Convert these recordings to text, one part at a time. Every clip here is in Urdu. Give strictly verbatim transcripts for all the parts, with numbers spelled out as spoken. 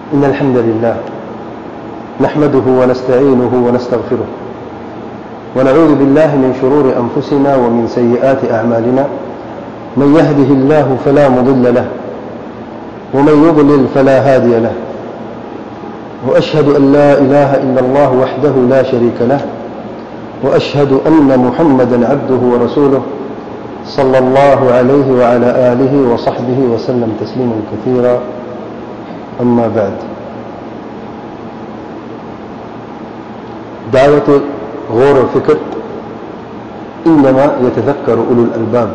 إن الحمد لله نحمده ونستعينه ونستغفره ونعوذ بالله من شرور أنفسنا ومن سيئات أعمالنا من يهده الله فلا مضل له ومن يضلل فلا هادي له وأشهد أن لا إله إلا الله وحده لا شريك له وأشهد أن محمدا عبده ورسوله صلى الله عليه وعلى آله وصحبه وسلم تسليما كثيرا أما بعد. دعوة غور الفكر إنما يتذكر أولو الألباب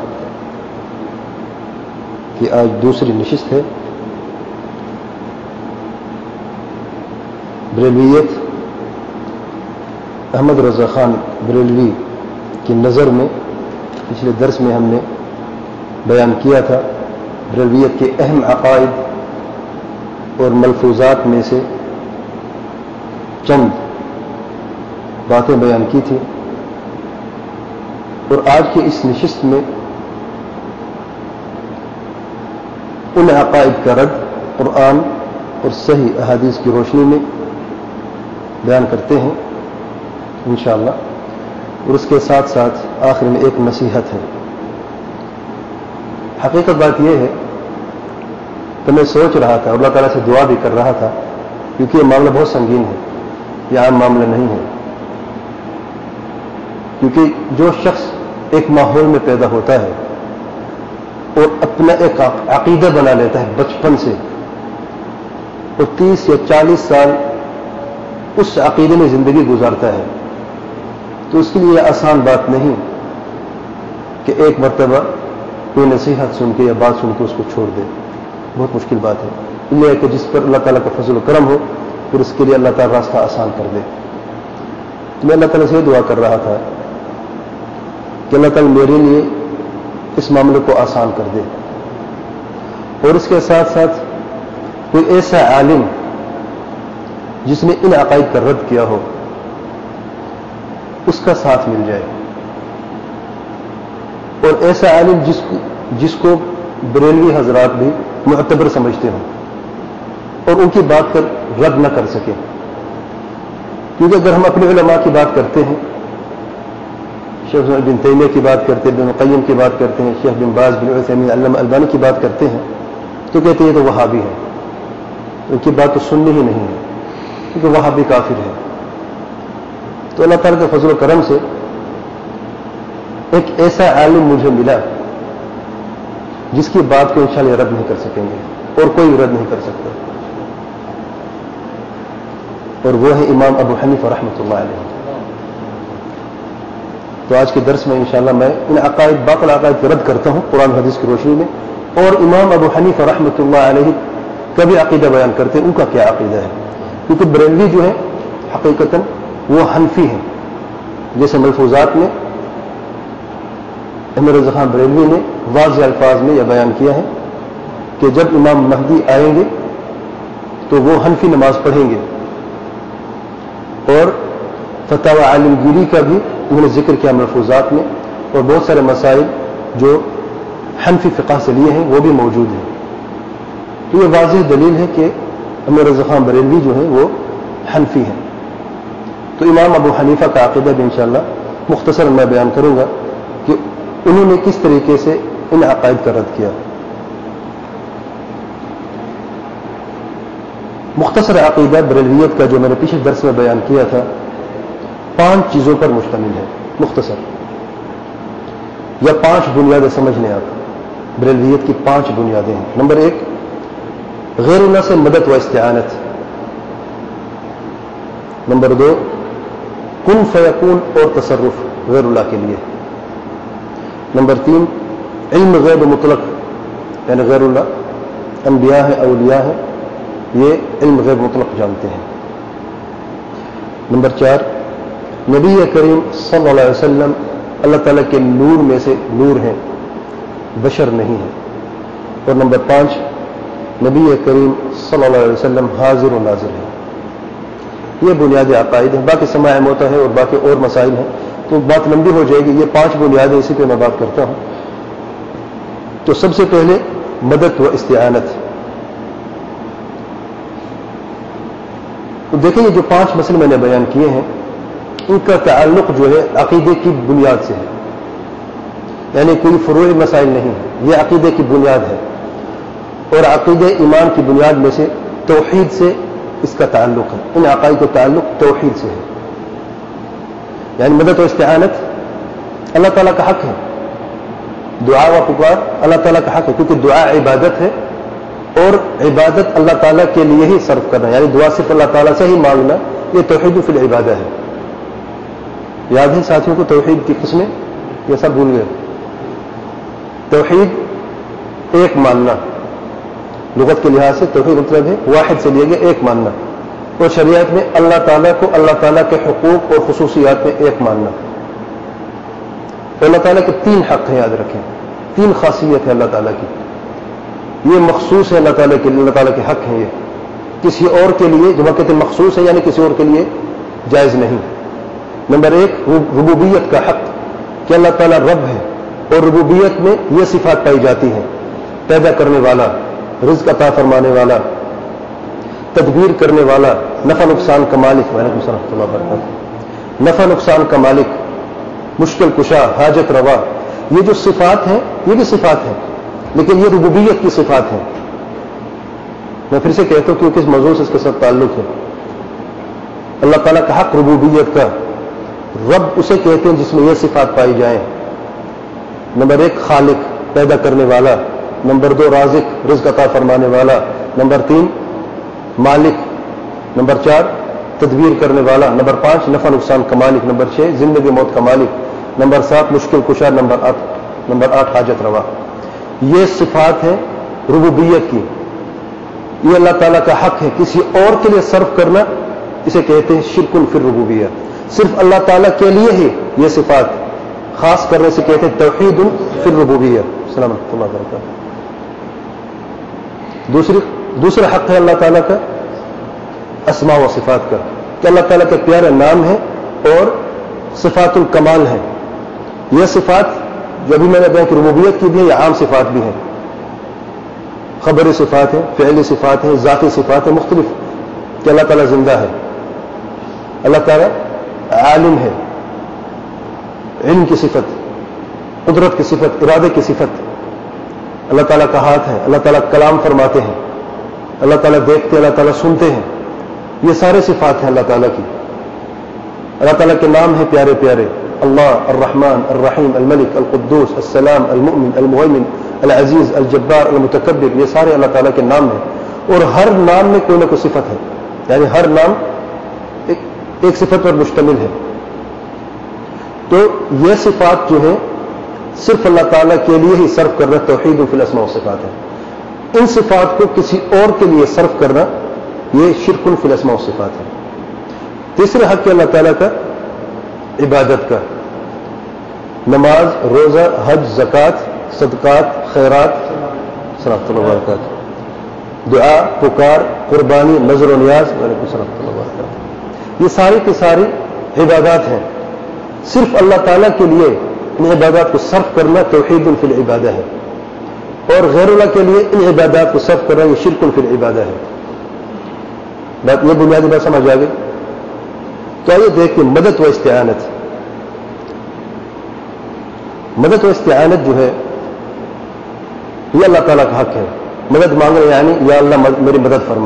کی آج دوسری نشست ہے. بریلویت احمد رضا خان بریلوی کی نظر میں پچھلے درس میں ہم نے بیان کیا تھا. بریلویت کے اہم عقائد اور ملفوظات میں سے چند باتیں بیان کی تھی اور آج کی اس نشست میں ان عقائد کا رد قرآن اور صحیح احادیث کی روشنی میں بیان کرتے ہیں انشاءاللہ. اور اس کے ساتھ ساتھ آخر میں ایک نصیحت ہے. حقیقت بات یہ ہے کہ میں سوچ رہا تھا اور اللہ تعالیٰ سے دعا بھی کر رہا تھا کیونکہ یہ معاملہ بہت سنگین ہے, یہ عام معاملہ نہیں ہے. کیونکہ جو شخص ایک ماحول میں پیدا ہوتا ہے اور اپنا ایک عقیدہ بنا لیتا ہے بچپن سے اور تیس یا چالیس سال اس عقیدے میں زندگی گزارتا ہے تو اس کے لیے آسان بات نہیں کہ ایک مرتبہ کوئی نصیحت سن کے یا بات سن کے اس کو چھوڑ دے. بہت مشکل بات ہے. اس لیے کہ جس پر اللہ تعالیٰ کا فضل و کرم ہو پھر اس کے لیے اللہ تعالیٰ راستہ آسان کر دے. تو میں اللہ تعالیٰ سے یہ دعا کر رہا تھا کہ اللہ تعالیٰ میرے لیے اس معاملے کو آسان کر دے اور اس کے ساتھ ساتھ کوئی ایسا عالم جس نے ان عقائد کا رد کیا ہو اس کا ساتھ مل جائے اور ایسا عالم جس کو جس کو بریلوی حضرات بھی معتبر سمجھتے ہوں اور ان کی بات کر رد نہ کر سکے. کیونکہ اگر ہم اپنے علماء کی بات کرتے ہیں, شیخ بن تیمیہ کی بات کرتے ہیں, ابن قیم کی بات کرتے ہیں, شیخ بن باز بن عثیمین علامہ البانی کی بات کرتے ہیں تو کہتے ہیں یہ تو وہابی ہے. ان کی بات تو سننی ہی نہیں ہے کیونکہ وہابی کافر ہے. تو اللہ تعالیٰ کے فضل و کرم سے ایک ایسا عالم مجھے ملا جس کی بات کو انشاءاللہ رد نہیں کر سکیں گے اور کوئی رد نہیں کر سکتا, اور وہ ہے امام ابو حنیفہ رحمۃ اللہ علیہ. تو آج کے درس میں انشاءاللہ میں ان عقائد باطل عقائد کو رد کرتا ہوں قرآن حدیث کی روشنی میں, اور امام ابو حنیفہ رحمۃ اللہ علیہ کا بھی عقیدہ بیان کرتے ہیں ان کا کیا عقیدہ ہے. کیونکہ بریلوی جو ہے حقیقتاً وہ حنفی ہیں. جیسے ملفوظات میں احمد رضا خان بریلوی نے واضح الفاظ میں یہ بیان کیا ہے کہ جب امام مہدی آئیں گے تو وہ حنفی نماز پڑھیں گے, اور فتح عالمگیری کا بھی انہوں نے ذکر کیا ملفوظات میں, اور بہت سارے مسائل جو حنفی فقہ سے لیے ہیں وہ بھی موجود ہیں. تو یہ واضح دلیل ہے کہ احمد رضا خان بریلوی جو ہیں وہ حنفی ہیں. تو امام ابو حنیفہ کا عقیدہ بھی انشاءاللہ مختصر میں بیان کروں گا کہ انہوں نے کس طریقے سے ان عقائد کا رد کیا. مختصر عقیدہ بریلویت کا جو میں نے پچھلے درس میں بیان کیا تھا پانچ چیزوں پر مشتمل ہے. مختصر یا پانچ بنیادیں سمجھ لیں آپ. بریلویت کی پانچ بنیادیں ہیں. نمبر ایک, غیر اللہ سے مدد و استعانت. نمبر دو, کن فیکون اور تصرف غیر اللہ کے لیے. نمبر تین, علم غیب مطلق یعنی غیر اللہ انبیاء ہیں اولیاء ہیں یہ علم غیب مطلق جانتے ہیں. نمبر چار, نبی کریم صلی اللہ علیہ وسلم اللہ تعالیٰ کے نور میں سے نور ہیں, بشر نہیں ہیں. اور نمبر پانچ, نبی کریم صلی اللہ علیہ وسلم حاضر و ناظر ہیں. یہ بنیادی عقائد ہیں. باقی سماع موتا ہے اور باقی اور مسائل ہیں تو بات لمبی ہو جائے گی. یہ پانچ بنیادیں اسی پہ میں بات کرتا ہوں. تو سب سے پہلے مدد و استعانت. تو دیکھیں یہ جو پانچ مسئلے میں نے بیان کیے ہیں ان کا تعلق جو ہے عقیدے کی بنیاد سے ہے، یعنی کوئی فروعی مسائل نہیں ہے، یہ عقیدے کی بنیاد ہے، اور عقیدے ایمان کی بنیاد میں سے توحید سے اس کا تعلق ہے، ان عقائد کا تعلق توحید سے ہے، یعنی مدد و استعانت اللہ تعالیٰ کا حق ہے، دعا و پکار اللہ تعالیٰ کا حق ہے، کیونکہ دعا عبادت ہے اور عبادت اللہ تعالیٰ کے لیے ہی صرف کرنا، یعنی دعا صرف اللہ تعالیٰ سے ہی مانگنا، یہ توحید فی العبادہ ہے۔ یاد ہے ساتھیوں کو توحید کی قسمیں؟ یہ سب بھول گئے؟ توحید ایک ماننا، لغت کے لحاظ سے توحید مطلب ہے واحد سے لیے گئے ایک ماننا، اور شریعت میں اللہ تعالیٰ کو اللہ تعالیٰ کے حقوق اور خصوصیات میں ایک ماننا۔ تو اللہ تعالیٰ کے تین حق ہیں، یاد رکھیں، تین خاصیت ہے اللہ تعالیٰ کی، یہ مخصوص ہے اللہ تعالیٰ کے لیے، اللہ تعالیٰ کے حق ہیں، یہ کسی اور کے لیے جب کہتے ہیں مخصوص ہے یعنی کسی اور کے لیے جائز نہیں۔ نمبر ایک ربوبیت کا حق، کہ اللہ تعالیٰ رب ہے اور ربوبیت میں یہ صفات پائی جاتی ہیں، پیدا کرنے والا، رزق عطا فرمانے والا، تدبیر کرنے والا، نفع نقصان کا مالک، وعلیکم السلام ورحمۃ اللہ وبرکاتہ، نفع نقصان کا مالک، مشکل کشا، حاجت روا، یہ جو صفات ہیں یہ بھی صفات ہیں لیکن یہ ربوبیت کی صفات ہیں۔ میں پھر سے کہتا ہوں کیونکہ اس موضوع سے اس کے ساتھ تعلق ہے، اللہ تعالیٰ کا حق ربوبیت کا، رب اسے کہتے ہیں جس میں یہ صفات پائی جائیں۔ نمبر ایک خالق، پیدا کرنے والا، نمبر دو رازق، رزق عطا فرمانے والا، نمبر تین مالک، نمبر چار تدبیر کرنے والا، نمبر پانچ نفع نقصان کا مالک، نمبر چھ زندگی موت کا مالک، نمبر سات مشکل کشا، نمبر آٹھ نمبر آٹھ حاجت روا۔ یہ صفات ہیں ربوبیت کی، یہ اللہ تعالیٰ کا حق ہے، کسی اور کے لیے صرف کرنا اسے کہتے ہیں شرک فی الربوبیہ، صرف اللہ تعالیٰ کے لیے ہی یہ صفات خاص کرنے سے کہتے ہیں توحید فی الربوبیہ۔ السلام علیکم اللہ وبرکاتہ۔ دوسری دوسرا حق ہے اللہ تعالیٰ کا اسماء و صفات کا، کہ اللہ تعالیٰ کے پیارے نام ہیں اور صفات الکمال ہیں۔ یہ صفات جو ابھی میں نے بیان کی ربوبیت کی بھی ہیں، یہ عام صفات بھی ہیں، خبری صفات ہیں، فعلی صفات ہیں، ذاتی صفات ہیں مختلف، کہ اللہ تعالیٰ زندہ ہے، اللہ تعالیٰ عالم ہے، علم کی صفت، قدرت کی صفت، ارادے کی صفت، اللہ تعالیٰ کا ہاتھ ہے، اللہ تعالیٰ کلام فرماتے ہیں، اللہ تعالیٰ دیکھتے ہیں، اللہ تعالیٰ سنتے ہیں، یہ سارے صفات ہیں اللہ تعالیٰ کی۔ اللہ تعالیٰ کے نام ہیں پیارے پیارے، اللہ، الرحمن، الرحیم، الملک، القدوس، السلام، المؤمن، المہیمن، العزیز، الجبار، المتکبر، یہ سارے اللہ تعالیٰ کے نام ہیں، اور ہر نام میں کوئی نہ کوئی صفت ہے، یعنی ہر نام ایک, ایک صفت پر مشتمل ہے۔ تو یہ صفات جو ہے صرف اللہ تعالیٰ کے لیے ہی صرف کرنا توحید فی الاسماء و صفات ہے، ان صفات کو کسی اور کے لیے صرف کرنا یہ شرک فی الاسماء و صفات ہے۔ تیسرا حق ہے اللہ تعالیٰ کا عبادت کا، نماز، روزہ، حج، زکوٰۃ، صدقات، خیرات، صلوات اللہ وبرکاتہ، دعا، پکار، قربانی، نذر و نیاز، وعلیکم السلام اللہ وبرکاتہ، یہ ساری کی ساری عبادات ہیں، صرف اللہ تعالیٰ کے لیے ان عبادات کو صرف کرنا توحید فی العبادہ ہے، اور غیر اللہ کے لیے ان عبادات کو صرف کرنا یہ شرک فی العبادہ ہے۔ بات یہ بنیادی بات سمجھ آ گئی؟ تو آئیے دیکھیں مدد و استعانت۔ مدد و استعانت جو ہے یہ اللہ تعالیٰ کا حق ہے، مدد مانگنا یعنی یا اللہ میری مدد فرما،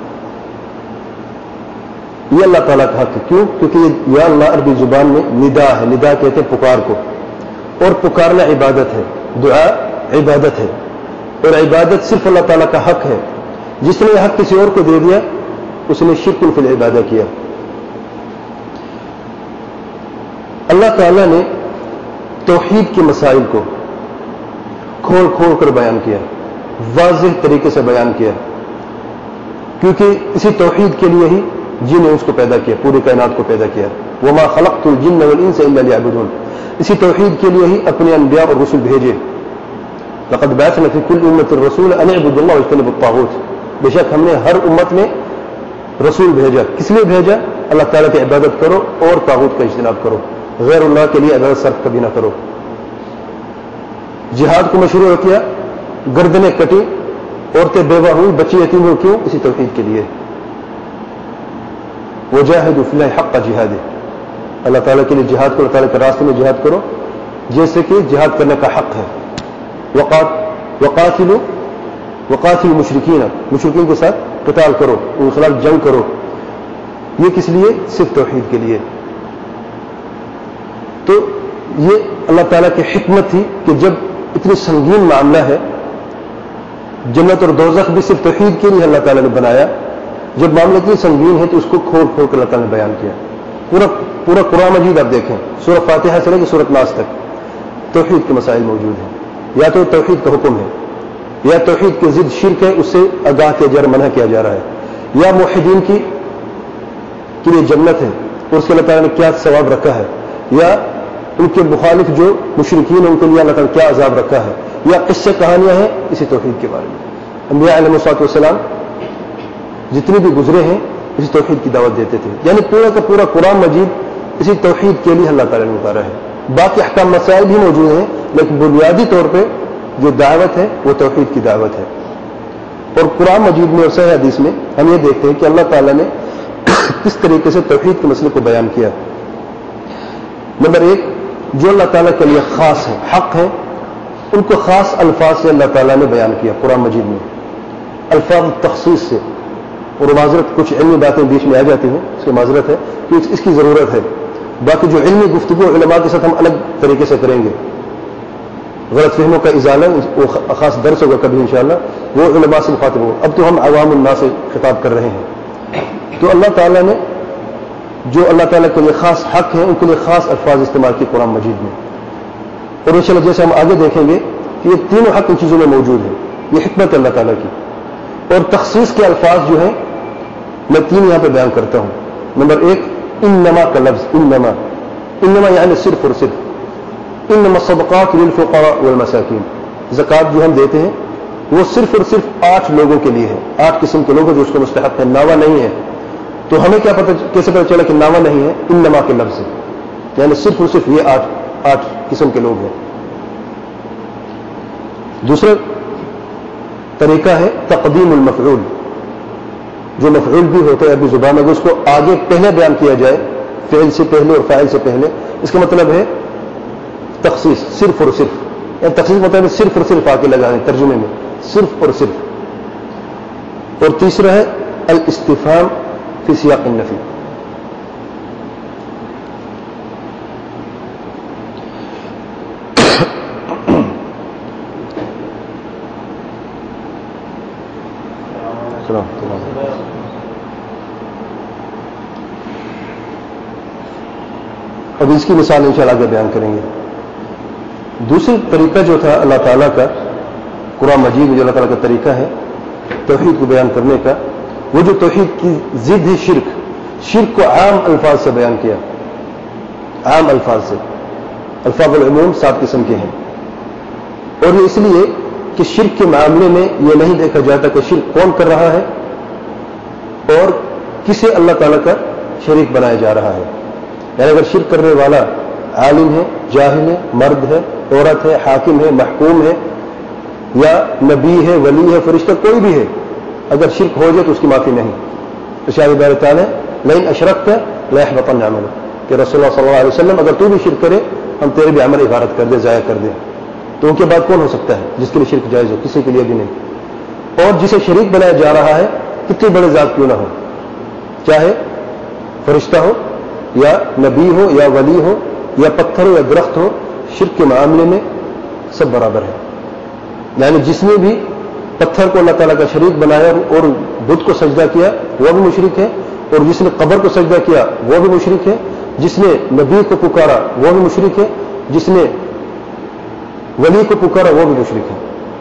یہ اللہ تعالیٰ کا حق ہے۔ کیوں؟ کیونکہ یہ یا اللہ عربی زبان میں ندا ہے، ندا کہتے ہیں پکار کو، اور پکارنا عبادت ہے، دعا عبادت ہے، اور عبادت صرف اللہ تعالیٰ کا حق ہے۔ جس نے یہ حق کسی اور کو دے دیا اس نے شرک فی العبادہ کیا۔ اللہ تعالیٰ نے توحید کے مسائل کو کھول کھول کر بیان کیا، واضح طریقے سے بیان کیا، کیونکہ اسی توحید کے لیے ہی جن نے اس کو پیدا کیا، پوری کائنات کو پیدا کیا۔ وما خلقت الجن والانس الا ليعبدون، اسی توحید کے لیے ہی اپنے انبیاء اور رسول بھیجے۔ لقد بعثنا في كل امة رسولا ان اعبدوا الله واجتنبوا الطاغوت، بے شک ہم نے ہر امت میں رسول بھیجا، کس لیے بھیجا؟ اللہ تعالیٰ کی عبادت کرو اور طاغوت کا اجتناب کرو، غیر اللہ کے لیے عبادت صرف کبھی نہ کرو۔ جہاد کو مشروع کیا، گردنیں کٹی، عورتیں بیوہ ہوئی، بچے یتیم ہوئے، کیوں؟ اسی توحید کے لیے۔ وجاہدوا فی اللہ حق جہاد، اللہ تعالیٰ کے لیے جہاد کرو، اللہ تعالیٰ کے راستے میں جہاد کرو جیسے کہ جہاد کرنے کا حق ہے. وقات وقاتلوا وقاتلوا المشرکین، مشرکین کے ساتھ قتال کرو، ان کے خلاف جنگ کرو. یہ کس لیے؟ صرف توحید کے لیے. تو یہ اللہ تعالیٰ کی حکمت تھی کہ جب اتنی سنگین معاملہ ہے، جنت اور دوزخ بھی صرف توحید کے لیے اللہ تعالیٰ نے بنایا، جب معاملہ اتنی سنگین ہے تو اس کو کھول کھول کر اللہ تعالیٰ نے بیان کیا. پورا پورا قرآن مجید آپ دیکھیں، سورہ فاتحہ سے لے کے سورۃ ناس تک توحید کے مسائل موجود ہیں. یا تو توحید کا حکم ہے، یا توحید کی ضد شرک ہے، اس سے آگاہ کیا جا رہا، منع کیا جا رہا ہے، یا موحدین کی کے لیے جنت ہے اور اس کے اللہ تعالیٰ نے کیا ثواب رکھا ہے، یا ان کے مخالف جو مشرکین ہیں ان کے لیے اللہ تعالیٰ نے کیا عذاب رکھا ہے، یا قصے کہانیاں ہیں اسی توحید کے بارے میں. انبیاء علیہ الصلوۃ والسلام جتنے بھی گزرے ہیں اسی توحید کی دعوت دیتے تھے. یعنی پورا کا پورا قرآن مجید اسی توحید کے لیے اللہ تعالیٰ نے اتارا ہے. باقی احکام مسائل بھی موجود ہیں لیکن بنیادی طور پہ جو دعوت ہے وہ توحید کی دعوت ہے. اور قرآن مجید میں اور صحیح حدیث میں ہم یہ دیکھتے ہیں کہ اللہ تعالیٰ نے کس طریقے سے توحید کے مسئلے کو بیان کیا. نمبر ایک، جو اللہ تعالیٰ کے لیے خاص ہے، حق ہے، ان کو خاص الفاظ سے اللہ تعالیٰ نے بیان کیا قرآن مجید میں، الفاظ تخصیص سے. اور معذرت کچھ علمی باتیں بیچ میں آ جاتی ہیں، اس کی معذرت ہے کہ اس کی ضرورت ہے. باقی جو علمی گفتگو علماء کے ساتھ ہم الگ طریقے سے کریں گے، غلط فہموں کا ازالہ وہ خاص درس ہوگا کبھی انشاءاللہ، وہ علماء سے مخاطب ہوگا. اب تو ہم عوام الناس سے خطاب کر رہے ہیں. تو اللہ تعالیٰ نے جو اللہ تعالیٰ کے لیے خاص حق ہیں ان کے لیے خاص الفاظ استعمال کیے قرآن مجید میں. اور انشاءاللہ جیسے ہم آگے دیکھیں گے کہ یہ تینوں حق ان چیزوں میں موجود ہیں، یہ حکمت اللہ تعالیٰ کی. اور تخصیص کے الفاظ جو ہیں میں تین یہاں پہ بیان کرتا ہوں. نمبر ایک، انما کا لفظ، انما انما یعنی صرف اور صرف. انما الصدقات للفقراء والمساکین، زکوٰۃ جو ہم دیتے ہیں وہ صرف اور صرف آٹھ لوگوں کے لیے ہے، آٹھ قسم کے لوگ ہیں جو اس کو مستحق ہے، ناوا نہیں ہے. تو ہمیں کیا پتہ، کیسے پتہ چلا کہ ناوا نہیں ہے؟ انما کے لفظ ہے، یعنی صرف اور صرف یہ آٹھ آٹھ قسم کے لوگ ہیں. دوسرا طریقہ ہے تقدیم المفعول. جو مفعول بھی ہوتا ہے عربی زبان میں، اگر اس کو آگے پہلے بیان کیا جائے، فعل سے پہلے اور فاعل سے پہلے، اس کا مطلب ہے تخصیص، صرف اور صرف. یعنی تخصیص مطلب ہے صرف اور صرف آگے لگانے، ترجمے میں صرف اور صرف. اور تیسرا ہے الاستفهام فی سیاق النفی. اب اس کی مثال انشاءاللہ آگے بیان کریں گے. دوسری طریقہ جو تھا اللہ تعالیٰ کا قرآن مجید میں جو اللہ تعالیٰ کا طریقہ ہے توحید کو بیان کرنے کا، وہ جو توحید کی ضد ہے شرک، شرک کو عام الفاظ سے بیان کیا. عام الفاظ سے، الفاظ العموم سات قسم کے ہیں. اور یہ اس لیے کہ شرک کے معاملے میں یہ نہیں دیکھا جاتا کہ شرک کون کر رہا ہے اور کسے اللہ تعالیٰ کا شریک بنایا جا رہا ہے. یعنی اگر شرک کرنے والا عالم ہے، جاہل ہے، مرد ہے، عورت ہے، حاکم ہے، محکوم ہے، یا نبی ہے، ولی ہے، فرشتہ، کوئی بھی ہے، اگر شرک ہو جائے تو اس کی معافی نہیں. ارشاد باری تعالیٰ لئن اشرکت لیحبطن عملک، کہ رسول اللہ صلی اللہ علیہ وسلم اگر تو بھی شرک کرے ہم تیرے بھی عمل عبارت کر دیں، ضائع کر دیں. تو ان کے بعد کون ہو سکتا ہے جس کے لیے شرک جائز ہو؟ کسی کے لیے بھی نہیں. اور جسے شریک بنایا جا رہا ہے کتنے بڑے ذات کیوں نہ ہو، چاہے فرشتہ ہو یا نبی ہو یا ولی ہو یا پتھر ہو یا درخت ہو، شرک کے معاملے میں سب برابر ہے. یعنی جس نے بھی پتھر کو اللہ تعالیٰ کا شریک بنایا اور بت کو سجدہ کیا وہ بھی مشرک ہے، اور جس نے قبر کو سجدہ کیا وہ بھی مشرک ہے، جس نے نبی کو پکارا وہ بھی مشرک ہے، جس نے ولی کو پکارا وہ بھی مشرک ہے.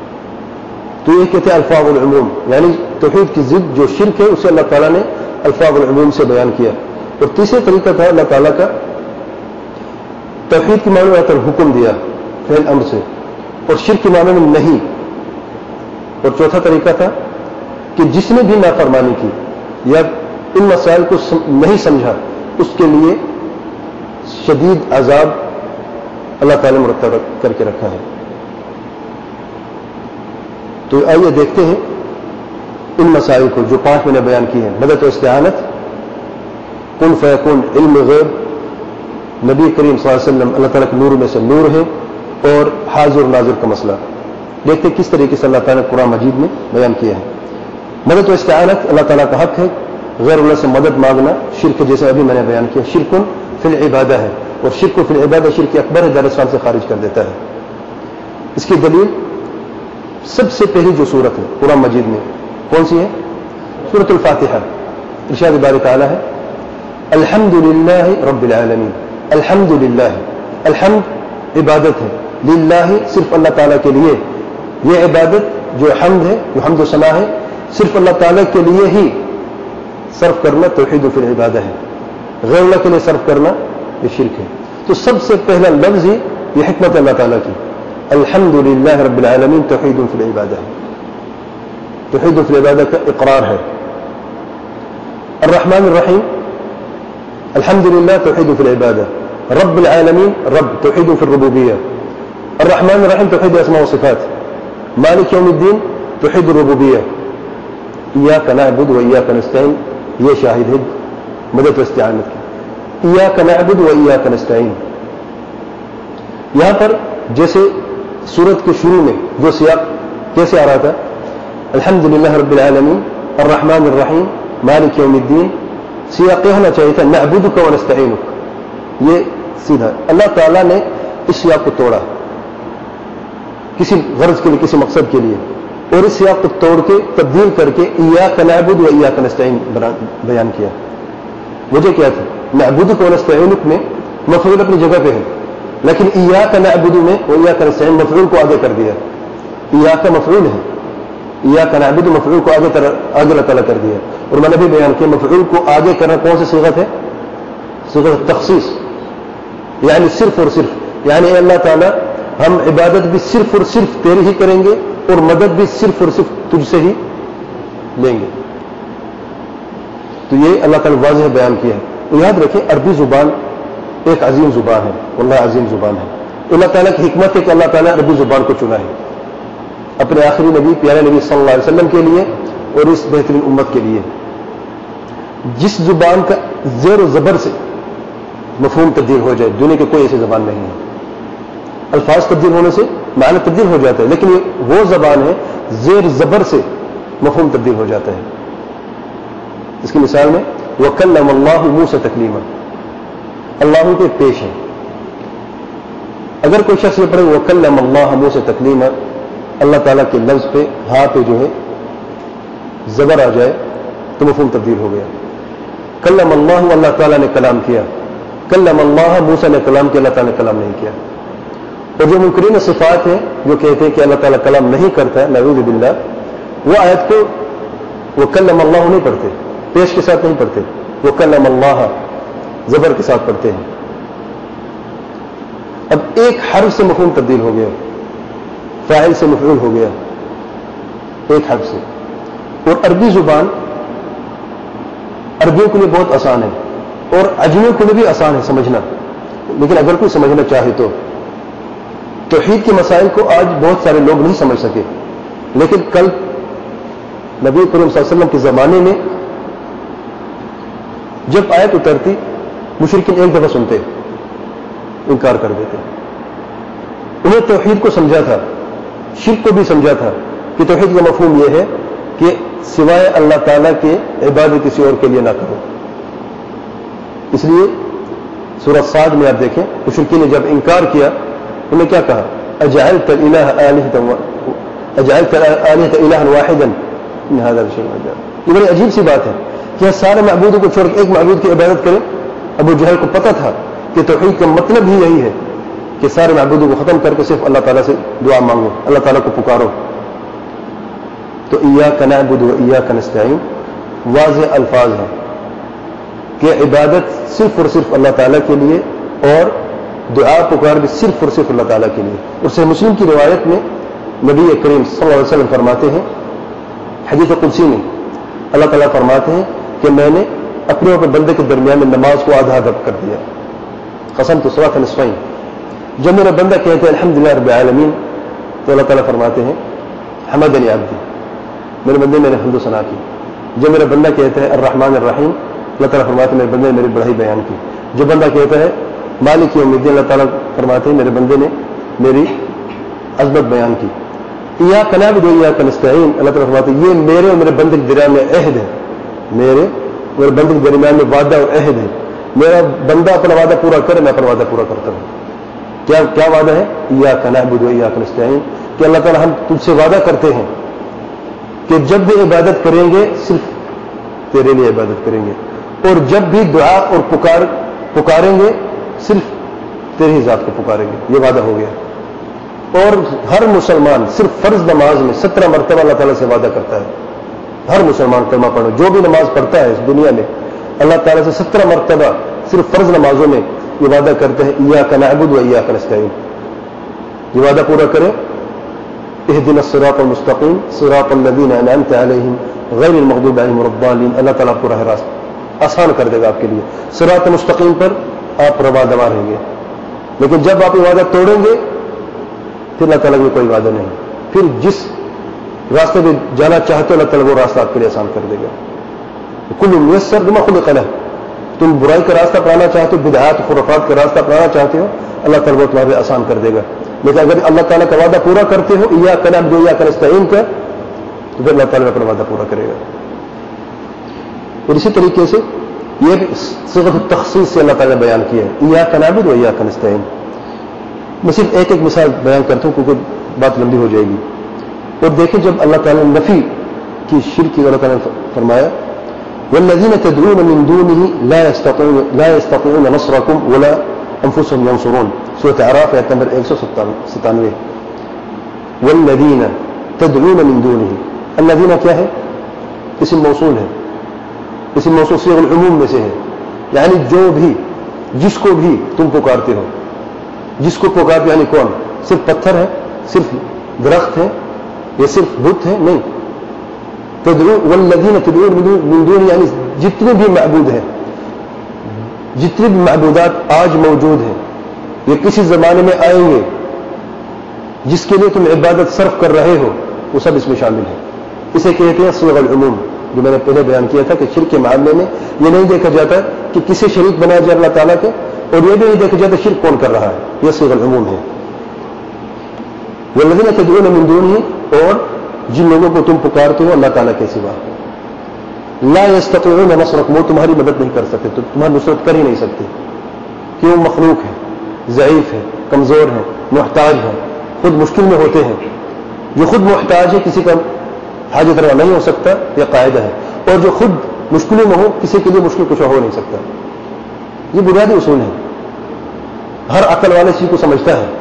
تو یہ کہتے ہیں الفاظ العموم، یعنی توحید کی ضد جو شرک ہے اسے اللہ تعالیٰ نے الفاظ العموم سے بیان کیا. اور تیسرا طریقہ تھا اللہ تعالیٰ کا توحید کے معنی میں حکم دیا فعل امر سے، اور شرک کے معنی میں نہیں. اور چوتھا طریقہ تھا کہ جس نے بھی نافرمانی کی یا ان مسائل کو نہیں سمجھا اس کے لیے شدید عذاب اللہ تعالیٰ نے مرتب کر کے رکھا ہے. تو آئیے دیکھتے ہیں ان مسائل کو جو پانچ میں نے بیان کی ہیں. بدعت و استعانت، کن فیکون علم غیب، نبی کریم صلی اللہ علیہ وسلم اللہ تعالیٰ کے نور میں سے نور ہے، اور حاضر ناظر کا مسئلہ دیکھتے کس طریقے سے اللہ تعالیٰ نے قرآن مجید میں بیان کیا ہے۔ مدد و استعانت اللہ تعالیٰ کا حق ہے، غیر اللہ سے مدد مانگنا شرک، جیسے ابھی میں نے بیان کیا، شرکن فی العبادہ ہے، اور شرک فی العبادہ شرک اکبر ہے، دار اسلام سے خارج کر دیتا ہے۔ اس کی دلیل سب سے پہلی جو صورت ہے قرآن مجید میں کون سی ہے؟ سورۃ الفاتحہ۔ ارشاد باری تعالیٰ ہے الحمد للہ رب العالمین، الحمد للہ، الحمد عبادت ہے، للہ صرف اللہ تعالیٰ کے لیے، یہ عبادت جو حمد ہے، جو حمد و ثنا ہے، صرف اللہ تعالیٰ کے لیے ہی صرف کرنا توحید فی العبادہ ہے، غیر اللہ کے لیے صرف کرنا یہ شرک ہے۔ تو سب سے پہلا لفظ ہی یہ حکمت اللہ تعالیٰ کی، الحمد للہ رب العالمین توحید فی العبادہ ہے، توحید فی العبادہ کا اقرار ہے۔ الرحمن الرحیم، الحمد للہ توحید فی العبادہ، رب العالمین رب توحید فی الربوبیہ، الرحمن الرحیم توحید اسماء و صفات، مالک یوم الدین توحید الربوبیہ، ایاک نعبد و ایاک نستعین، یہ شاہد ہے مدد و استعانت کی، ایاک نعبد و ایاک نستعین۔ یہاں پر جیسے سورت کے شروع میں جو سیاق کیسے آ رہا تھا، الحمد للہ رب العالمین الرحمن الرحیم مالک یوم الدین، سیاق یہ ہونا چاہیے تھا نعبدک و نستعینک، یہ سیدھا اللہ تعالیٰ نے اس سیاق کو توڑا کسی غرض کے لیے، کسی مقصد کے لیے، اور اس سیاق کو توڑ کے تبدیل کر کے ایاک نعبد و ایاک نستعین بیان کیا۔ وجہ کیا تھی؟ نعبدک و نستعینک میں مفعول اپنی جگہ پہ ہے، لیکن ایاک نعبد میں و ایاک نستعین مفعول کو آگے کر دیا، ایاک مفعول ہے، ایاک نعبد مفعول کو آگے آگے اللہ تعالیٰ کر دیا، اور میں نے بھی بیان کیا مفعول کو آگے کرنا کون سی صیغت ہے؟ صیغت تخصیص، یعنی صرف اور صرف، یعنی اے اللہ تعالیٰ ہم عبادت بھی صرف اور صرف تیری ہی کریں گے، اور مدد بھی صرف اور صرف تجھ سے ہی لیں گے۔ تو یہ اللہ تعالیٰ واضح بیان کیا ہے۔ تو یاد رکھیں عربی زبان ایک عظیم زبان ہے، واللہ عظیم زبان ہے۔ اللہ تعالیٰ کی حکمت ہے کہ اللہ تعالیٰ عربی زبان کو چنا ہے اپنے آخری نبی پیارے نبی صلی اللہ علیہ وسلم کے لیے اور اس بہترین امت کے لیے۔ جس زبان کا زیر و زبر سے مفہوم تبدیل ہو جائے، دنیا کی کوئی ایسی زبان نہیں ہے۔ الفاظ تبدیل ہونے سے معنی تبدیل ہو جاتا ہے، لیکن یہ وہ زبان ہے زیر زبر سے مفہوم تبدیل ہو جاتا ہے۔ اس کی مثال میں وَكَلَّمَ اللَّهُ مُوسَى تَكْلِيمًا، اللہ کے پیش ہے۔ اگر کوئی شخص یہ پڑھے وَكَلَّمَ اللَّهُ مُوسَى تَكْلِيمًا، اللہ تعالیٰ کے لفظ پہ ہاں پہ جو ہے زبر آ جائے تو مفہوم تبدیل ہو گیا۔ کلم اللہ، اللہ تعالیٰ نے کلام کیا، کلم اللہ موسیٰ نے کلام کیا، اللہ تعالیٰ نے کلام نہیں کیا۔ اور جو منکرین صفات ہیں جو کہتے ہیں کہ اللہ تعالیٰ کلام نہیں کرتا ہے، نعوذ باللہ، وہ آیت کو وہ کلم اللہ نہیں پڑھتے، پیش کے ساتھ نہیں پڑھتے، وہ کلم اللہ زبر کے ساتھ پڑھتے ہیں۔ اب ایک حرف سے مفہوم تبدیل ہو گیا، فاعل سے مفعول ہو گیا ایک حرف سے۔ اور عربی زبان عربیوں کے لیے بہت آسان ہے اور عجمیوں کے لیے بھی آسان ہے سمجھنا، لیکن اگر کوئی سمجھنا چاہے تو توحید کے مسائل کو آج بہت سارے لوگ نہیں سمجھ سکے، لیکن کل نبی کریم صلی اللہ علیہ وسلم کے زمانے میں جب آیت اترتی مشرکین ایک دفعہ سنتے انکار کر دیتے۔ انہیں توحید کو سمجھا تھا، شرک کو بھی سمجھا تھا کہ توحید کا مفہوم یہ ہے کہ سوائے اللہ تعالیٰ کے عبادت کسی اور کے لیے نہ کرو۔ اس لیے سورۃ صاد میں آپ دیکھیں مشرکین نے جب انکار کیا انہوں نے کیا کہا؟ اجعلت الہ آلہۃ اجعلت آلہۃ الہا واحدا ان ھذا لشیء عجیب۔ یہ بڑی عجیب سی بات ہے کہ سارے معبودوں کو چھوڑ کے ایک معبود کی عبادت کریں۔ ابو جہل کو پتہ تھا کہ توحید کا مطلب ہی یہی ہے کہ سارے معبودوں کو ختم کر کے صرف اللہ تعالیٰ سے دعا مانگو، اللہ تعالیٰ کو پکارو۔ تو ایاک نعبد و ایاک نستعین واضح الفاظ ہیں کہ عبادت صرف اور صرف اللہ تعالیٰ کے لیے اور دعا پکار بھی صرف اور صرف اللہ تعالیٰ کے لیے۔ اور صحیح مسلم کی روایت میں نبی کریم صلی اللہ علیہ وسلم فرماتے ہیں، حدیث قدسی میں اللہ تعالیٰ فرماتے ہیں کہ میں نے اپنے اور بندے کے درمیان میں نماز کو آدھا آدھا کر دیا، قسمت الصلاۃ نصفین۔ جب میرا بندہ کہتے ہیں الحمدللہ رب العالمین تو اللہ تعالیٰ فرماتے ہیں حمدنی عبدی، میرے بندے میں نے حمد و ثنا کی۔ جب میرا بندہ کہتا ہے الرحمن الرحیم اللہ تعالیٰ فرماتے ہیں میرے بندے نے میری بڑائی بیان کی. جو بندہ کہتا ہے مالک یوم الدین, اللہ تعالیٰ فرماتے ہیں میرے بندے نے میری عظمت بیان کی. ایاک نعبد و ایاک نستعین, اللہ تعالیٰ فرماتے ہیں یہ میرے اور میرے بندے کے درمیان میں عہد ہے, میرے میرے بندے کے درمیان میں وعدہ اور عہد ہے. میرا بندہ اپنا وعدہ پورا کرے, میں اپنا وعدہ پورا کرتا ہوں. کیا کیا وعدہ ہے؟ ایاک نعبد و ایاک نستعین, کہ اللہ تعالیٰ ہم تجھ سے وعدہ کرتے ہیں کہ جب بھی عبادت کریں گے صرف تیرے لیے عبادت کریں گے, اور جب بھی دعا اور پکار پکاریں گے صرف تیری ہی ذات کو پکاریں گے. یہ وعدہ ہو گیا. اور ہر مسلمان صرف فرض نماز میں سترہ مرتبہ اللہ تعالیٰ سے وعدہ کرتا ہے. ہر مسلمان کلمہ پڑھو, جو بھی نماز پڑھتا ہے اس دنیا میں اللہ تعالیٰ سے سترہ مرتبہ صرف فرض نمازوں میں یہ وعدہ کرتے ہیں ایاک نعبد و ایاک نستعین. یہ وعدہ پورا کرے. اهدنا الصراط المستقیم صراط الذین انعمت علیہم غیر المغضوب علیہم ولا الضالین. اللہ تعالیٰ آپ کو راہ راست آسان کر دے گا آپ کے لیے. صراط مستقیم پر آپ روا دوا رہیں گے. لیکن جب آپ یہ وعدہ توڑیں گے پھر اللہ تعالیٰ میں کوئی وعدہ نہیں. پھر جس راستے پہ جانا چاہتے ہو اللہ تعالیٰ وہ راستہ آپ کے لیے آسان کر دے گا. کل میسر بما خلق له, تم برائی کا راستہ اپنانا چاہتے ہو, بدعات خرافات کا راستہ اپنانا چاہتے ہو, اللہ تعالیٰ وہ تمہارے آسان کر دے گا. لیکن اگر اللہ تعالیٰ کا وعدہ پورا کرتے ہو ایاک نعبد و ایاک نستعین کا, تو پھر اللہ تعالیٰ اپنا وعدہ پورا کرے گا. اور اسی طریقے سے یہ بھی صیغۃ التخصیص سے اللہ تعالیٰ نے بیان کیا ہے ایاک نعبد و ایاک نستعین. میں صرف ایک ایک مثال بیان کرتا ہوں کیونکہ بات لمبی ہو جائے گی. اور دیکھیں جب اللہ تعالیٰ نے نفی کی شرک کی, اللہ تعالیٰ نے فرمایا والذین تدعون من دونه لا يستطيعون لا يستطيعون نصركم ولا انفسهم ينصرون. سورۃ اعراف آیت نمبر ایک سو ستانوے. والذین تدعون من دونه, الذین کیا ہے؟ اسم موصول ہے. اسم موصول صيغ العموم میں سے ہے, یعنی جو بھی جس کو بھی تم پکارتے ہو. جس کو پکارتے یعنی کون؟ صرف پتھر ہے, صرف درخت ہے, یا صرف بت ہے؟ نہیں. تدعون والذین تدعون من دون, یعنی جتنے بھی معبود ہیں, جتنے بھی معبودات آج موجود ہیں یہ کسی زمانے میں آئیں گے, جس کے لیے تم عبادت صرف کر رہے ہو وہ سب اس میں شامل ہے. اسے کہتے ہیں صیغ العموم, جو میں نے پہلے بیان کیا تھا کہ شرک کے معاملے میں یہ نہیں دیکھا جاتا کہ کسے شریک بنایا جائے اللہ تعالیٰ کے, اور یہ بھی نہیں دیکھا جاتا شرک کون کر رہا ہے. یہ صیغ العموم ہے. والذین تدعون من دونه, اور جن لوگوں کو تم پکارتے ہو اللہ تعالیٰ کے سوا, لا یستطیعون نصرکم, وہ تمہاری مدد نہیں کر سکتے, تو تمہاری نصرت کر ہی نہیں سکتے. کیوں؟ مخلوق ہے, ضعیف ہے, کمزور ہے, محتاج ہے, خود مشکل میں ہوتے ہیں. جو خود محتاج ہے کسی کا حاجت روا نہیں ہو سکتا, یہ قاعدہ ہے. اور جو خود مشکلوں میں ہو کسی کے لیے مشکل کچھ ہو نہیں سکتا. یہ بنیادی اصول ہے, ہر عقل والے چیز کو سمجھتا ہے.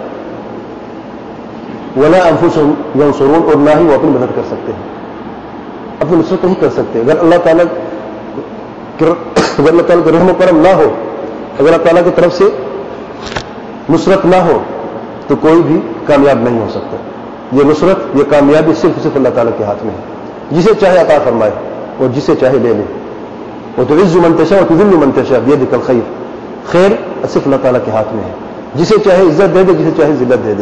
ولا انفسهم ينصرون, اور نہ ہی وہ اپنی مدد کر سکتے ہیں, اپنی نصرت نہیں کر سکتے. اگر اللہ تعالیٰ اگر اللہ تعالیٰ کا رحم و کرم نہ ہو, اگر اللہ تعالیٰ کی طرف سے نصرت نہ ہو تو کوئی بھی کامیاب نہیں ہو سکتا. یہ نصرت, یہ کامیابی صرف صرف اللہ تعالیٰ کے ہاتھ میں ہے. جسے چاہے عطا فرمائے اور جسے چاہے لے لے. وتعز من تشاء وتذل من تشاء بيدك الخير, خیر صرف اللہ تعالیٰ کے ہاتھ میں ہے. جسے چاہے عزت دے دے, جسے چاہے ذلت دے دے.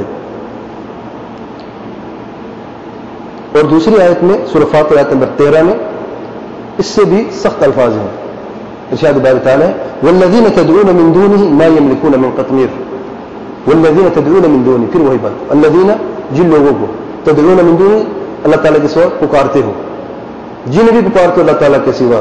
اور دوسری آیت میں سورہ فاطر آیت نمبر تیرہ میں اس سے بھی سخت الفاظ ہیں. ارشاد باری تعالیٰ والذین تدعون من دونه ما يملكون من قطمیر. والذین تدعون من دونه, پھر وہی بات, الذین جن لوگوں کو, تدعون من دونه اللہ تعالیٰ کے سوا پکارتے ہو, جن بھی پکارتے ہو اللہ تعالیٰ کے سوا,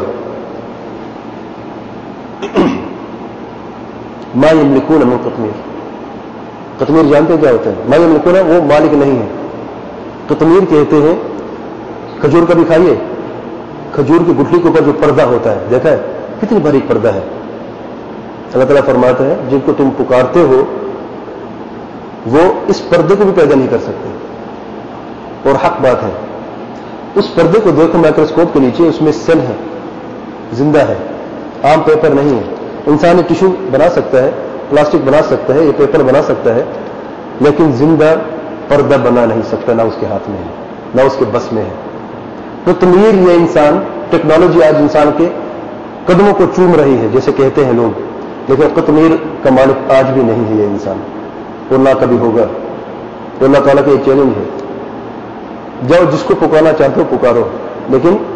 ما يملكون من قطمیر. قطمیر جانتے ہیں کیا ہوتا ہے؟ ما يملكون وہ مالک نہیں ہے. قطمیر کہتے ہیں, کھجور کا بھی کھائیے, کھجور کی گٹھلی کے اوپر جو پردہ ہوتا ہے دیکھا ہے, کتنی باریک پردہ ہے. اللہ تعالیٰ فرماتا ہے جن کو تم پکارتے ہو وہ اس پردے کو بھی پیدا نہیں کر سکتے. اور حق بات ہے, اس پردے کو دیکھو مائکروسکوپ کے نیچے, اس میں سیل ہے, زندہ ہے, عام پیپر نہیں ہے. انسان ٹیشو بنا سکتا ہے, پلاسٹک بنا سکتا ہے, یہ پیپر بنا سکتا ہے, لیکن زندہ پردہ بنا نہیں سکتا, نہ اس کے ہاتھ میں ہے نہ اس کے بس میں ہے. تو تمیر یہ انسان, ٹیکنالوجی آج انسان کے قدموں کو چوم رہی ہے جیسے کہتے ہیں لوگ, لیکن قطمیر کا مالک آج بھی نہیں ہے یہ انسان, اور نہ کبھی ہوگا. تو اللہ تعالیٰ کا ایک چیلنج ہے, جاؤ جس کو پکارنا چاہتے ہو پکارو, لیکن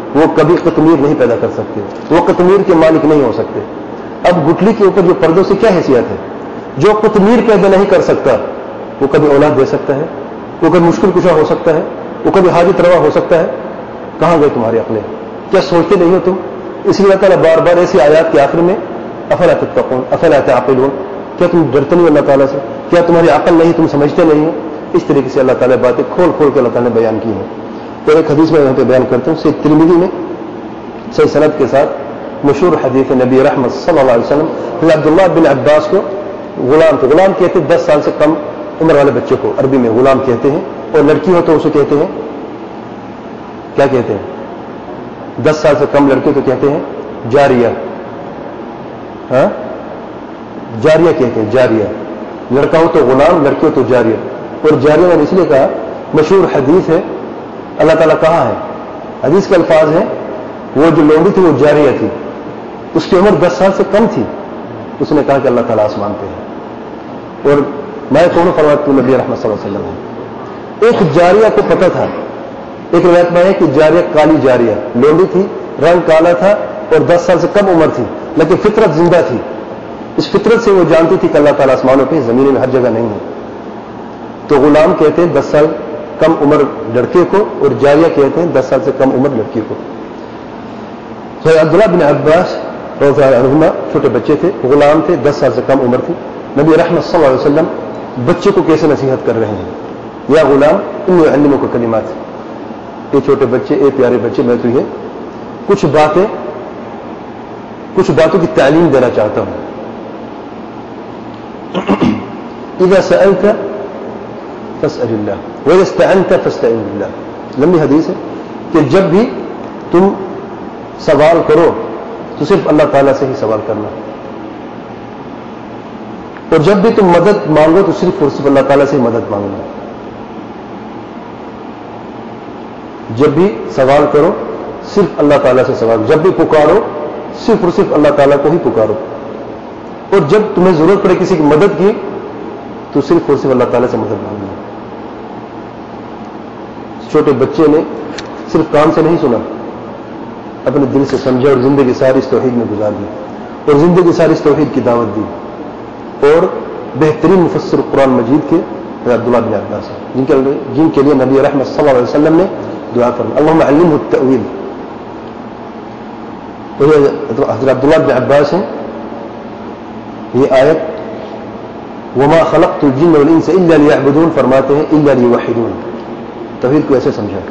وہ کبھی قطمیر نہیں پیدا کر سکتے، وہ قطمیر کے مالک نہیں ہو سکتے۔ اب گٹلی کے اوپر جو پردوں سے کیا حیثیت ہے؟ جو قطمیر پیدا نہیں کر سکتا وہ کبھی اولاد دے سکتا ہے، وہ کبھی مشکل کشا ہو سکتا ہے، وہ کبھی حاجت روا ہو سکتا ہے۔ کہاں گئے تمہاری عقلیں؟ کیا سوچتے نہیں ہو تم؟ اس لیے اللہ تعالیٰ بار بار ایسی آیات کے آخر میں افلا تتقون افلا تعقلون، کیا تم ڈرتے نہیں اللہ تعالیٰ سے؟ کیا تمہاری عقل نہیں؟ تم سمجھتے نہیں ہو؟ اس طریقے سے اللہ تعالیٰ باتیں کھول کھول کے اللہ تعالیٰ نے بیان کی ہیں۔ تو ایک حدیث میں یہاں پہ بیان کرتا ہوں، سے ترمذی میں صحیح سند کے ساتھ مشہور حدیث نبی رحمت صلی اللہ علیہ وسلم عبداللہ بن عباس کو غلام کو غلام کہتے ہیں دس سال سے کم عمر والے بچے کو عربی میں غلام کہتے ہیں، اور لڑکی ہو تو اسے کہتے ہیں کیا کہتے ہیں؟ دس سال سے کم لڑکے کو کہتے ہیں جاریہ، ہاں جاریہ کہتے ہیں، جاریہ۔ لڑکا ہو تو غلام، لڑکی ہو تو جاریہ۔ اور جاریہ میں نے اس لیے کہا، مشہور حدیث ہے، اللہ تعالیٰ کہاں ہے؟ حدیث کے الفاظ ہیں وہ جو لونڈی تھی وہ جاریہ تھی، اس کی عمر دس سال سے کم تھی، اس نے کہا کہ اللہ تعالیٰ آسمان پہ ہے، اور میں کون فرماتا ہوں نبی رحمت صلی اللہ علیہ وسلم ہے۔ ایک جاریہ کو پتہ تھا، ایک روایت میں ہے کہ جاریہ کالی جاریہ لونڈی تھی، رنگ کالا تھا اور دس سال سے کم عمر تھی، لیکن فطرت زندہ تھی۔ اس فطرت سے وہ جانتی تھی کہ اللہ تعالیٰ آسمانوں پہ زمینوں میں ہر جگہ نہیں ہے۔ تو غلام کہتے ہیں دس سال کم عمر لڑکے کو، اور جاریہ کہتے ہیں دس سال سے کم عمر لڑکی کو۔ تو عبداللہ بن عباس رضی اللہ عنہما چھوٹے بچے تھے، غلام تھے، دس سال سے کم عمر تھی۔ نبی رحمت صلی اللہ علیہ وسلم بچے کو کیسے نصیحت کر رہے ہیں؟ یا غلام انی اعلمک کلمات، اے چھوٹے بچے، اے پیارے بچے، میں تجھے کچھ باتیں کچھ باتوں کی تعلیم دینا چاہتا ہوں۔ اذا سألت فاسأل اللہ واذا استعنت فاستعن باللہ۔ لمبی حدیث ہے کہ جب بھی تم سوال کرو تو صرف اللہ تعالیٰ سے ہی سوال کرنا، اور جب بھی تم مدد مانگو تو صرف اور صرف اللہ تعالیٰ سے ہی مدد مانگنا۔ جب بھی سوال کرو صرف اللہ تعالیٰ سے سوال، جب بھی پکارو صرف اور صرف اللہ تعالیٰ کو ہی پکارو، اور جب تمہیں ضرورت پڑے کسی کی مدد کی تو صرف اور صرف اللہ تعالیٰ سے مدد مانگنا۔ چھوٹے بچے نے صرف کان سے نہیں سنا، اپنے دل سے سمجھا، اور زندگی ساری اس توحید میں گزار دی، اور زندگی ساری اس توحید کی دعوت دی۔ اور بہترین مفسر قرآن مجید کے عبداللہ بن عباس ہیں، جن کے جن کے لیے نبی رحمت صلی اللہ علیہ وسلم نے دعا کرنا، اللہم علمہ التأویل۔ حضرت عبداللہ بن عباس ہیں، یہ آیت وما خلقت الجن والانس الا لیعبدون فرماتے ہیں الا لیوحدون، توحید کو ایسے سمجھا،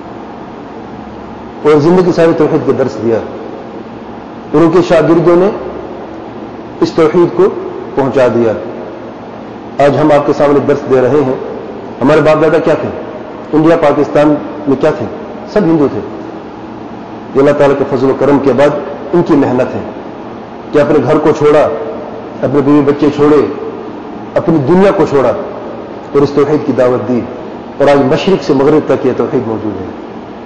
اور زندگی ساری توحید کے درس دیا، اور ان کے شاگردوں نے اس توحید کو پہنچا دیا۔ آج ہم آپ کے سامنے درس دے رہے ہیں، ہمارے باپ دادا کیا تھے؟ انڈیا پاکستان میں کیا تھے؟ سب ہندو تھے۔ یہ اللہ تعالیٰ کے فضل و کرم کے بعد ان کی محنت ہے کہ اپنے گھر کو چھوڑا، اپنے بیوی بچے چھوڑے، اپنی دنیا کو چھوڑا، اور اس توحید کی دعوت دی، اور آج مشرق سے مغرب تک یہ توحید موجود ہے۔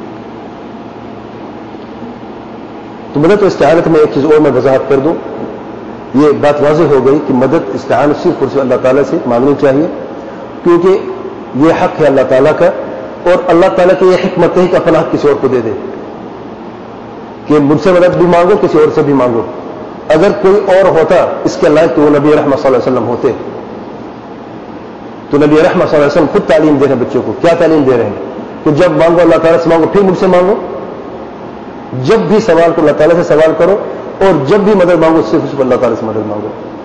تو مدد و استعانت میں ایک چیز اور میں وضاحت کر دوں، یہ بات واضح ہو گئی کہ مدد استعانت صرف اور صرف اللہ تعالیٰ سے مانگنی چاہیے، کیونکہ یہ حق ہے اللہ تعالیٰ کا، اور اللہ تعالیٰ کی یہ حکمت ہے کہ اپنا حق کسی اور کو دے دے، کہ مجھ سے مدد بھی مانگو، کسی اور سے بھی مانگو۔ اگر کوئی اور ہوتا اس کے لائق تو وہ نبی رحمت صلی اللہ علیہ وسلم ہوتے۔ تو نبی رحمت صلی اللہ علیہ وسلم خود تعلیم دے رہے ہیں بچوں کو، کیا تعلیم دے رہے ہیں؟ کہ جب مانگو اللہ تعالیٰ سے مانگو، پھر مجھ سے مانگو، جب بھی سوال کرو اللہ تعالیٰ سے سوال کرو، اور جب بھی مدد مانگو صرف صرف اللہ تعالیٰ سے مدد مانگو۔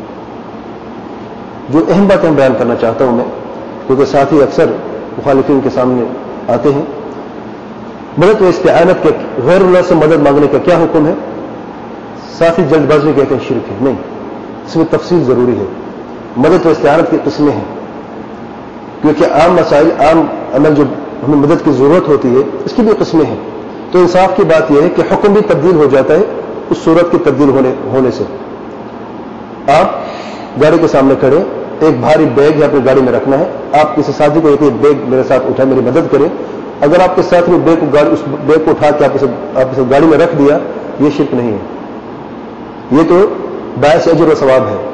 جو اہم باتیں بیان کرنا چاہتا ہوں میں، کیونکہ ساتھی اکثر مخالفین کے سامنے آتے ہیں، مدد و استعانت کے غیر اللہ سے مدد مانگنے کا کیا حکم ہے؟ ساتھی جلد بازی کہتے ہیں شرک ہے، نہیں، اس میں تفصیل ضروری ہے۔ مدد و استعانت کی قسمیں ہیں، کیونکہ عام مسائل، عام عمل جو ہمیں مدد کی ضرورت ہوتی ہے، اس کی بھی قسمیں ہیں۔ تو انصاف کی بات یہ ہے کہ حکم بھی تبدیل ہو جاتا ہے اس صورت کی تبدیل ہونے ہونے سے۔ آپ گاڑی کے سامنے کھڑے، ایک بھاری بیگ ہے اپنی گاڑی میں رکھنا ہے، آپ کسی ساتھی کو ایک بیگ میرے ساتھ اٹھا، میری مدد کرے، اگر آپ کے ساتھ میں بیگ کو گاڑی اس بیگ کو اٹھا کے آپ اسے گاڑی میں رکھ دیا، یہ شرک نہیں ہے، یہ تو باعث اجر و ثواب ہے۔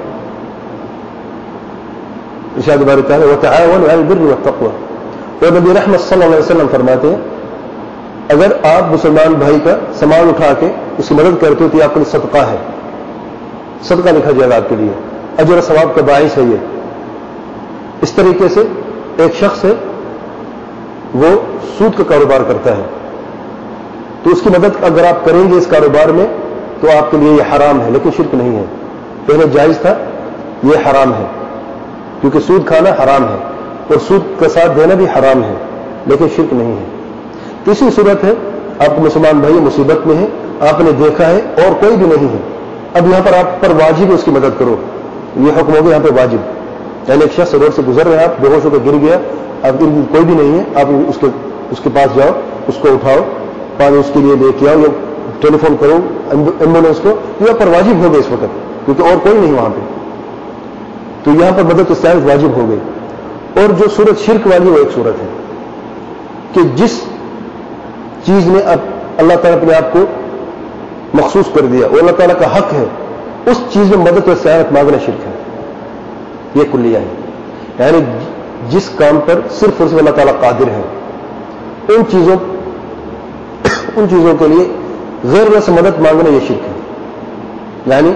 ارشاد باری تعالیٰ وتعاونوا علی البر والتقوی، اور نبی رحمت صلی اللہ علیہ وسلم فرماتے ہیں اگر آپ مسلمان بھائی کا سامان اٹھا کے اس کی مدد کرتے ہو تو یہ آپ کے لیے صدقہ ہے، صدقہ لکھا جائے گا آپ کے لیے، اجر و ثواب کا باعث ہے یہ۔ اس طریقے سے ایک شخص ہے وہ سود کا کاروبار کرتا ہے، تو اس کی مدد اگر آپ کریں گے اس کاروبار میں تو آپ کے لیے یہ حرام ہے، لیکن شرک نہیں ہے۔ پہلے جائز تھا، یہ حرام ہے کیونکہ سود کھانا حرام ہے اور سود کا ساتھ دینا بھی حرام ہے، لیکن شرک نہیں ہے۔ تیسری صورت ہے آپ کو مسلمان بھائی مصیبت میں ہے، آپ نے دیکھا ہے اور کوئی بھی نہیں ہے، اب یہاں پر آپ پر واجب ہے اس کی مدد کرو، یہ حکم ہوگا یہاں پہ واجب۔ یعنی ایک شخص روڈ سے گزر رہے ہیں، آپ بے ہوش ہو کے گر گیا، اب کوئی بھی نہیں ہے، آپ اس کے اس کے پاس جاؤ، اس کو اٹھاؤ، پانی اس کے لیے لے کے آؤ یا ٹیلی فون کرو ایمبولینس کو، یہ پر واجب ہو گئے اس وقت کیونکہ اور کوئی نہیں وہاں پہ، تو یہاں پر مدد استعانت واجب ہو گئی۔ اور جو صورت شرک والی وہ ایک صورت ہے کہ جس چیز نے اب اللہ تعالیٰ اپنے آپ کو مخصوص کر دیا اور اللہ تعالیٰ کا حق ہے، اس چیز میں مدد و استعانت مانگنا شرک ہے، یہ کلیہ ہے۔ یعنی جس کام پر صرف اور صرف اللہ تعالیٰ قادر ہے، ان چیزوں ان چیزوں کے لیے غیر اللہ سے مدد مانگنا یہ شرک ہے۔ یعنی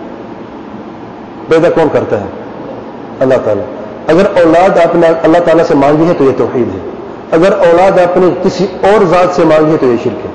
پیدا کون کرتا ہے؟ اللہ تعالیٰ۔ اگر اولاد آپ نے اللہ تعالیٰ سے مانگی ہے تو یہ توحید ہے، اگر اولاد آپ نے کسی اور ذات سے مانگی ہے تو یہ شرک ہے۔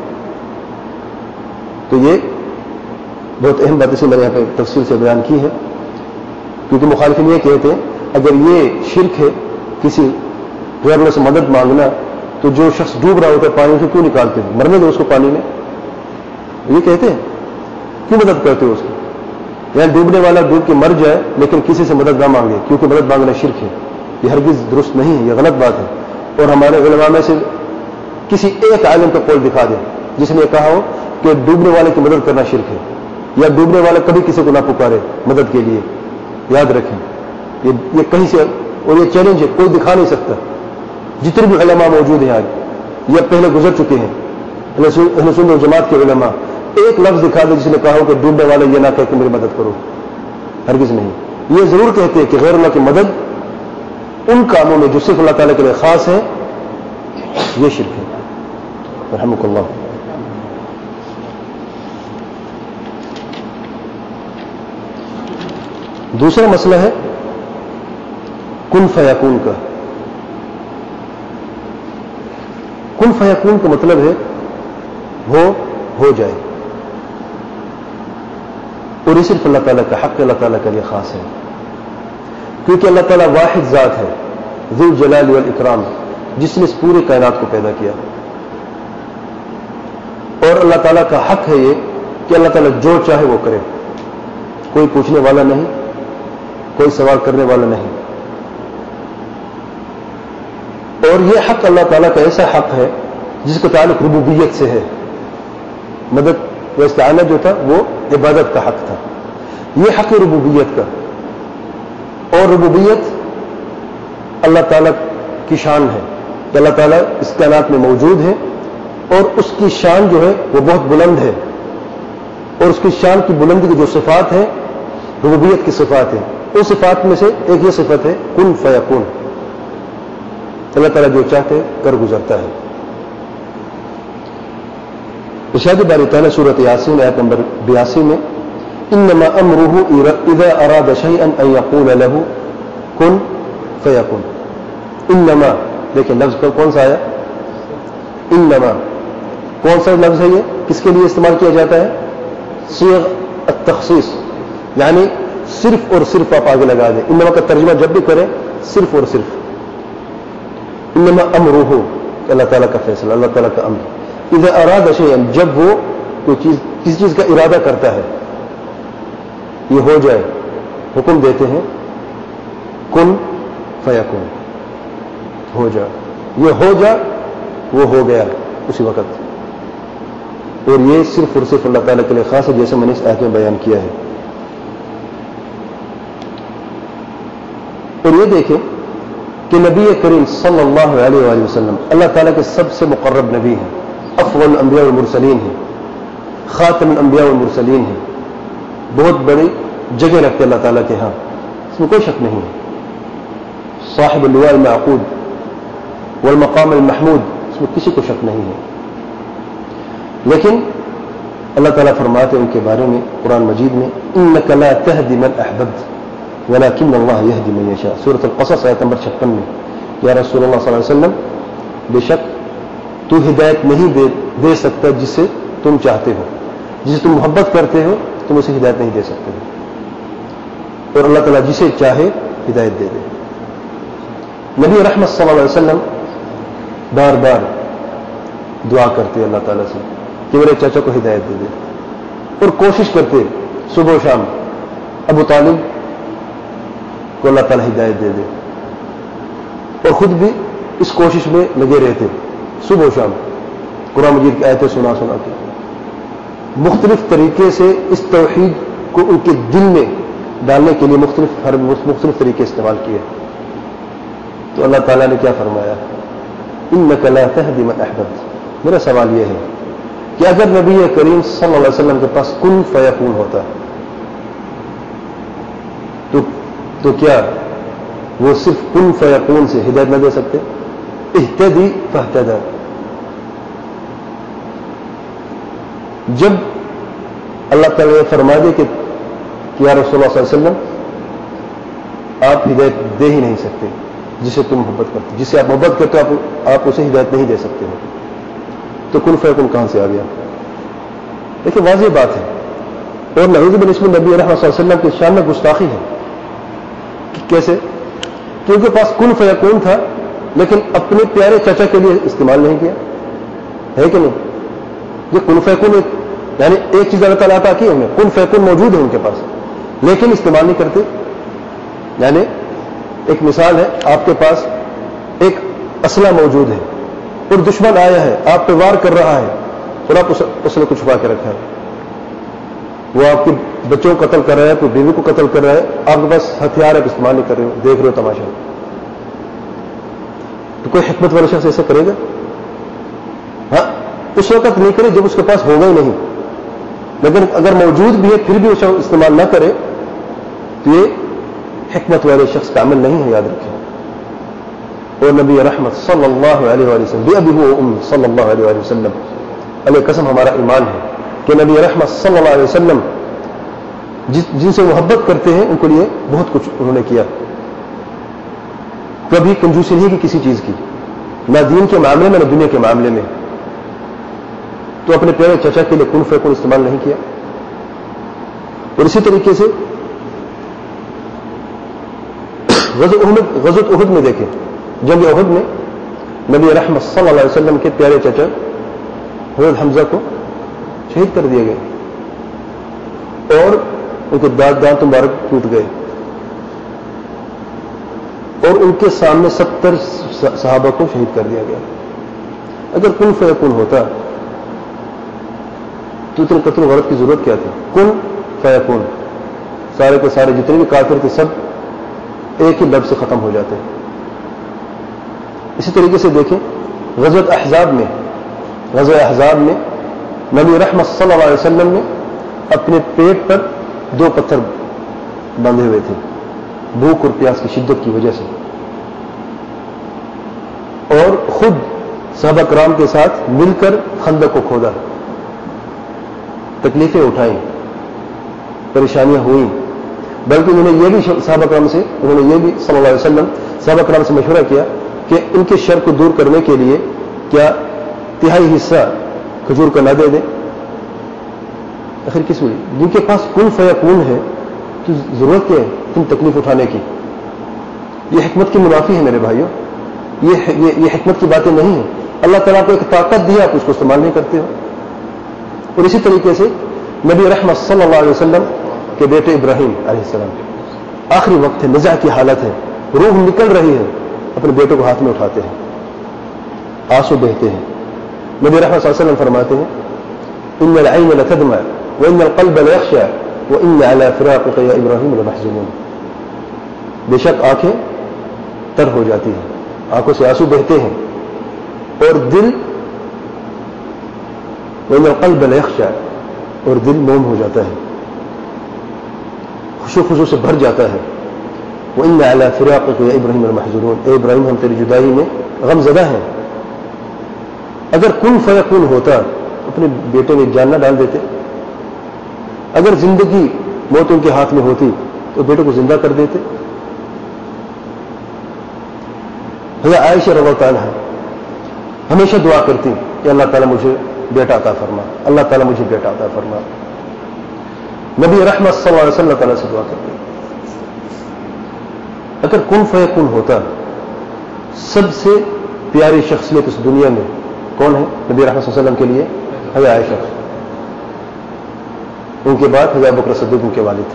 تو یہ بہت اہم بات اسے میں نے یہاں پہ تفصیل سے بیان کی ہے، کیونکہ مخالفین یہ کہتے ہیں اگر یہ شرک ہے کسی غیر اللہ سے مدد مانگنا، تو جو شخص ڈوب رہا ہوتا ہے پانی سے کیوں نکالتے ہیں؟ مرنے دو اس کو پانی میں، یہ کہتے ہیں کیوں مدد کرتے ہو اس کی؟ یعنی ڈوبنے والا ڈوب کے مر جائے لیکن کسی سے مدد نہ مانگے، کیونکہ مدد مانگنا شرک ہے، یہ ہرگز درست نہیں ہے، یہ غلط بات ہے۔ اور ہمارے علماء میں سے کسی ایک عالم کا قول دکھا دیں جس نے کہا ہو کہ ڈوبنے والے کی مدد کرنا شرک ہے، یا ڈوبنے والا کبھی کسی کو نہ پکارے مدد کے لیے، یاد رکھیں یہ یہ کہیں سے، اور یہ چیلنج ہے، کوئی دکھا نہیں سکتا۔ جتنے بھی علماء موجود ہیں آج، یہ پہلے گزر چکے ہیں اہل سنت و جماعت کے علماء، ایک لفظ دکھا دے جس نے کہا ہو کہ ڈوبنے والا یہ نہ کہہ کہ میری مدد کرو، ہرگز نہیں۔ یہ ضرور کہتے ہیں کہ غیر اللہ کی مدد ان کاموں میں جو صرف اللہ تعالیٰ کے لیے خاص ہے، یہ شرک ہے۔ رحمک اللہ۔ دوسرا مسئلہ ہے کن فیکون کا۔ کن فیکون کا مطلب ہے وہ ہو جائے، اور یہ صرف اللہ تعالیٰ کا حق، اللہ تعالیٰ کے لیے خاص ہے، کیونکہ اللہ تعالیٰ واحد ذات ہے ذو الجلال والاکرام، جس نے اس پورے کائنات کو پیدا کیا، اور اللہ تعالیٰ کا حق ہے یہ کہ اللہ تعالیٰ جو چاہے وہ کرے، کوئی پوچھنے والا نہیں، کوئی سوال کرنے والا نہیں۔ اور یہ حق اللہ تعالیٰ کا ایسا حق ہے جس کا تعلق ربوبیت سے ہے، مدد و استعانت جو تھا وہ عبادت کا حق تھا، یہ حق ربوبیت کا، اور ربوبیت اللہ تعالیٰ کی شان ہے کہ اللہ تعالیٰ اس کائنات میں موجود ہے، اور اس کی شان جو ہے وہ بہت بلند ہے، اور اس کی شان کی بلندی کی جو صفات ہیں ربوبیت کی صفات ہیں، ان صفات میں سے ایک یہ صفت ہے کن فیکون، اللہ تعالیٰ جو چاہتے کر گزرتا ہے۔ ارشاد باری تعالیٰ سورۃ یاسین آیت نمبر بیاسی میں انما امرہ اذا اراد شیئا ان یقول له کن فیکون۔ انما، دیکھیں لفظ کا کون سا آیا؟ انما، کون سا لفظ ہے یہ؟ کس کے لیے استعمال کیا جاتا ہے؟ صیغ التخصیص، یعنی صرف اور صرف آپ آگے لگا دیں۔ انما کا ترجمہ جب بھی کریں صرف اور صرف، انما امرہ اللہ تعالیٰ کا فیصلہ، اللہ تعالیٰ کا امر، اذا اراد شیئا جب وہ کوئی چیز کسی چیز کا ارادہ کرتا ہے، یہ ہو جائے، حکم دیتے ہیں کن فیکون، ہو جا، یہ ہو جا، وہ ہو گیا اسی وقت۔ اور یہ صرف اور صرف اللہ تعالیٰ کے لیے خاص ہے، جیسے میں نے اس آیت میں بیان کیا ہے۔ اور یہ دیکھیں کہ نبی کریم صلی اللہ علیہ وآلہ وسلم اللہ تعالیٰ کے سب سے مقرب نبی ہیں، افضل الانبیاء والمرسلین ہیں، خاتم الانبیاء والمرسلین ہیں، بہت بڑی جگہ رکھتے اللہ تعالیٰ کے ہاں، اس میں کوئی شک نہیں ہے، صاحب اللواء المعقود والمقام المحمود، اس میں کسی کو شک نہیں ہے۔ لیکن اللہ تعالیٰ فرماتے ہیں ان کے بارے میں قرآن مجید میں انک لا تہدی من احببت ولکن اللہ یہدی من یشاء، سورۃ القصص آیت نمبر چھپن میں، یا رسول اللہ صلی اللہ علیہ وسلم بے شک تو ہدایت نہیں دے, دے سکتا جسے تم چاہتے ہو، جسے تم محبت کرتے ہو تم اسے ہدایت نہیں دے سکتے ہو، اور اللہ تعالیٰ جسے چاہے ہدایت دے دے۔ نبی رحمت صلی اللہ علیہ وسلم بار بار دعا کرتے اللہ تعالیٰ سے کہ میرے چچا کو ہدایت دے دے، اور کوشش کرتے صبح و شام ابو طالب کو اللہ تعالیٰ ہدایت دے دے، اور خود بھی اس کوشش میں لگے رہتے صبح و شام قرآن مجید کی آیتیں سنا سنا کے، مختلف طریقے سے اس توحید کو ان کے دل میں ڈالنے کے لیے مختلف ہر مختلف طریقے استعمال کیے۔ تو اللہ تعالیٰ نے کیا فرمایا؟ انک لا تہدی من احببت۔ میرا سوال یہ ہے کہ اگر نبی کریم صلی اللہ علیہ وسلم کے پاس کن فیکون ہوتا تو تو کیا وہ صرف کن فیکون سے ہدایت نہ دے سکتے؟ اہتدی فاہتدی۔ جب اللہ تعالیٰ نے فرما دے کہ یا رسول اللہ صلی اللہ علیہ وسلم آپ ہدایت دے ہی نہیں سکتے جسے تم محبت کرتے، جسے آپ محبت کرتے ہو آپ, آپ اسے ہدایت نہیں دے سکتے ہو، تو کن فیکون کہاں سے آ گیا؟ دیکھیں واضح بات ہے، اور نعوذ باللہ اس میں نبی رحمۃ صلی اللہ علیہ وسلم کی شان میں گستاخی ہے۔ کیسے؟ کہ ان کے پاس کن فیکون تھا لیکن اپنے پیارے چچا کے لیے استعمال نہیں کیا، ہے کہ نہیں؟ یہ کن فیکون ایک یعنی ایک چیز اللہ تعالیٰ عطا کی انہیں، کن فیکون موجود ہے ان کے پاس لیکن استعمال نہیں کرتے۔ یعنی ایک مثال ہے، آپ کے پاس ایک اسلحہ موجود ہے اور دشمن آیا ہے، آپ پہ وار کر رہا ہے اور آپ اس اسلحے کو چھپا کے رکھا ہے، وہ آپ کے بچوں کو قتل کر رہا ہے، کوئی بیوی کو قتل کر رہا ہے، آپ کے پاس ہتھیار ہے، استعمال نہیں کر رہے ہو، دیکھ رہے ہو تماشا، تو کوئی حکمت والا شخص ایسا کرے گا؟ ہاں اس وقت نہیں کرے جب اس کے پاس ہوگا ہی نہیں، لیکن اگر موجود بھی ہے پھر بھی وہ استعمال نہ کرے تو یہ حکمت والے شخص کا عمل نہیں ہے، یاد رکھیں۔ اور نبی رحمت صلی اللہ علیہ وآلہ وسلم بے ابی و ام صلی اللہ علیہ وآلہ وسلم علیہ قسم ہمارا ایمان ہے کہ نبی رحمت صلی اللہ علیہ وسلم جن سے محبت کرتے ہیں ان کے لیے بہت کچھ انہوں نے کیا، کبھی کنجوسی نہیں کی کسی چیز کی، نہ دین کے معاملے میں نہ دنیا کے معاملے میں، تو اپنے پیارے چچا کے لیے کن فیکون استعمال نہیں کیا۔ اور اسی طریقے سے غزوۃ احد میں دیکھیں، جنگ احد میں نبی رحمت صلی اللہ علیہ وسلم کے پیارے چچا حضرت حمزہ کو شہید کر دیے گئے اور ان کے دانت دانت مبارک ٹوٹ گئے، اور ان کے سامنے ستر صحابہ کو شہید کر دیا گیا۔ اگر کن فیکون ہوتا تو اتنے قتل و غارت کی ضرورت کیا تھی؟ کن فیکون، سارے کے سارے جتنے بھی کافر تھے سب ایک ہی لفظ سے ختم ہو جاتے ہیں۔ اسی طریقے سے دیکھیں غزوۃ احزاب میں غزوہ احزاب میں نبی رحمت صلی اللہ علیہ وسلم نے اپنے پیٹ پر دو پتھر باندھے ہوئے تھے بھوک اور پیاس کی شدت کی وجہ سے، اور خود صحابہ کرام کے ساتھ مل کر خندق کو کھودا، تکلیفیں اٹھائیں، پریشانیاں ہوئیں، بلکہ انہوں نے یہ بھی صحابہ کرام سے انہوں نے یہ بھی صلی اللہ علیہ وسلم صحابہ کرام سے مشورہ کیا کہ ان کے شر کو دور کرنے کے لیے کیا تہائی حصہ کھجور کا نہ دے دیں؟ آخر کس ہوئی؟ جن کے پاس کن فیکون ہے تو ضرورت کیا ہے تم تکلیف اٹھانے کی؟ یہ حکمت کی منافی ہے میرے بھائیوں، یہ یہ حکمت کی باتیں نہیں ہیں۔ اللہ تعالیٰ کو ایک طاقت دیا، آپ اس کو استعمال نہیں کرتے ہو۔ اور اسی طریقے سے نبی رحمت صلی اللہ علیہ وسلم کے بیٹے ابراہیم علیہ السلام، آخری وقت ہے، نزاع کی حالت ہے، روح نکل رہی ہے، اپنے بیٹے کو ہاتھ میں اٹھاتے ہیں، آنسو بہتے ہیں۔ نبی رحمت صلی اللہ علیہ وسلم فرماتے ہیں ان العین لتدمع وان القلب لیخشع وان علی فراقک یا ابراہیم لمحزونون، بے شک آنکھیں تر ہو جاتی ہیں، آنکھوں سے آنسو بہتے ہیں، اور دل وان القلب لیخشع، اور دل موم ہو جاتا ہے، خوشو خضوع سے بھر جاتا ہے۔ وَإِنَّ عَلَىٰ فِرَاقِكَ يَا إِبْرَاهِيمَ لَمَحْزُونُونَ، اے ابراہیم ہم تیری جدائی میں غم زدہ ہیں۔ اگر کن فیکون ہوتا اپنے بیٹے میں جان نہ ڈال دیتے؟ اگر زندگی موت ان کے ہاتھ میں ہوتی تو بیٹے کو زندہ کر دیتے؟ حضرت عائشہ رضی اللہ عنہا ہمیشہ دعا کرتی کہ اللہ تعالیٰ مجھے بیٹا عطا فرما، اللہ تعالیٰ مجھے بیٹا عطا فرما۔ نبی رحمت صلی اللہ علیہ وسلم اللہ تعالیٰ سے دعا کرتے اگر کن فیکن ہوتا، سب سے پیاری شخصیت اس دنیا میں کون ہے نبی رحمت صلی اللہ علیہ وسلم کے لیے؟ حضرت عائشہ۔ ان کے بعد حضرت ابوبکر صدیق ان کے والد تھے،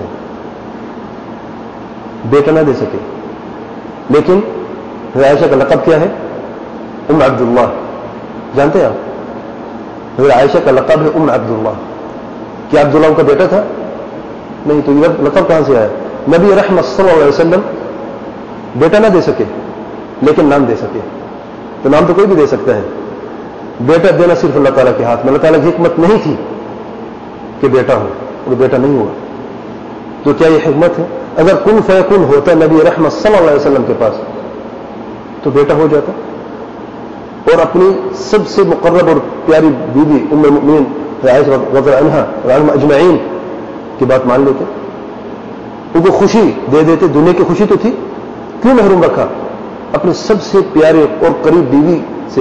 بیٹا نہ دے سکے، لیکن حضرت عائشہ کا لقب کیا ہے؟ ام عبداللہ۔ جانتے ہیں آپ حضرت عائشہ کا لقب ہے ام عبداللہ؟ کیا عبداللہ ان کا بیٹا تھا؟ نہیں، تو یہ لقب کہاں سے آیا؟ نبی رحمت صلی اللہ علیہ وسلم بیٹا نہ دے سکے لیکن نام دے سکے، تو نام تو کوئی بھی دے سکتا ہے، بیٹا دینا صرف اللہ تعالیٰ کے ہاتھ میں۔ اللہ تعالیٰ کی حکمت نہیں تھی کہ بیٹا ہو اور بیٹا نہیں ہوا، تو کیا یہ حکمت ہے؟ اگر کن فیکن ہوتا نبی رحمت صلی اللہ علیہ وسلم کے پاس تو بیٹا ہو جاتا، اور اپنی سب سے مقرب اور پیاری بیوی ام المؤمنین عائشہ رضی اللہ عنہا اور عنہم اجمعین کی بات مان لیتے، ان کو خوشی دے دیتے، دنیا کی خوشی تو تھی، کیوں محروم رکھا اپنے سب سے پیارے اور قریب بیوی سے؟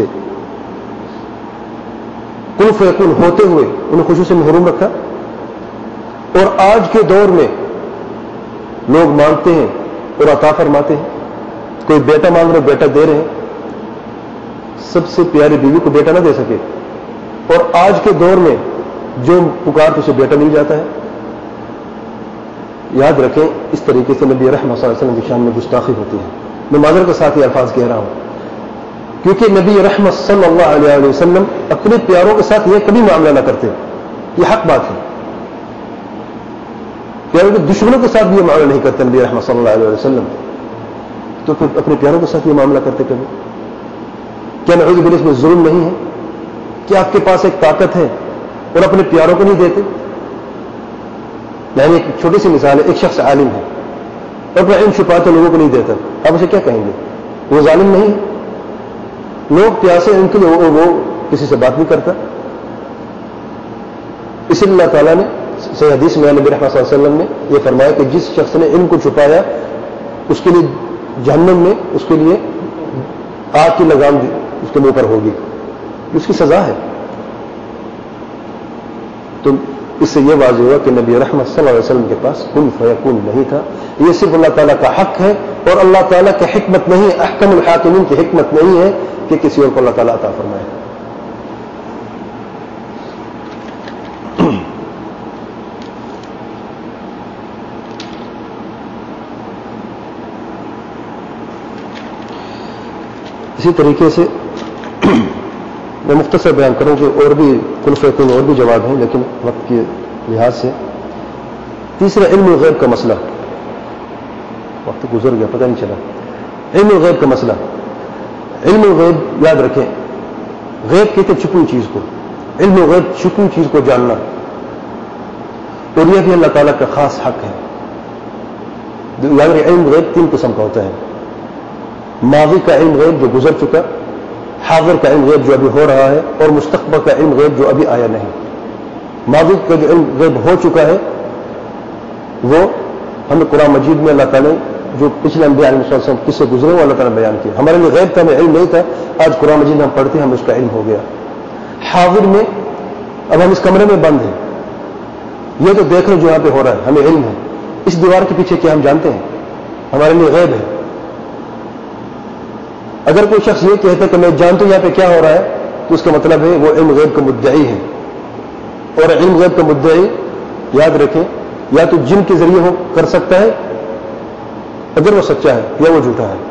کن فیکن ہوتے ہوئے انہیں خوشی سے محروم رکھا۔ اور آج کے دور میں لوگ مانگتے ہیں اور عطا فرماتے ہیں، کوئی بیٹا مانگ رہے بیٹا دے رہے ہیں، سب سے پیاری بیوی کو بیٹا نہ دے سکے، اور آج کے دور میں جو پکار تو اسے بیٹا مل جاتا ہے۔ یاد رکھیں اس طریقے سے نبی رحمت صلی اللہ علیہ وسلم کی شان میں گستاخی ہوتی ہے۔ میں معذرت کے ساتھ یہ الفاظ کہہ رہا ہوں کیونکہ نبی رحمت صلی اللہ علیہ وسلم اپنے پیاروں کے ساتھ یہ کبھی معاملہ نہ کرتے، یہ حق بات ہے۔ پیاروں کے دشمنوں کے ساتھ بھی یہ معاملہ نہیں کرتے نبی رحمت صلی اللہ علیہ وسلم، تو پھر اپنے پیاروں کے ساتھ یہ معاملہ کرتے کبھی؟ کیا نعوذ باللہ اس میں ظلم نہیں ہے؟ کیا آپ کے پاس ایک طاقت ہے اور اپنے پیاروں کو نہیں دیتے؟ یعنی ایک چھوٹی سی مثال ہے، ایک شخص عالم ہے اور اپنا علم چھپاتے لوگوں کو نہیں دیتا، آپ اسے کیا کہیں گے؟ وہ ظالم نہیں ہے؟ لوگ پیاسے ان کے لیے وہ, وہ کسی سے بات نہیں کرتا۔ اس لیے اللہ تعالیٰ نے صحیح حدیث میں نبی رحمت صلی اللہ علیہ وسلم نے یہ فرمایا کہ جس شخص نے علم کو چھپایا اس کے لیے جہنم میں اس کے لیے آگ کی لگام اس کے منہ پر ہوگی، اس کی سزا ہے۔ تو اس سے یہ واضح ہوا کہ نبی رحمت صلی اللہ علیہ وسلم کے پاس کن فیکون نہیں تھا، یہ صرف اللہ تعالیٰ کا حق ہے، اور اللہ تعالیٰ کی حکمت نہیں، احکم الحاکمین کی حکمت نہیں ہے کہ کسی اور کو اللہ تعالیٰ عطا فرمائے۔ اسی طریقے سے میں مختصر بیان کروں کہ اور بھی کن فیکون اور بھی جواب ہیں، لیکن وقت کے لحاظ سے تیسرا علم الغیب کا مسئلہ، وقت گزر گیا پتہ نہیں چلا۔ علم الغیب کا مسئلہ، علم الغیب یاد رکھیں، غیب کہتے چھپی ہوئی چیز کو، علم الغیب چھپی ہوئی چیز کو جاننا، اور یہ بھی اللہ تعالیٰ کا خاص حق ہے۔ یاد رکھیں علم غیب تین قسم کا ہوتا ہے، ماضی کا علم غیب جو گزر چکا، حاضر کا علم غیب جو ابھی ہو رہا ہے، اور مستقبل کا علم غیب جو ابھی آیا نہیں۔ ماضی کا جو علم غیب ہو چکا ہے وہ ہمیں قرآن مجید میں اللہ تعالیٰ نے جو پچھلے انبیاء علیہ السلام کس سے گزرے وہ اللہ تعالیٰ نے بیان کیا، ہمارے لیے غیب تھا، ہمیں علم نہیں تھا، آج قرآن مجید میں ہم پڑھتے ہیں ہمیں اس کا علم ہو گیا۔ حاضر میں اب ہم اس کمرے میں بند ہیں، یہ تو دیکھ رہے جو یہاں پہ ہو رہا ہے ہمیں علم ہے، اس دیوار کے پیچھے کیا ہم جانتے ہیں، ہمارے لیے غیب ہے۔ اگر کوئی شخص یہ کہتا ہے کہ میں جانتا ہوں یہاں پہ کیا ہو رہا ہے، تو اس کا مطلب ہے وہ علم غیب کا مدعی ہے، اور علم غیب کا مدعی یاد رکھیں یا تو جن کے ذریعے ہو کر سکتا ہے اگر وہ سچا ہے، یا وہ جھوٹا ہے۔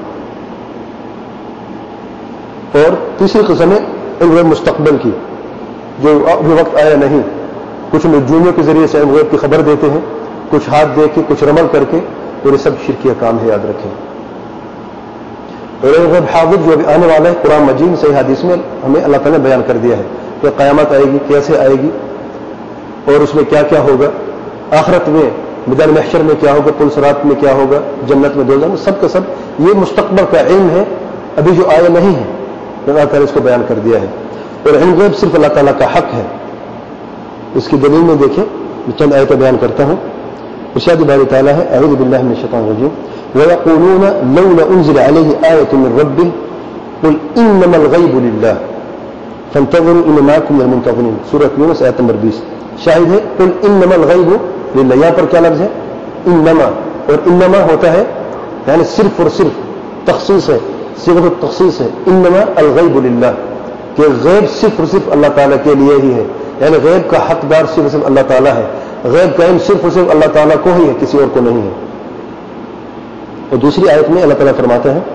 اور تیسری قسم ہے علم غیب مستقبل کی، جو ابھی وقت آیا نہیں، کچھ نجومیوں کے ذریعے سے علم غیب کی خبر دیتے ہیں، کچھ ہاتھ دے کے کچھ رمل کر کے، اور یہ سب شرکیہ کام ہے، یاد رکھیں۔ اور علم غیب حاضر جو ابھی آنے والا ہے، قرآن مجید صحیح حدیث میں ہمیں اللہ تعالیٰ نے بیان کر دیا ہے کہ قیامت آئے گی، کیسے آئے گی، اور اس میں کیا کیا ہوگا، آخرت میں میدان محشر میں کیا ہوگا، پل صراط میں کیا ہوگا، جنت میں دوزخ میں، سب کا سب یہ مستقبل کا علم ہے، ابھی جو آیا نہیں ہے، اللہ تعالیٰ نے اس کو بیان کر دیا ہے۔ اور علم غیب صرف اللہ تعالیٰ کا حق ہے، اس کی دلیل میں دیکھیں، میں چند آیتیں بیان کرتا ہوں. ارشاد باری تعالیٰ ہے اعوذ باللہ من الشیطان الرجیم وَيَقُولُونَ لَوْلَا أُنزِلَ عَلَيْهِ آيَةٌ مِّن رَّبِّهِ قُلْ إِنَّمَا الْغَيْبُ لِلَّهِ فَانتَظِرُوا إِنَّ مَعَكُمْ مِنَ الْمُنتَظِرِينَ. سورۃ یونس آیت نمبر بیس. شاہد ہے قُلْ إِنَّمَا الْغَيْبُ لِلَّهِ. یہاں پر کیا لفظ ہے؟ انما. اور انما ہوتا ہے یعنی صرف اور صرف تخصیص ہے، صیغۃ التخصیص ہے. انما الغیب للہ، کہ غیب صرف اور صرف اللہ تعالیٰ کے لیے ہی ہے، یعنی غیب کا حقدار صرف اور صرف اللہ تعالیٰ ہے. غیب کا علم صرف اور صرف اللہ تعالیٰ کو ہی ہے، کسی اور کو نہیں ہے. اور دوسری آیت میں اللہ تعالیٰ فرماتا ہے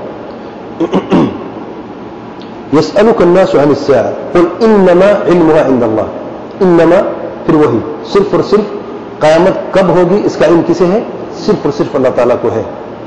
یسألک الناس عن الساعة قل انما علمها عند اللہ. انما پھر وہی صرف اور صرف قیامت کب ہوگی اس کا علم کسے ہے؟ صرف اور صرف اللہ تعالیٰ کو ہے.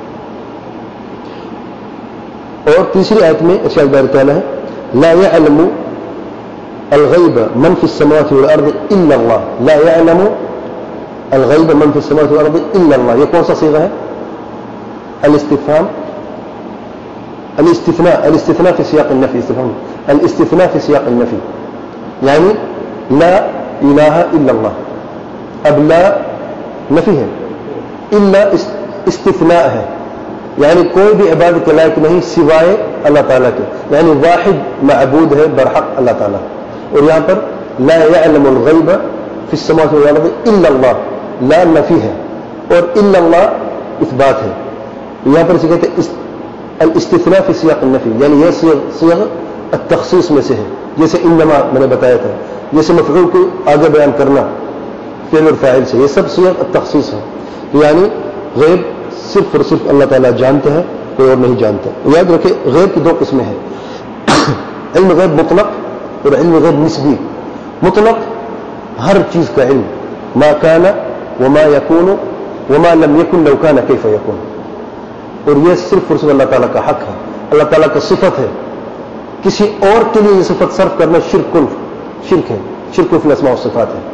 اور تیسری آیت میں ارشاد باری تعالیٰ ہے لا يعلم الغیب من فی السماوات والارض الا اللہ. لا يعلم الغیب من فی السماوات والارض الا اللہ. یہ کون سا صیغہ ہے؟ الاستفهام الاستثناء الاستثناء في سياق النفي. استفهام الاستثناء في سياق النفي يعني لا اله الا الله. اب لا نفی ہے، الا استثناء ہے، یعنی کوئی بھی عبادت کے لائق نہیں سوائے اللہ تعالیٰ کے، یعنی واحد معبود ہے برحق اللہ تعالیٰ. اور یہاں پر لا يعلم الغیب فی السماوات والارض الا اللہ، لا نفی ہے اور الا اللہ اثبات ہے. یہاں پر اسے کہتے ہیں الاستثناء فی سیاق النفی، یعنی یہ صیغ التخصیص میں سے ہے. جیسے انما میں نے بتایا تھا، جیسے مفعول کو آگے بیان کرنا فعل اور فاعل سے، یہ سب صیغ التخصیص ہے. یعنی غیب صرف اور صرف اللہ تعالیٰ جانتا ہے، کوئی اور نہیں جانتا. یاد رکھیں غیب کی دو قسمیں ہیں، علم غیب مطلق اور علم غیب نسبی. مطلق ہر چیز کا علم، ما کان وما یکون وما لم یکن لو کان کیف یکون. اور یہ صرف اور صرف اللہ تعالیٰ کا حق ہے، اللہ تعالیٰ کا صفت ہے. کسی اور کے لیے یہ صفت صرف کرنا شرک شرک ہے، شرک فی الاسماء والصفات ہے.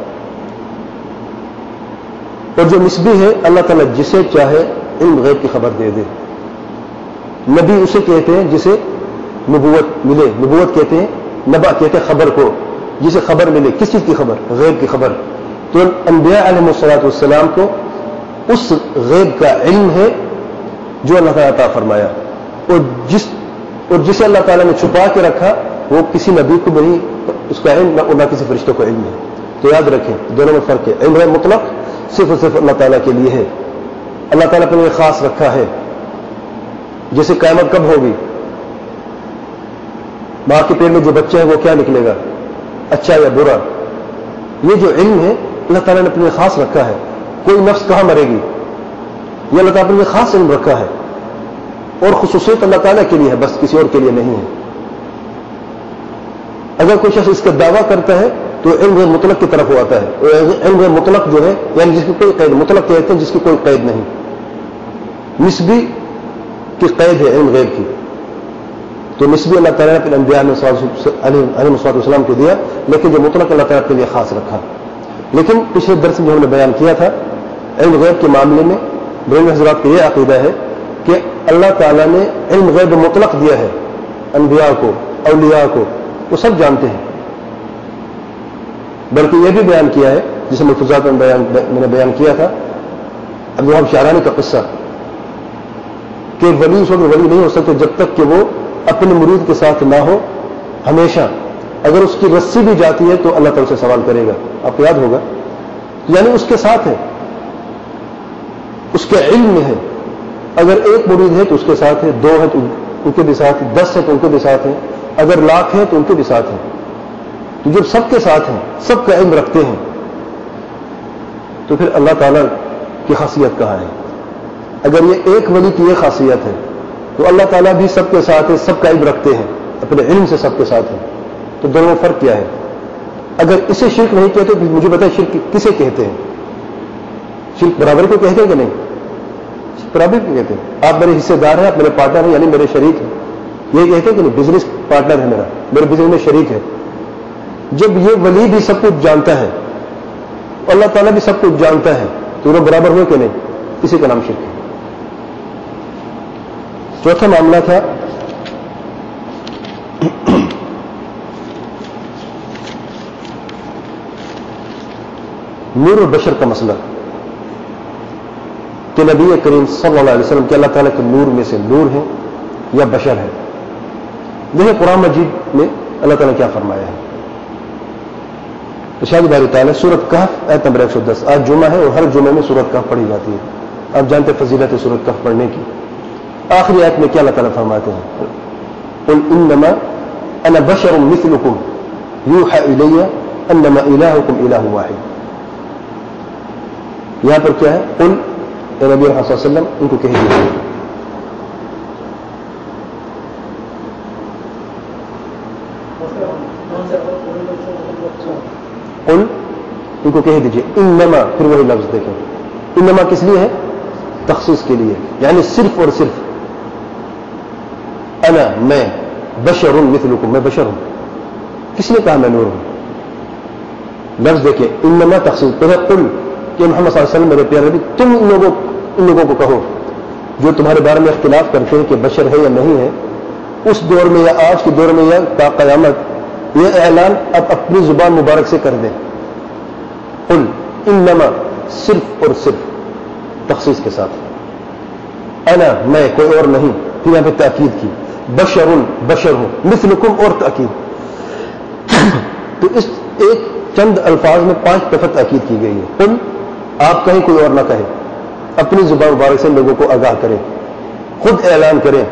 اور جو نسبی ہے اللہ تعالیٰ جسے چاہے علم غیب کی خبر دے دے. نبی اسے کہتے ہیں جسے نبوت ملے، نبوت کہتے ہیں، نبا کہتے ہیں خبر کو، جسے خبر ملے. کس چیز کی خبر؟ غیب کی خبر. تو انبیاء علیہ الصلوۃ والسلام کو اس غیب کا علم ہے جو اللہ تعالیٰ عطا فرمایا، اور جس اور جسے اللہ تعالیٰ نے چھپا کے رکھا وہ کسی نبی کو نہیں اس کا علم، نہ کسی فرشتوں کو علم ہے. تو یاد رکھیں دونوں میں فرق ہے. علم ہے مطلق صرف اور صرف اللہ تعالیٰ کے لیے ہے، اللہ تعالیٰ نے خاص رکھا ہے. جیسے قیامت کب ہوگی، ماں کے پیٹ میں جو بچہ ہے وہ کیا نکلے گا، اچھا یا برا، یہ جو علم ہے اللہ تعالیٰ نے اپنے لیے خاص رکھا ہے. کوئی نفس کہاں مرے گی، یہ اللہ تعالیٰ نے خاص علم رکھا ہے، اور خصوصیت اللہ تعالیٰ کے لیے ہے، بس کسی اور کے لیے نہیں ہے. اگر کوئی شخص اس کا دعویٰ کرتا ہے تو علم غیر مطلق کی طرف وہ آتا ہے. علم غیر مطلق جو ہے یعنی جس کی کوئی قید، مطلق کہتے ہیں جس کی کوئی قید نہیں. نسبی کی قید ہے علم غیب کی، تو نسبی اللہ تعالیٰ نے اپنے انبیاء علیہ الصلوۃ والسلام کو دیا، لیکن جو مطلق اللہ تعالیٰ کے لیے خاص رکھا. لیکن پچھلے درس میں جو ہم نے بیان کیا تھا علم غیب کے معاملے میں بریلوی حضرات کا یہ عقیدہ ہے کہ اللہ تعالیٰ نے علم غیب مطلق دیا ہے انبیاء کو، اولیاء کو، وہ سب جانتے ہیں. بلکہ یہ بھی بیان کیا ہے جسے ملفوظات میں بیان میں نے بیان کیا تھا عبدالوہاب شعرانی کا قصہ، کہ ولی اس وقت ولی نہیں ہو سکتے جب تک کہ وہ اپنے مرید کے ساتھ نہ ہو. ہمیشہ اگر اس کی رسی بھی جاتی ہے تو اللہ تعالیٰ سے سوال کرے گا. آپ کو یاد ہوگا، یعنی اس کے ساتھ ہے، اس کے علم میں ہے. اگر ایک مرید ہے تو اس کے ساتھ ہے، دو ہے تو ان کے بھی ساتھ ہے، دس ہے تو ان کے بھی ساتھ ہے، اگر لاکھ ہے تو ان کے بھی ساتھ ہے. تو جب سب کے ساتھ ہیں، سب کا علم رکھتے ہیں، تو پھر اللہ تعالیٰ کی خاصیت کہاں ہے؟ اگر یہ ایک ولی کی یہ خاصیت ہے تو اللہ تعالیٰ بھی سب کے ساتھ ہے، سب کا علم رکھتے ہیں، اپنے علم سے سب کے ساتھ ہیں. تو دونوں میں فرق کیا ہے؟ اگر اسے شرک نہیں کہتے تو مجھے بتائیں شرک کسے کہتے ہیں؟ شرک برابر کو کہتے ہیں کہ نہیں؟ برابر کو کہتے ہیں. آپ میرے حصے دار ہیں، آپ میرے پارٹنر ہیں، یعنی میرے شریک ہیں، یہ کہتے ہیں کہ نہیں بزنس پارٹنر ہے میرا، میرے بزنس میں شریک ہے. جب یہ ولی بھی سب کچھ جانتا ہے، اللہ تعالیٰ بھی سب کچھ جانتا ہے، تو وہ برابر ہوئے کہ نہیں؟ اسی کا نام شرک ہے. چوتھا معاملہ تھا نور اور بشر کا مسئلہ کہ نبی کریم صلی اللہ علیہ وسلم کہ اللہ تعالیٰ کے نور میں سے نور ہے یا بشر ہے. دیکھیں قرآن مجید میں اللہ تعالیٰ نے کیا فرمایا ہے. ارشاد باری تعالیٰ سورۃ کہف آیت نمبر ایک سو دس. آج جمعہ ہے اور ہر جمعے میں سورۃ کہف پڑھی جاتی ہے. آپ جانتے فضیلت سورۃ کہف پڑھنے کی. آخری آیت میں کیا اللہ تعالیٰ فرماتے ہیں؟ قل انما انا بشر مثلكم يوحى الي انما الهكم اله واحد. یہاں پر کیا ہے؟ قل اے نبی صلی اللہ علیہ وسلم ان کو کہہ دیجیے قل ان کو کہہ دیجیے انما. پھر وہی لفظ دیکھیں انما کس لیے ہے؟ تخصیص کے لیے. یعنی صرف اور صرف انا میں بشر مثلکم میں بشر ہوں. کس نے کہا میں نور ہوں؟ لفظ دیکھیں انما تخصیص. پھر قل کہ محمد صلی اللہ علیہ وسلم میرے پیارے نبی تم ان لوگوں ان لوگوں کو کہو جو تمہارے بارے میں اختلاف کرتے ہیں کہ بشر ہے یا نہیں ہے. اس دور میں یا آج کے دور میں یا تا قیامت یہ اعلان اب اپنی زبان مبارک سے کر دیں. قل انما صرف اور صرف تخصیص کے ساتھ انا میں کوئی اور نہیں. پھر یہاں پہ تاکید کی بشر بشر ہوں مثلکم اور تاکید. تو اس ایک چند الفاظ میں پانچ دفعہ تاکید کی گئی ہے. قل آپ کہیں کوئی اور نہ کہے. اپنی زبان مبارک سے لوگوں کو آگاہ کریں خود اعلان کریں.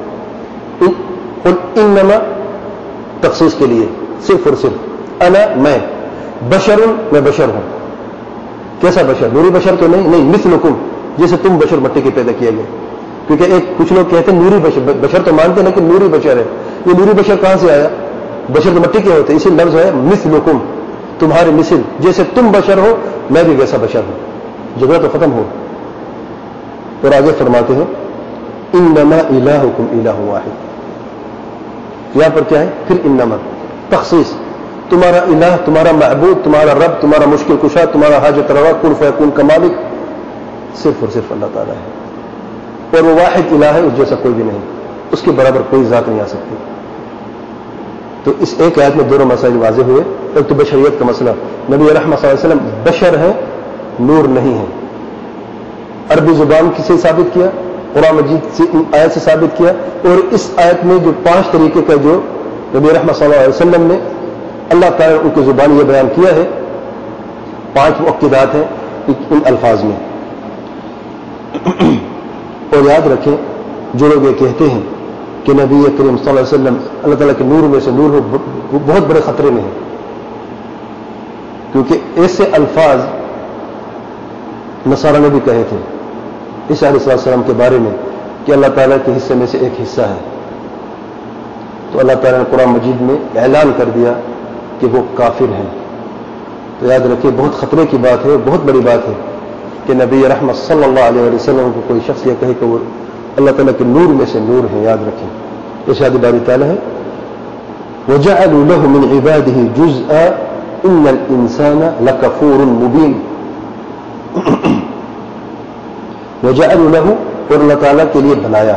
قل انما تخصیص کے لیے صرف اور صرف انا میں بشر میں بشر ہوں. کیسا بشر؟ نوری بشر تو نہیں نہیں مثلکم جیسے تم بشر مٹی کے پیدا کیے گئے. کیونکہ ایک کچھ لوگ کہتے ہیں نوری بشر بشر تو مانتے ہیں لیکن نوری بشر ہے. یہ نوری بشر کہاں سے آیا؟ بشر تو مٹی کے ہوتے. اسی لفظ ہے مثلکم تمہاری مثل. جیسے تم بشر ہو میں بھی ویسا بشر ہوں. جھگڑا تو ختم ہو. اور آگے فرماتے ہیں انما الہکم الہ واحد. یہاں پر کیا ہے؟ پھر انما تخصیص. تمہارا الہ تمہارا معبود تمہارا رب تمہارا مشکل کشا تمہارا حاجت روا کن فیکون کا مالک صرف اور صرف اللہ تعالیٰ ہے. اور وہ واحد الہ ہے اس جیسا کوئی بھی نہیں. اس کے برابر کوئی ذات نہیں آ سکتی. تو اس ایک آیت میں دونوں مسائل واضح ہوئے. ایک تو بشریت کا مسئلہ نبی رحمت صلی اللہ علیہ وسلم بشر ہے نور نہیں ہے. عربی زبان کسے ثابت کیا؟ قرآن مجید سے آیت سے ثابت کیا. اور اس آیت میں جو پانچ طریقے کا جو نبی رحمت صلی اللہ علیہ وسلم نے اللہ تعالیٰ نے ان کی زبان یہ بیان کیا ہے پانچ مؤکدات ہیں ان الفاظ میں. اور یاد رکھیں جو لوگ یہ کہتے ہیں کہ نبی کریم صلی اللہ علیہ وسلم اللہ تعالیٰ کے نور میں سے نور ہو وہ بہت بڑے خطرے میں ہیں. کیونکہ ایسے الفاظ نصارہ نے بھی کہے تھے عیسیٰ علیہ السلام کے بارے میں کہ اللہ تعالیٰ کے حصے میں سے ایک حصہ ہے. تو اللہ تعالیٰ نے قرآن مجید میں اعلان کر دیا کہ وہ کافر ہیں. تو یاد رکھیں بہت خطرے کی بات ہے بہت بڑی بات ہے کہ نبی رحمت صلی اللہ علیہ وسلم کو کوئی شخص یہ کہے کہ وہ اللہ تعالیٰ کے نور میں سے نور ہے. یاد رکھیں ارشاد باری تعالیٰ ہے وَجَعَلُوا لَهُ مِنْ عِبَادِهِ جُزْءًا إِنَّ الْإِنسَانَ لَكَفُورٌ مُبِينٌ. وَجَعَلُوا لَهُ اور اللہ تعالیٰ کے لیے بنایا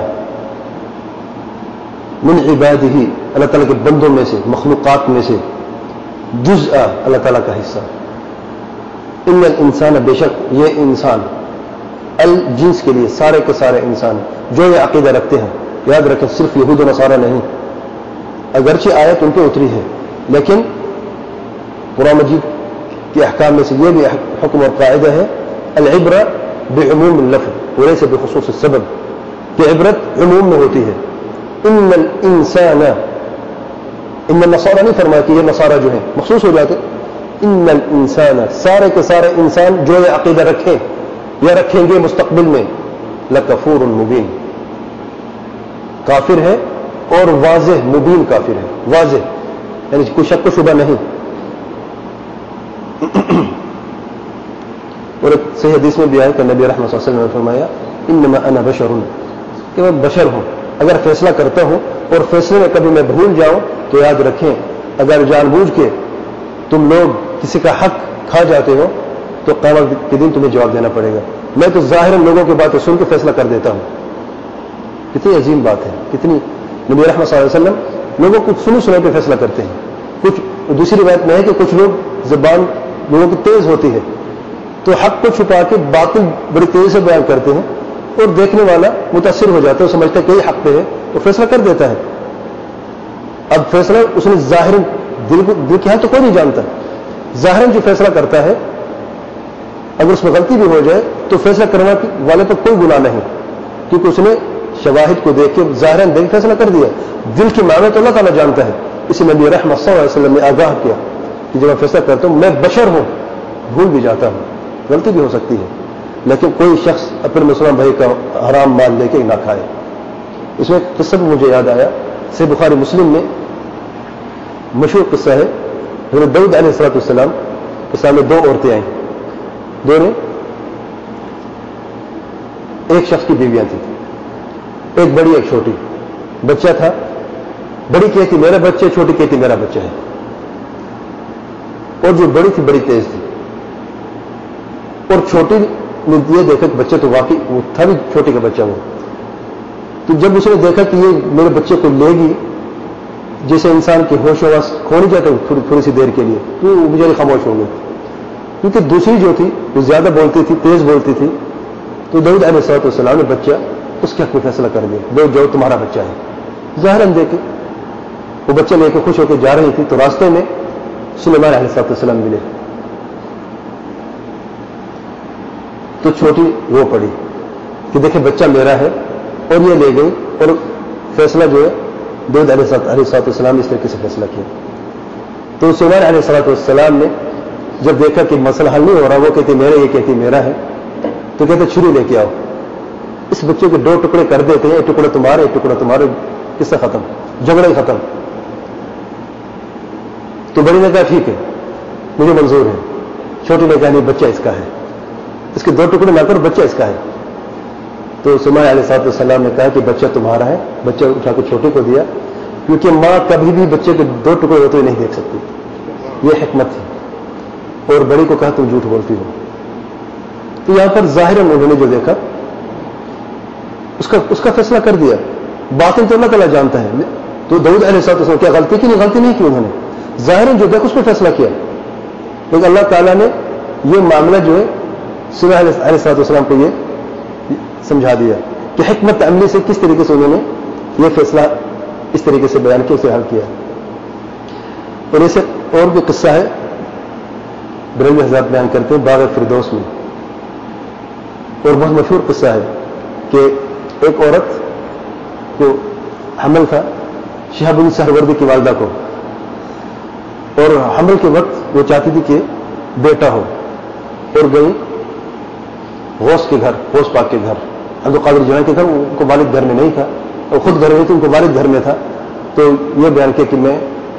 من عبادہ اللہ تعالیٰ کے بندوں میں سے مخلوقات میں سے جزء اللہ تعالیٰ کا حصہ. ان الانسان بے شک یہ انسان الجنس کے لیے سارے کے سارے انسان جو یہ عقیدہ رکھتے ہیں. یاد رکھیں صرف یہود و نصارہ نہیں. اگرچہ آیت ان پہ اتری ہے لیکن قرآن مجید کے احکام میں سے یہ بھی حکم اور قاعدہ ہے العبرہ بعموم اللفظ وليس بخصوص السبب کہ عبرت عموم میں ہوتی ہے. ان الانسان ان النصارى نہیں فرمایا کہ یہ نصارہ جو ہیں مخصوص ہو جاتے. ان الانسان سارے کے سارے انسان جو یہ عقیدہ رکھیں یا رکھیں گے مستقبل میں لکفور مبین کافر ہے اور واضح مبین کافر ہے واضح یعنی کوئی شک و شبہ نہیں. اور ایک صحیح حدیث میں بھی آیا کہ نبی رحمۃ صلی اللہ علیہ وسلم نے فرمایا انما انا بشر کہ میں بشر ہوں. اگر فیصلہ کرتا ہوں اور فیصلے میں کبھی میں بھول جاؤں تو یاد رکھیں اگر جان بوجھ کے تم لوگ کسی کا حق کھا جاتے ہو تو قیامت کے دن تمہیں جواب دینا پڑے گا. میں تو ظاہر لوگوں کی باتیں سن کے فیصلہ کر دیتا ہوں. کتنی عظیم بات ہے کتنی. نبی رحمۃ صلی اللہ علیہ وسلم لوگوں کو سنو سنے پہ فیصلہ کرتے ہیں. کچھ دوسری بات میں ہے کہ کچھ لوگ زبان لوگوں کی تیز ہوتی ہے تو حق کو چھپا کے باطل بڑی تیزی سے بیان کرتے ہیں اور دیکھنے والا متاثر ہو جاتا ہے، سمجھتا ہے کہ یہ حق پہ ہے تو فیصلہ کر دیتا ہے. اب فیصلہ اس نے ظاہر دل دل کے ہاں تو کوئی نہیں جانتا، ظاہر جو فیصلہ کرتا ہے اگر اس میں غلطی بھی ہو جائے تو فیصلہ کرنے والے پر کوئی گناہ نہیں، کیونکہ اس نے شواہد کو دیکھ کے ظاہر دل فیصلہ کر دیا. دل کی معنی تو اللہ تعالیٰ جانتا ہے. اسی نبی رحمت صلی اللہ علیہ وسلم نے آگاہ کیا کہ جب میں فیصلہ کرتا ہوں میں بشر ہوں، بھول بھی جاتا ہوں، غلطی بھی ہو سکتی ہے، لیکن کوئی شخص اپنے مسلمان بھائی کا حرام مال لے کے نہ کھائے. اس میں قصہ بھی مجھے یاد آیا، صحیح بخاری مسلم میں مشہور قصہ ہے. حضرت داؤد علیہ الصلوۃ والسلام کے سامنے دو عورتیں آئیں، دونوں ایک شخص کی بیویاں تھیں، ایک بڑی ایک چھوٹی. بچہ تھا، بڑی کہتی میرا بچہ، چھوٹی کہتی میرا بچہ ہے. اور جو بڑی تھی بڑی تیز تھی، اور چھوٹی نے یہ دیکھا کہ بچہ تو واقعی وہ تھا بھی چھوٹی کا بچہ وہ. تو جب اس نے دیکھا کہ یہ میرے بچے کو لے گی، جیسے انسان کی ہوش و حواس کھو نہیں جاتا تھوڑی تھوڑی سی دیر کے لیے، تو وہ بیچاری خاموش ہو گئی. کیونکہ دوسری جو تھی وہ زیادہ بولتی تھی، تیز بولتی تھی. تو داؤد علیہ الصلوۃ والسلام نے بچہ اس کے حق میں فیصلہ کر دیا، دو جو تمہارا بچہ ہے. ظاہراً دیکھے وہ بچہ لے کے خوش ہو کے جا رہی تھی تو راستے میں سلیمان علیہ الصلوۃ والسلام ملے. تو چھوٹی رو پڑی کہ دیکھیں بچہ میرا ہے، اور یہ لے گئی. اور فیصلہ جو ہے داؤد علیہ الصلوۃ والسلام نے اس طریقے سے فیصلہ کیا. تو سلیمان علیہ الصلوۃ والسلام نے جب دیکھا کہ مسئلہ حل نہیں ہو رہا، وہ کہتی میرا، یہ کہتی میرا ہے، تو کہتے چھری لے کے آؤ. اس بچے کے دو ٹکڑے کر دیتے ہیں، ایک ٹکڑا تمہارا ایک ٹکڑا تمہارا، قصہ ختم، جھگڑا ہی ختم. تو بڑی نے کہا ٹھیک ہے مجھے منظور ہے. چھوٹی نے کہا نہیں بچہ اس کا ہے، اس کے دو ٹکڑے نہ کرو، بچہ اس کا ہے. تو سلیمان علیہ الصلوۃ والسلام نے کہا کہ بچہ تمہارا ہے. بچہ اٹھا کے چھوٹے کو دیا، کیونکہ ماں کبھی بھی بچے کے دو ٹکڑے ہوتے ہوئے نہیں دیکھ سکتی، یہ حکمت تھی. اور بڑی کو کہا تم جھوٹ بولتی ہو. تو یہاں پر ظاہراً انہوں نے جو دیکھا اس کا اس کا فیصلہ کر دیا. باطن تو اللہ تعالیٰ جانتا ہے. تو داؤد علیہ السلام کیا غلطی کی؟ نہیں، غلطی نہیں کی انہوں نے، ظاہراً جو دیکھ اس پہ فیصلہ کیا. لیکن اللہ تعالیٰ نے یہ معاملہ جو ہے سلیمان علیہ السلام کو یہ سمجھا دیا کہ حکمت عملی سے کس طریقے سے انہوں نے یہ فیصلہ اس طریقے سے بیان کیا، اسے حل کیا. اور اسے اور بھی قصہ ہے، بریلوی حضرات بیان کرتے ہیں باغ فردوس میں. اور بہت مشہور قصہ ہے کہ ایک عورت کو حمل تھا، شہاب الدین سہروردی کی والدہ کو، اور حمل کے وقت وہ چاہتی تھی کہ بیٹا ہو، اور گئی غوث کے گھر، غوث پاک کے گھر، عبد القادر جیلانی کے گھر. ان کو والد گھر میں نہیں تھا اور خود گھر میں تھی، ان کو والد گھر میں تھا. تو یہ بیان کیا کہ میں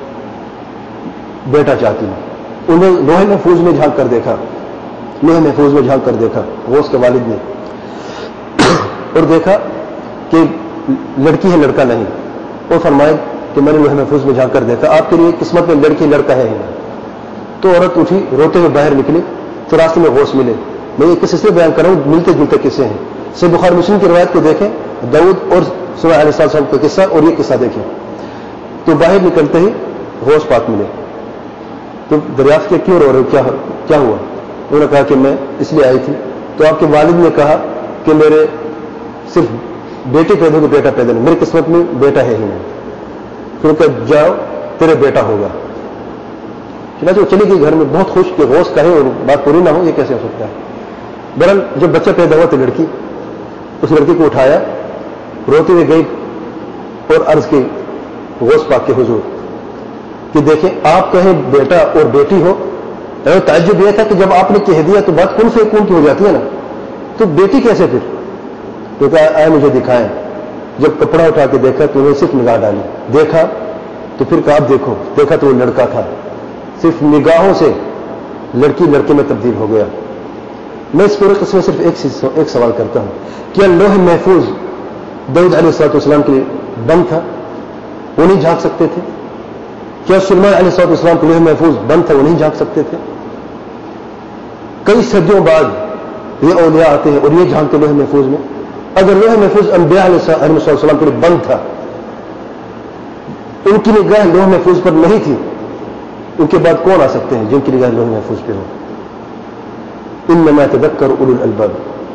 بیٹا چاہتی ہوں. انہیں لوہے محفوظ میں جھانک کر دیکھا، لوہے محفوظ میں جھانک کر دیکھا غوث کے والد نے، اور دیکھا کہ لڑکی ہے لڑکا نہیں. اور فرمایا کہ میں نے لوہے محفوظ میں جھانک کر دیکھا، آپ کے لیے قسمت میں لڑکی لڑکا ہے ہی نہیں. تو عورت اٹھی روتے ہوئے باہر نکلی. تو راستے میں غوث ملے. میں یہ کس سے بیان کر رہا ہوں، ملتے جلتے قصے ہیں. صحیح بخاری مسلم کی روایت کو دیکھیں، داؤد اور سلیمان علیہ السلام کا قصہ اور یہ قصہ دیکھیں. تو باہر نکلتے ہی غوث پاک ملے. تو دریافت کیا کیوں رو رہے ہو، کیا کیا ہوا؟ انہوں نے کہا کہ میں اس لیے آئی تھی تو آپ کے والد نے کہا کہ میرے صرف بیٹے پیدا ہو، بیٹا پیدا نہیں، میری قسمت میں بیٹا ہے ہی نہیں. پھر کہ جاؤ تیرے بیٹا ہوگا. چنانچہ وہ چلی گئی گھر میں بہت خوش کہ غوث کہے اور بات پوری نہ ہو، یہ کیسے ہو سکتا ہے. بہرحال جب بچہ پیدا ہوا تو لڑکی، اس لڑکی کو اٹھایا، روتے ہوئے گئی اور عرض کی غوث پاک کے حضور کہ دیکھیں آپ کہیں بیٹا اور بیٹی ہو. تعجب یہ تھا کہ جب آپ نے کہہ دیا تو بات کون سے کون کی ہو جاتی ہے نا، تو بیٹی کیسے پھر؟ تو کہا آئے مجھے دکھائیں. جب کپڑا اٹھا کے دیکھا تو انہیں صرف نگاہ ڈالی، دیکھا تو پھر کہا آپ دیکھو، دیکھا تو وہ لڑکا تھا. صرف نگاہوں سے لڑکی لڑکے میں تبدیل ہو گیا. میں اس پورے قصے میں صرف ایک ایک سوال کرتا ہوں، کیا لوح محفوظ داؤد علیہ الصلوۃ والسلام کے لیے بند تھا، وہ نہیں جھانک سکتے تھے؟ کیا سلیمان علیہ الصلوۃ والسلام کے لوح محفوظ بند تھا، وہ نہیں جھانک سکتے تھے؟ کئی صدیوں بعد یہ اولیاء آتے ہیں اور یہ جھانکتے لوح محفوظ میں. اگر لوح محفوظ انبیاء علیہ السلام کے لیے بند تھا، ان کی نگاہ لوح محفوظ پر نہیں تھی، ان کے بعد کون آ سکتے ہیں جن کی نگاہ لوح محفوظ پہ ہو؟ انما يتذكر اولو الالباب.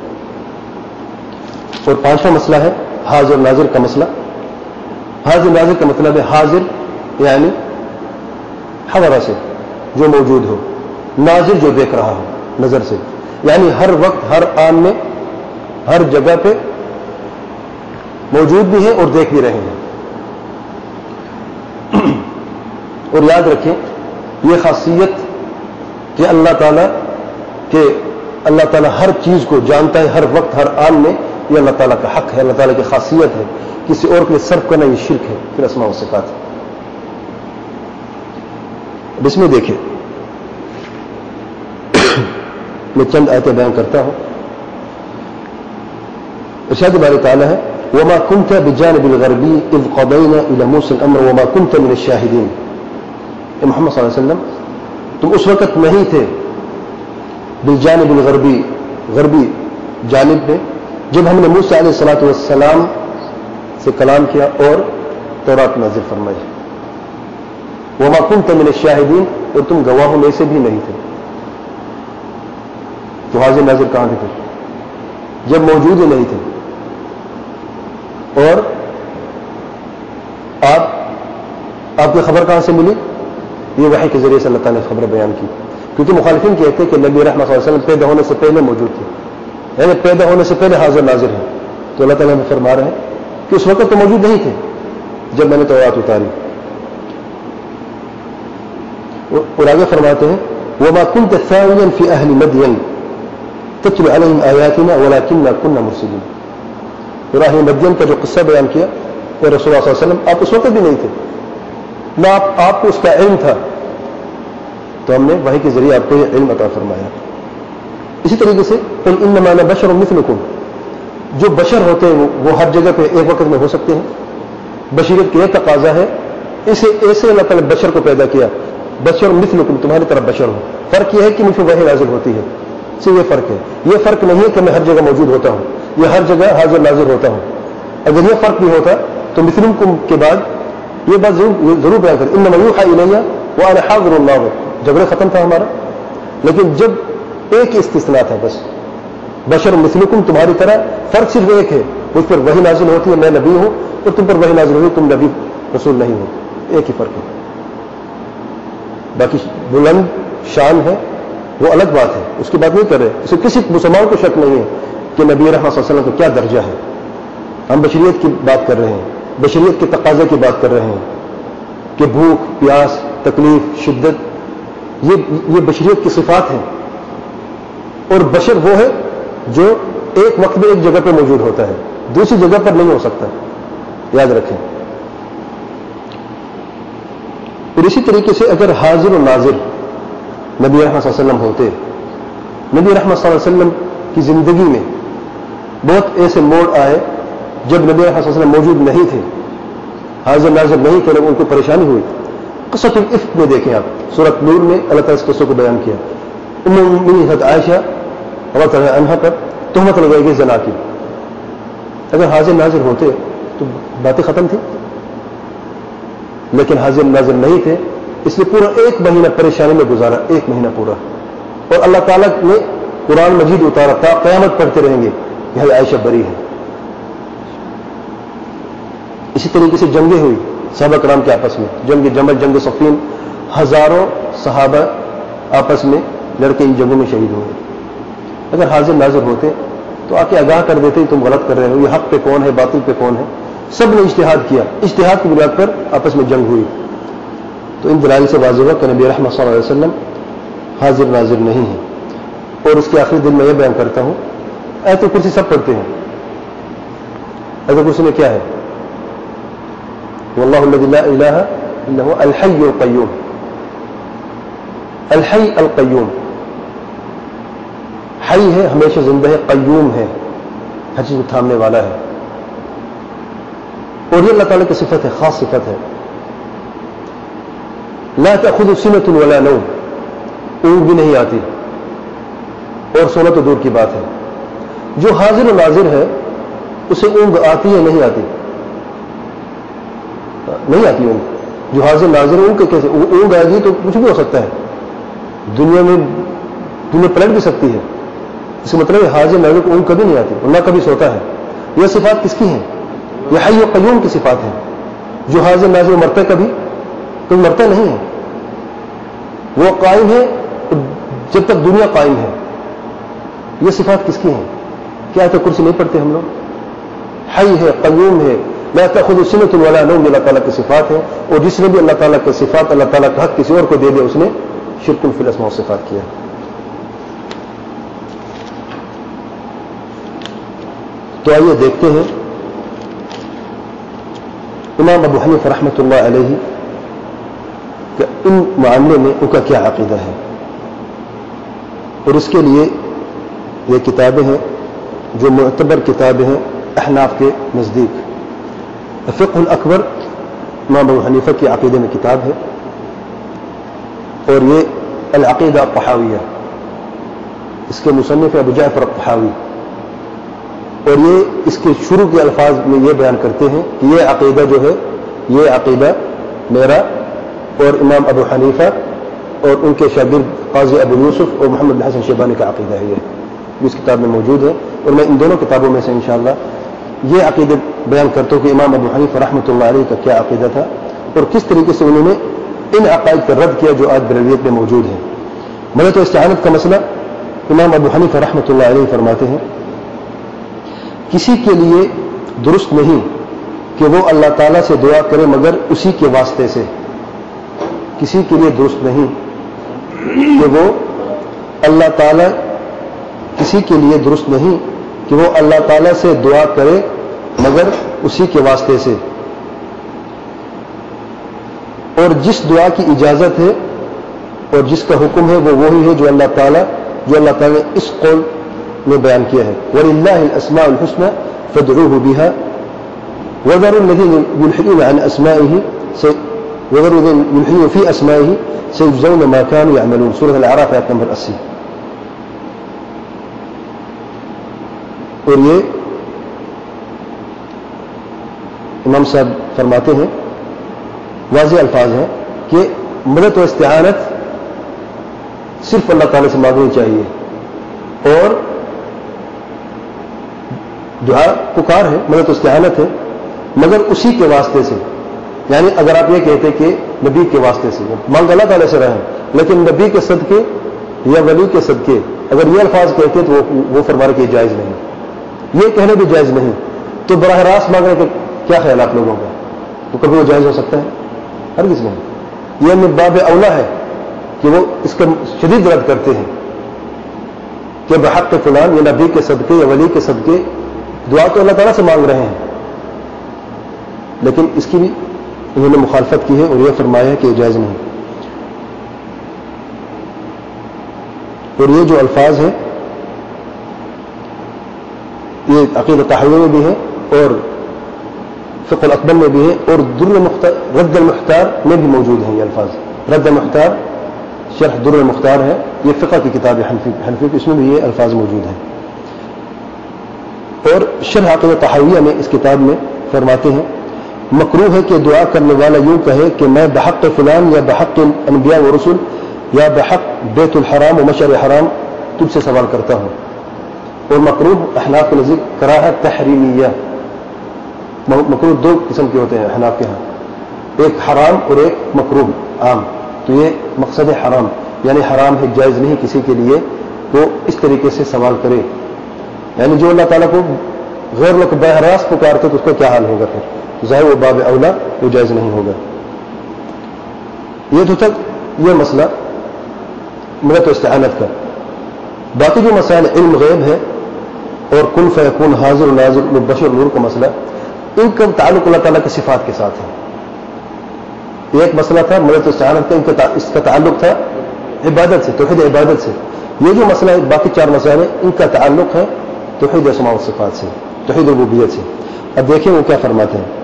اور پانچواں مسئلہ ہے حاضر ناظر کا مسئلہ. حاضر ناظر کا مطلب ہے حاضر یعنی حضرہ سے جو موجود ہو، ناظر جو دیکھ رہا ہو نظر سے، یعنی ہر وقت ہر آن میں ہر جگہ پہ موجود بھی ہیں اور دیکھ بھی رہے ہیں. اور یاد رکھیں یہ خاصیت کہ اللہ تعالیٰ کہ اللہ تعالیٰ ہر چیز کو جانتا ہے ہر وقت ہر آن میں، یہ اللہ تعالیٰ کا حق ہے، اللہ تعالیٰ کی خاصیت ہے. کسی اور کے لیے صرف کرنا یہ شرک ہے. پھر اسماء و صفات ہے. اب اس میں دیکھیں میں چند آیتیں بیان کرتا ہوں. ارشاد باری تعالیٰ ہے وما كنت بجانب الغربی اذ قضینا الى موسى الامر وما كنت من الشاہدین. اے محمد صلی اللہ علیہ وسلم تم اس وقت نہیں تھے بالجانب الغربی غربی جانب میں جب ہم نے موسیٰ علیہ الصلوۃ والسلام سے کلام کیا اور تورات نازل فرمائی. وما كنت من الشاہدین اور تم گواہوں میں سے بھی نہیں تھے. تو حاضر ناظر کہاں تھے پھر جب موجود ہی نہیں تھے؟ اور آپ آپ کی خبر کہاں سے ملی؟ یہ وحی کے ذریعے سے اللہ تعالیٰ نے خبر بیان کی. کیونکہ مخالفین کہتے ہیں کہ نبی رحمۃ صلی اللہ علیہ وسلم پیدا ہونے سے پہلے موجود تھے، یعنی پیدا ہونے سے پہلے حاضر ناظر ہیں. تو اللہ تعالیٰ ہمیں فرما رہے ہیں کہ اس وقت تو موجود نہیں تھے جب میں نے تورات اتاری. اور آگے فرماتے ہیں وما كنت ثاويا في اهل مدين تتلو عليهم آياتنا ولكننا كنا مرسلين. اور اہل مدین کا جو قصہ بیان کیا کہ رسول اللہ صلی اللہ علیہ وسلم آپ اس وقت بھی نہیں تھے، نہ آپ, آپ کو اس کا علم تھا، تو ہم نے وحی کے ذریعے آپ کو یہ علم عطا فرمایا. اسی طریقے سے قل انما انا بشر مثلکم، جو بشر ہوتے ہیں وہ ہر جگہ پہ ایک وقت میں ہو سکتے ہیں. بشریت کی یہ تقاضا ہے، اسے ایسے اللہ تعالیٰ نے بشر کو پیدا کیا. بشر مثلکم تمہاری طرح بشر ہو. فرق یہ ہے کہ مجھ پہ وحی نازل ہوتی ہے، صرف یہ فرق ہے. یہ فرق نہیں ہے کہ میں ہر جگہ موجود ہوتا ہوں، یہ ہر جگہ حاضر ناظر ہوتا ہوں. اگر یہ فرق نہیں ہوتا تو مثلکم کے بعد یہ بات ضرور ضرور بیان کریں انما یوحی الی وانا حاضر ناظر. جھگڑے ختم تھا ہمارا. لیکن جب ایک استثناء تھا بس، بشر مثلکم تمہاری طرح، فرق صرف ایک ہے، مجھ پر وحی نازل ہوتی ہے میں نبی ہوں اور تم پر وحی نازل ہوئی تم نبی رسول نہیں ہو. ایک ہی فرق ہے. باقی بلند شان ہے وہ الگ بات ہے، اس کی بات نہیں کر رہے. اسے کسی مسلمان کو شک نہیں ہے کہ نبی رحمۃ صلی اللہ علیہ وسلم کا کیا درجہ ہے. ہم بشریت کی بات کر رہے ہیں، بشریت کے تقاضے کی بات کر رہے ہیں کہ بھوک پیاس تکلیف شدت یہ یہ بشریت کی صفات ہیں. اور بشر وہ ہے جو ایک وقت میں ایک جگہ پہ موجود ہوتا ہے، دوسری جگہ پر نہیں ہو سکتا. یاد رکھیں. اور اسی طریقے سے اگر حاضر و ناظر نبی رحمۃ صلی اللہ علیہ وسلم ہوتے، نبی رحمۃ صلی اللہ علیہ وسلم کی زندگی میں بہت ایسے موڑ آئے جب نبی رحمۃ صلی اللہ علیہ وسلم موجود نہیں تھے، حاضر ناظر نہیں تھے، ان کو پریشانی ہوئی. قصۃ الافک میں دیکھیں آپ، سورۃ نور میں اللہ تعالیٰ اس قصے کو بیان کیا. ام المؤمنین حضرت عائشہ اللہ تعالیٰ عنہا پر تہمت لگائی گئی زنا کی. اگر حاضر ناظر ہوتے تو باتیں ختم تھی، لیکن حاضر ناظر نہیں تھے، اس لیے پورا ایک مہینہ پریشانی میں گزارا، ایک مہینہ پورا. اور اللہ تعالیٰ نے قرآن مجید اتارا تھا، قیامت پڑھتے رہیں گے کہ عائشہ بری ہے. اسی طریقے سے جنگیں ہوئی صحابہ کرام کے آپس میں، جنگ جمل جنگ صفین، ہزاروں صحابہ آپس میں لڑکے ان جنگوں میں شہید ہوئے. اگر حاضر ناظر ہوتے تو آ کے آگاہ کر دیتے تم غلط کر رہے ہو، یہ حق پہ کون ہے باطل پہ کون ہے. سب نے اجتہاد کیا، اجتہاد کی بنیاد پر آپس میں جنگ ہوئی. تو ان دلائل سے واضح ہوا کہ نبی رحمۃ صلی اللہ علیہ وسلم حاضر ناظر نہیں ہے. اور اس کے آخری دن میں یہ بیان کرتا ہوں، آیت الکرسی سب پڑھتے ہیں. آیت الکرسی میں کیا ہے؟ واللہ الذی لا الہ الا هو الحی القیوم. الحی القیوم، حی ہے ہمیشہ زندہ ہے، قیوم ہے ہر چیز کو تھامنے والا ہے. اور یہ اللہ تعالیٰ کی صفت ہے، خاص صفت ہے. لا تأخذ سنة ولا نوم، اونگ بھی نہیں آتی، اور سونا تو دور کی بات ہے. جو حاضر و ناظر ہے اسے اونگ آتی ہے نہیں آتی؟ نہیں آتی اونگ. جو حاضر ناظر اونگ کیسے اونگ آئے گی تو کچھ بھی ہو سکتا ہے، دنیا میں دنیا پلٹ بھی سکتی ہے. اس کا مطلب حاضر ناظر کو اونگ کبھی نہیں آتی اور نہ کبھی سوتا ہے. یہ صفات کس کی ہیں؟ یہ حی و قیوم کی صفات ہیں. جو حاضر ناظر مرتا کبھی کبھی مرتا نہیں ہے, وہ قائم ہے جب تک دنیا قائم ہے. یہ صفات کس کی ہیں؟ کیا آیت کرسی نہیں پڑھتے ہم لوگ؟ حی ہے, قیوم ہے, لا تأخذ سنۃ ولا نوم, اللہ تعالیٰ کی صفات ہے. اور جس نے بھی اللہ تعالیٰ کی صفات اللہ تعالیٰ کا حق کسی اور کو دے دیا اس نے شرک فی الاسماء والصفات کیا. تو آئیے دیکھتے ہیں امام ابو حنیفہ رحمۃ اللہ علیہ کہ ان معاملے میں ان کا کیا عقیدہ ہے. اور اس کے لیے یہ کتابیں ہیں جو معتبر کتابیں ہیں احناف کے نزدیک. فقہ الاکبر امام ابو حنیفہ کی عقیدے میں کتاب ہے, اور یہ العقیدہ الطحاویہ, اس کے مصنف ابو جعفر الطحاوی, اور یہ اس کے شروع کے الفاظ میں یہ بیان کرتے ہیں کہ یہ عقیدہ جو ہے یہ عقیدہ میرا اور امام ابو حنیفہ اور ان کے شاگرد قاضی ابو یوسف اور محمد بن حسن شیبانی کا عقیدہ ہے. یہ اس کتاب میں موجود ہے, اور میں ان دونوں کتابوں میں سے انشاءاللہ یہ عقیدہ بیان کرتا ہوں کہ امام ابو حنیفہ رحمۃ اللہ علیہ کا کیا عقیدہ تھا اور کس طریقے سے انہوں نے ان عقائد کا رد کیا جو آج بریلویت میں موجود ہیں. مدد و استعانت کا مسئلہ امام ابو حنیفہ رحمۃ اللہ علیہ فرماتے ہیں کسی کے لیے درست نہیں کہ وہ اللہ تعالیٰ سے دعا کرے مگر اسی کے واسطے سے. کسی کے لیے درست نہیں کہ وہ اللہ تعالیٰ کسی کے لیے درست نہیں کہ وہ اللہ تعالیٰ سے دعا کرے مگر اسی کے واسطے سے. اور جس دعا کی اجازت ہے اور جس کا حکم ہے وہ وہی ہے جو اللہ تعالیٰ جو اللہ تعالیٰ نے اس قول میں بیان کیا ہے وَلِلَّهِ الْأَسْمَاءُ الْحُسْنَى فَادْعُوهُ بِهَا وَذَرُوا الَّذِينَ يُلْحِدُونَ عَنْ أَسْمَائِهِ وَذَرُوا الَّذِينَ يُلْحِدُونَ فِي أَسْمَائِهِ سَيُجْزَوْنَ مَا كَانُوا يَعْمَلُونَ. سورۃ الاعراف آیت نمبر اسی. اور یہ امام صاحب فرماتے ہیں واضح الفاظ ہیں کہ مدد و استعانت صرف اللہ تعالیٰ سے مانگنی چاہیے, اور دعا پکار ہے, مدد و استعانت ہے مگر اسی کے واسطے سے. یعنی اگر آپ یہ کہتے کہ نبی کے واسطے سے مانگ اللہ تعالیٰ سے رہیں, لیکن نبی کے صدقے یا ولی کے صدقے اگر یہ الفاظ کہتے تو وہ فرمانے کے جائز نہیں, یہ کہنے بھی جائز نہیں, تو براہ راست مانگنے کا کیا خیال آپ لوگوں کا؟ تو کبھی وہ جائز ہو سکتا ہے؟ ہرگز نہیں. یہ من باب اولا ہے کہ وہ اس کا شدید رد کرتے ہیں کہ بحق فلان یا نبی کے صدقے یا ولی کے صدقے دعا تو اللہ تعالیٰ سے مانگ رہے ہیں, لیکن اس کی بھی انہوں نے مخالفت کی ہے اور یہ فرمایا ہے کہ یہ جائز نہیں. اور یہ جو الفاظ ہیں یہ عقیدہ تحویہ میں بھی ہے اور فقہ الاکبر میں بھی ہے, اور در المختار رد المختار میں بھی موجود ہیں یہ الفاظ. رد المختار شرح در المختار ہے, یہ فقہ کی کتاب ہے حنفی حنفی اس میں بھی یہ الفاظ موجود ہیں. اور شرح عقیدہ تحویہ میں اس کتاب میں فرماتے ہیں مکروہ ہے کہ دعا کرنے والا یوں کہے کہ میں بحق فلان یا بحق انبیاء و رسول یا بحق بیت الحرام و مشعر حرام تجھ سے سوال کرتا ہوں. اور مکروہ احناف کے نزدیک کراہت تحریمیہ. مکروہ دو قسم کے ہوتے ہیں احناف کے ہاں, ایک حرام اور ایک مکروہ عام. تو یہ مقصد حرام یعنی حرام ہے, جائز نہیں کسی کے لیے وہ اس طریقے سے سوال کرے. یعنی جو اللہ تعالیٰ کو غیر لوگ براہ راست پکارتے تو اس کا کیا حال ہوگا؟ پھر ظاہر وہ باب اولا وہ جائز نہیں ہوگا. یہ تو تک یہ مسئلہ مدد و استعانت کا. باقی جو مسائل علم غیب ہے اور کن فیکون حاضر ناظر مبشر نور کا مسئلہ, ان کا تعلق اللہ تعالیٰ کی صفات کے ساتھ ہے. ایک مسئلہ تھا مدد و استعانت کا, ان کا اس کا تعلق تھا عبادت سے, توحید عبادت سے. یہ جو مسئلہ ہے باقی چار مسائل ہیں ان کا تعلق ہے توحید اسماء و صفات سے, توحید ربوبیت سے. اب دیکھیں وہ کیا فرماتے ہیں.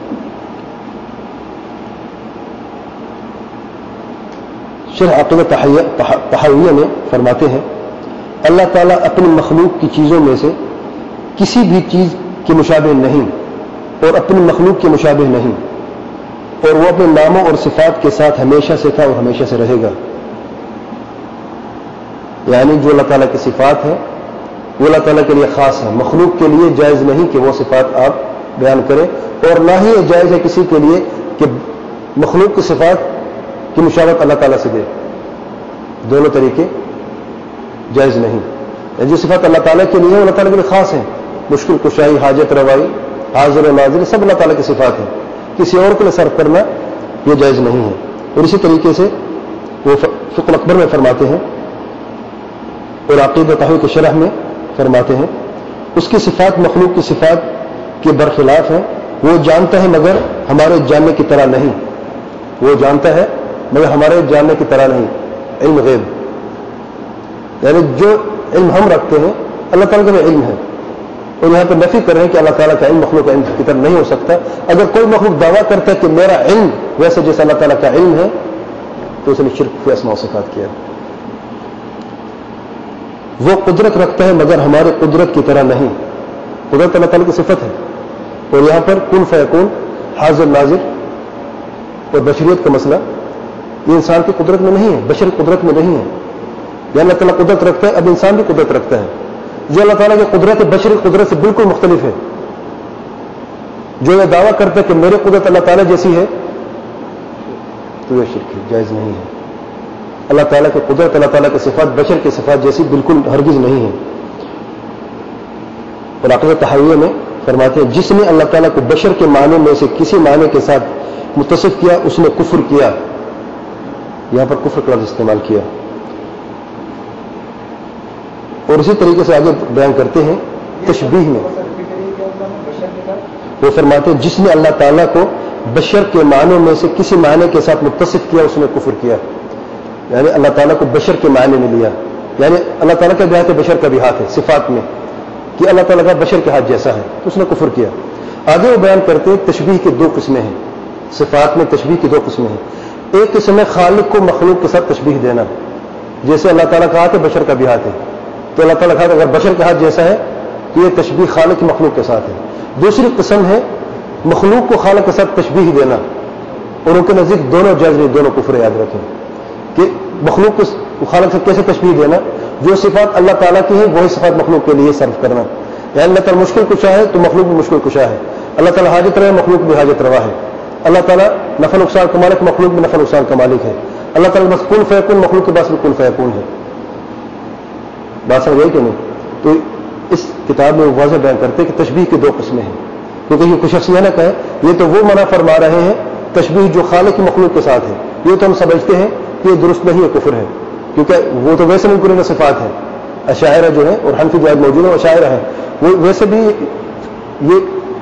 شرح عقیدہ تحویہ میں فرماتے ہیں اللہ تعالیٰ اپنی مخلوق کی چیزوں میں سے کسی بھی چیز کے مشابہ نہیں اور اپنی مخلوق کے مشابہ نہیں, اور وہ اپنے ناموں اور صفات کے ساتھ ہمیشہ سے تھا اور ہمیشہ سے رہے گا. یعنی جو اللہ تعالیٰ کی صفات ہے وہ اللہ تعالیٰ کے لیے خاص ہے. مخلوق کے لیے جائز نہیں کہ وہ صفات آپ بیان کریں, اور نہ ہی یہ جائز ہے کسی کے لیے کہ مخلوق کی صفات کی مشابہت اللہ تعالیٰ سے دے. دونوں طریقے جائز نہیں. جو صفات اللہ تعالیٰ کے لیے اللہ تعالیٰ کے لیے خاص ہیں, مشکل کشائی, حاجت روائی, حاضر ناظر, سب اللہ تعالیٰ کی صفات ہیں. کسی اور کے لیے صرف کرنا یہ جائز نہیں ہے. اور اسی طریقے سے وہ فقہ اکبر میں فرماتے ہیں اور عقیدہ تحویل کی شرح میں فرماتے ہیں, اس کی صفات مخلوق کی صفات کے برخلاف ہیں. وہ جانتا ہے مگر ہمارے جاننے کی طرح نہیں. وہ جانتا ہے مگر ہمارے جاننے کی طرح نہیں. علم غیب, یعنی جو علم ہم رکھتے ہیں اللہ تعالیٰ کا بھی علم ہے. اور یہاں پہ نفی کر رہے ہیں کہ اللہ تعالیٰ کا علم مخلوق کا علم کی طرح نہیں ہو سکتا. اگر کوئی مخلوق دعویٰ کرتا ہے کہ میرا علم ویسے جیسا اللہ تعالیٰ کا علم ہے تو اس نے شرک فی اسماء و صفات کیا. وہ قدرت رکھتا ہے مگر ہمارے قدرت کی طرح نہیں. قدرت اللہ تعالیٰ کی صفت ہے, اور یہاں پر کن فیکون, حاضر ناظر اور بشریت کا مسئلہ یہ انسان کی قدرت میں نہیں ہے, بشر کی قدرت میں نہیں ہے. یا اللہ تعالیٰ قدرت رکھتا ہے, اب انسان بھی قدرت رکھتا ہے. جو اللہ تعالیٰ کی قدرت بشری قدرت سے بالکل مختلف ہے. جو یہ دعویٰ کرتا ہے کہ میری قدرت اللہ تعالیٰ جیسی ہے تو یہ شرک ہے, جائز نہیں ہے. اللہ تعالیٰ کی قدرت, اللہ تعالیٰ کی صفات بشر کی صفات جیسی بالکل ہرگز نہیں ہے. اور عقیدہ تحویہ میں فرماتے ہیں جس نے اللہ تعالیٰ کو بشر کے معنی میں سے کسی معنی کے ساتھ متصف کیا اس نے کفر کیا. یہاں پر کفر کا لفظ استعمال کیا. اور اسی طریقے سے آگے بیان کرتے ہیں تشبیہ میں وہ فرماتے ہیں جس نے اللہ تعالیٰ کو بشر کے معنوں میں سے کسی معنی کے ساتھ متصف کیا اس نے کفر کیا. یعنی اللہ تعالیٰ کو بشر کے معنی میں لیا, یعنی اللہ تعالیٰ کا بھی ہاتھ ہے, بشر کا بھی ہاتھ ہے صفات میں, کہ اللہ تعالیٰ کا بشر کے ہاتھ جیسا ہے, تو اس نے کفر کیا. آگے وہ بیان کرتے ہیں تشبیہ کی دو قسمیں ہیں. صفات میں تشبیہ کی دو قسمیں ہیں. ایک قسم ہے خالق کو مخلوق کے ساتھ تشبیہ دینا, جیسے اللہ تعالیٰ کا ہاتھ ہے بشر کا بھی ہاتھ ہے, تو اللہ تعالیٰ کا ہاتھ اگر بشر کا ہاتھ جیسا ہے تو یہ تشبیہ خالق کی مخلوق کے ساتھ ہے. دوسری قسم ہے مخلوق کو خالق کے ساتھ تشبیہ دینا, اور ان کے نزدیک دونوں جائز نہیں, دونوں کفر. یاد رکھیں کہ مخلوق کو خالق سے کیسے تشبیہ دینا, جو صفات اللہ تعالیٰ کی ہیں وہی صفات مخلوق کے لیے صرف کرنا. یعنی اللہ تعالیٰ مشکل کشا ہے تو مخلوق بھی مشکل کشا ہے, اللہ تعالیٰ حاجت روا ہے مخلوق بھی حاجت روا ہے, اللہ تعالیٰ نفع نقصان کا مالک مخلوق بھی نفع نقصان کا مالک ہے, اللہ تعالیٰ بس کن فیکون مخلوق کے پاس بھی کن فیکون ہے. بات سمجھ گئی کہ نہیں؟ تو اس کتاب میں واضح بیان کرتے ہیں کہ تشبیہ کی دو قسمیں ہیں, کیونکہ یہ کچھ افسیانہ کا ہے. یہ تو وہ منع فرما رہے ہیں تشبیہ جو خالق کی مخلوق کے ساتھ ہے, یہ تو ہم سمجھتے ہیں کہ یہ درست نہیں ہے, کفر ہے, کیونکہ وہ تو ویسے نہیں کرنے صفات ہے. اشاعرہ جو ہے اور حنفی جو موجود ہے وہ اشاعرہ ہے, وہ ویسے بھی یہ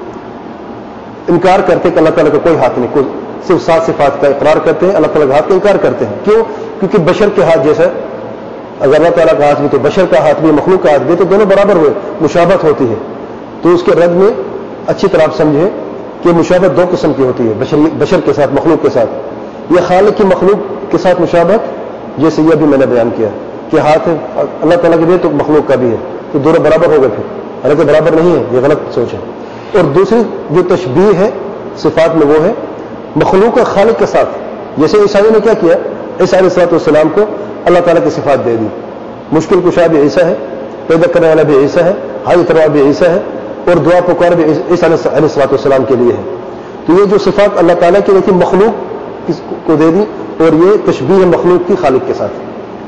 انکار کرتے کہ اللہ تعالیٰ کا کوئی ہاتھ نہیں, کوئی صرف سات صفات کا اقرار کرتے ہیں, اللہ تعالیٰ کا ہاتھ کا انکار کرتے ہیں. کیوں؟ کیونکہ بشر کے ہاتھ جیسا, اگر اللہ تعالیٰ کا ہاتھ بھی تو بشر کا ہاتھ بھی مخلوق کا ہاتھ بھی, تو دونوں برابر ہوئے, مشابہت ہوتی ہے. تو اس کے رد میں اچھی طرح آپ سمجھیں کہ مشابہت دو قسم کی ہوتی ہے, بشر بشر کے ساتھ مخلوق کے ساتھ. یہ خالق کی مخلوق کے ساتھ مشابہت جیسے یہ بھی میں نے بیان کیا کہ ہاتھ ہے اللہ تعالیٰ کے بھی تو مخلوق کا بھی ہے, تو دونوں برابر ہو گئے. پھر حالانکہ برابر نہیں ہے, یہ غلط سوچ ہے. اور دوسری جو تشبیہ ہے صفات میں وہ ہے مخلوق اور خالق کے ساتھ. جیسے عیسائیوں نے کیا کیا, عیسیٰ علیہ الصلوۃ والسلام کو اللہ تعالیٰ کی صفات دے دی. مشکل کشا بھی عیسیٰ ہے, پیدا کرنے والا بھی عیسیٰ ہے, حاجت روا بھی عیسیٰ ہے, اور دعا پکار بھی عیسیٰ علیہ الصلوۃ والسلام کے لیے ہے. تو یہ جو صفات اللہ تعالیٰ کی لیکن مخلوق کو دے دی, اور یہ تشبیہ مخلوق کی خالق کے ساتھ.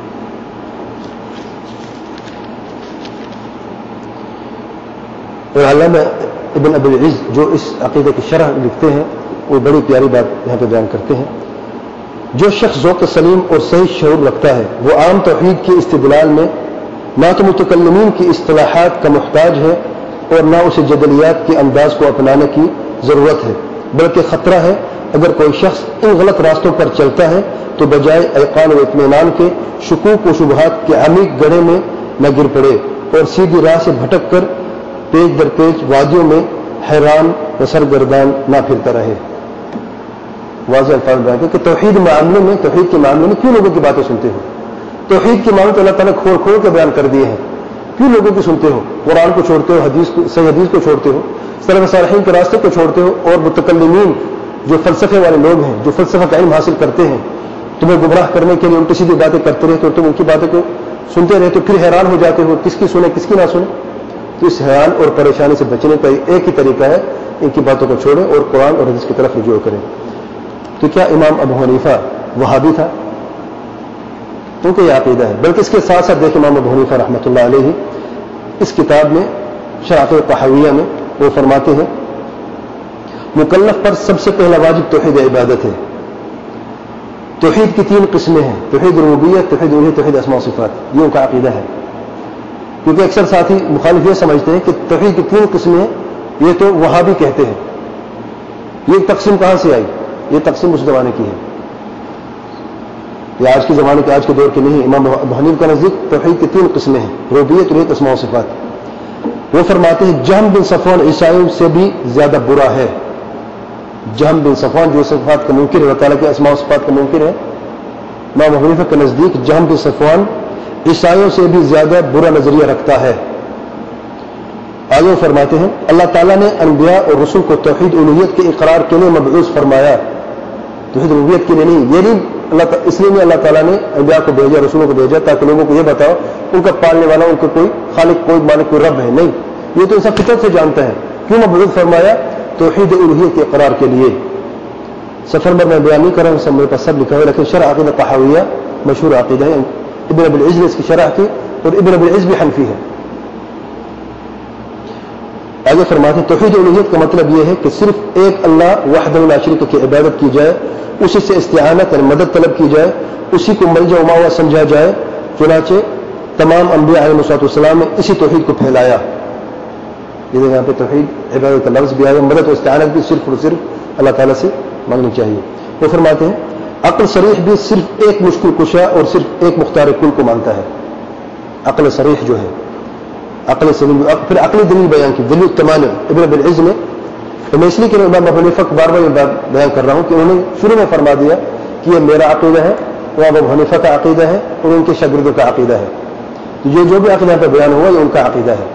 اور علامہ ابن ابی العز جو اس عقیدے کی شرح لکھتے ہیں وہ بڑی پیاری بات یہاں پہ بیان کرتے ہیں. جو شخص ذوق سلیم اور صحیح شعور رکھتا ہے وہ عام توحید کے استدلال میں نہ تو متکلمین کی اصطلاحات کا محتاج ہے اور نہ اسے جدلیات کے انداز کو اپنانے کی ضرورت ہے, بلکہ خطرہ ہے اگر کوئی شخص ان غلط راستوں پر چلتا ہے تو بجائے ایقان و اطمینان کے شکوک و شبہات کے عمیق گڑھے میں نہ گر پڑے اور سیدھی راہ سے بھٹک کر پیچ در پیچ وادیوں میں حیران و سرگردان نہ پھرتا رہے. واضح الفاظ بیان کہ توحید معاملے میں توحید کے معاملے میں کیوں لوگوں کی باتیں سنتے ہو؟ توحید کے معاملے تو اللہ تعالیٰ نے کھول کھول کے بیان کر دیے ہیں, کیوں لوگوں کی سنتے ہو؟ قرآن کو چھوڑتے ہو, حدیث کو, صحیح حدیث کو چھوڑتے ہو, سلف صالحین کے راستے کو چھوڑتے ہو, اور متکلمین جو فلسفے والے لوگ ہیں جو فلسفہ کا علم حاصل کرتے ہیں تمہیں گمراہ کرنے کے لیے الٹی سیدھی باتیں کرتے رہتے ہو, تم ان کی باتیں کو سنتے رہے تو پھر حیران ہو جاتے ہو کس کی سنے کس کی نہ سنے. تو اس حیران اور پریشانی سے بچنے کا ایک ہی طریقہ ہے ان کی باتوں کو چھوڑیں اور قرآن اور حدیث کی طرف رجوع کریں. تو کیا امام ابو حنیفہ وہابی تھا؟ کیونکہ یہ عقیدہ ہے. بلکہ اس کے ساتھ ساتھ دیکھیں امام ابو حنیفہ رحمۃ اللہ علیہ اس کتاب میں شرح الطحاویہ میں وہ فرماتے ہیں مکلف پر سب سے پہلا واجب توحید عبادت ہے. توحید کی تین قسمیں ہیں، توحید ربوبیت، توحید الوہیت، توحید اسماء و صفات. یہ ان کا عقیدہ ہے. کیونکہ اکثر ساتھی مخالف یہ سمجھتے ہیں کہ توحید کی تین قسمیں ہیں، یہ تو وہابی کہتے ہیں. یہ تقسیم کہاں سے آئی؟ یہ تقسیم اس زمانے کی ہے، یہ آج کے زمانے کے آج کے دور کی نہیں. امام ابو حنیفہ کا نزدیک توحید کی تین قسمیں ہیں، ربوبیت، الوہیت، اسماء و صفات. وہ فرماتے ہیں جہم بن صفوان عیسائیوں سے بھی زیادہ برا ہے. جہم بن صفوان جو صفات کا منکر ہے، اللہ تعالیٰ کے اسماء و صفات کا منکر ہے، امام ابو حنیفہ کے نزدیک جہم بن صفوان عیسائیوں سے بھی زیادہ برا نظریہ رکھتا ہے. آگے وہ فرماتے ہیں اللہ تعالیٰ نے انبیاء اور رسول کو توحید الوہیت کے اقرار کے لیے مبعوث فرمایا، توحید الوہیت کے لیے نہیں. یہ نہیں اللہ اس لیے اللہ تعالیٰ نے انبیاء کو بھیجا، رسولوں کو بھیجا تاکہ لوگوں کو یہ بتاؤ ان کا پالنے والا ان کو کوئی خالق، کوئی مالک، کوئی رب ہے. نہیں، یہ تو انسان فطرت سے جانتا ہے. کیوں مبعوث فرمایا؟ توحید الوہیت کے اقرار کے لیے. سفر میں میں بیان نہیں کر رہا ہوں، سب میرے پاس سب لکھا ہوا ہے، لیکن شرح عقیدہ طحاویہ مشہور عقیدہ ہے. ابن ابی العز نے اس کی شرح کی اور ابن ابی العز بھی حنفی ہے. آگے فرماتے ہیں توحید الوہیت کا مطلب یہ ہے کہ صرف ایک اللہ وحدہ لا شریک کی عبادت کی جائے، اسی سے استعانت یعنی مدد طلب کی جائے، اسی کو ملجا و مأویٰ سمجھا جائے. چنانچہ تمام انبیاء علیہ الصلوۃ والسلام نے اسی توحید کو پھیلایا. یہ یہاں پہ توحید عبادت کا لفظ بھی آیا، مدد و استعانت بھی صرف اور صرف اللہ تعالیٰ سے مانگنی چاہیے. وہ فرماتے ہیں عقل صریح بھی صرف ایک مشکل کشا اور صرف ایک مختار کل کو مانتا ہے. عقل صریح جو ہے، عقل سلیم، پھر عقلی دلیل بیان کی، دلیل التمانع ابن ابی العز نے. تو میں اس لیے کہ امام ابو حنیفہ بار بار یہ بیان کر رہا ہوں کہ انہوں نے شروع میں فرما دیا کہ یہ میرا عقیدہ ہے، امام ابو حنیفہ کا عقیدہ ہے اور ان کے شاگردوں کا عقیدہ ہے. تو یہ جو بھی عقیدہ یہاں پہ بیان ہوا یہ ان کا عقیدہ ہے.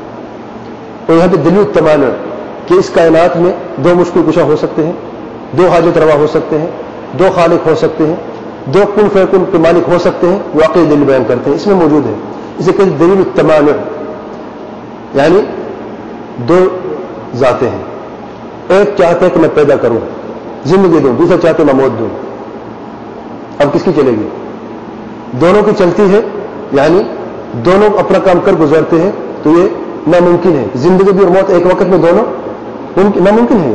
اور یہاں پہ دلیل التمانع کہ اس کائنات میں دو مشکل کشا ہو سکتے ہیں، دو حاجت روا ہو سکتے ہیں، دو خالق ہو سکتے ہیں، دو کن فیکن کے مالک ہو سکتے ہیں، وہ عقلی دلیل بیان کرتے ہیں، اس میں موجود ہے. اسے کہتے ہیں دلیل التمانع، یعنی دو ذاتیں ہیں، ایک چاہتا ہے کہ میں پیدا کروں، زندگی دوں، دوسرا چاہتا ہے میں موت دوں. اب کس کی چلے گی؟ دونوں کی چلتی ہے، یعنی دونوں اپنا کام کر گزارتے ہیں. تو یہ ناممکن ہے، زندگی بھی اور موت ایک وقت میں دونوں ناممکن ہے.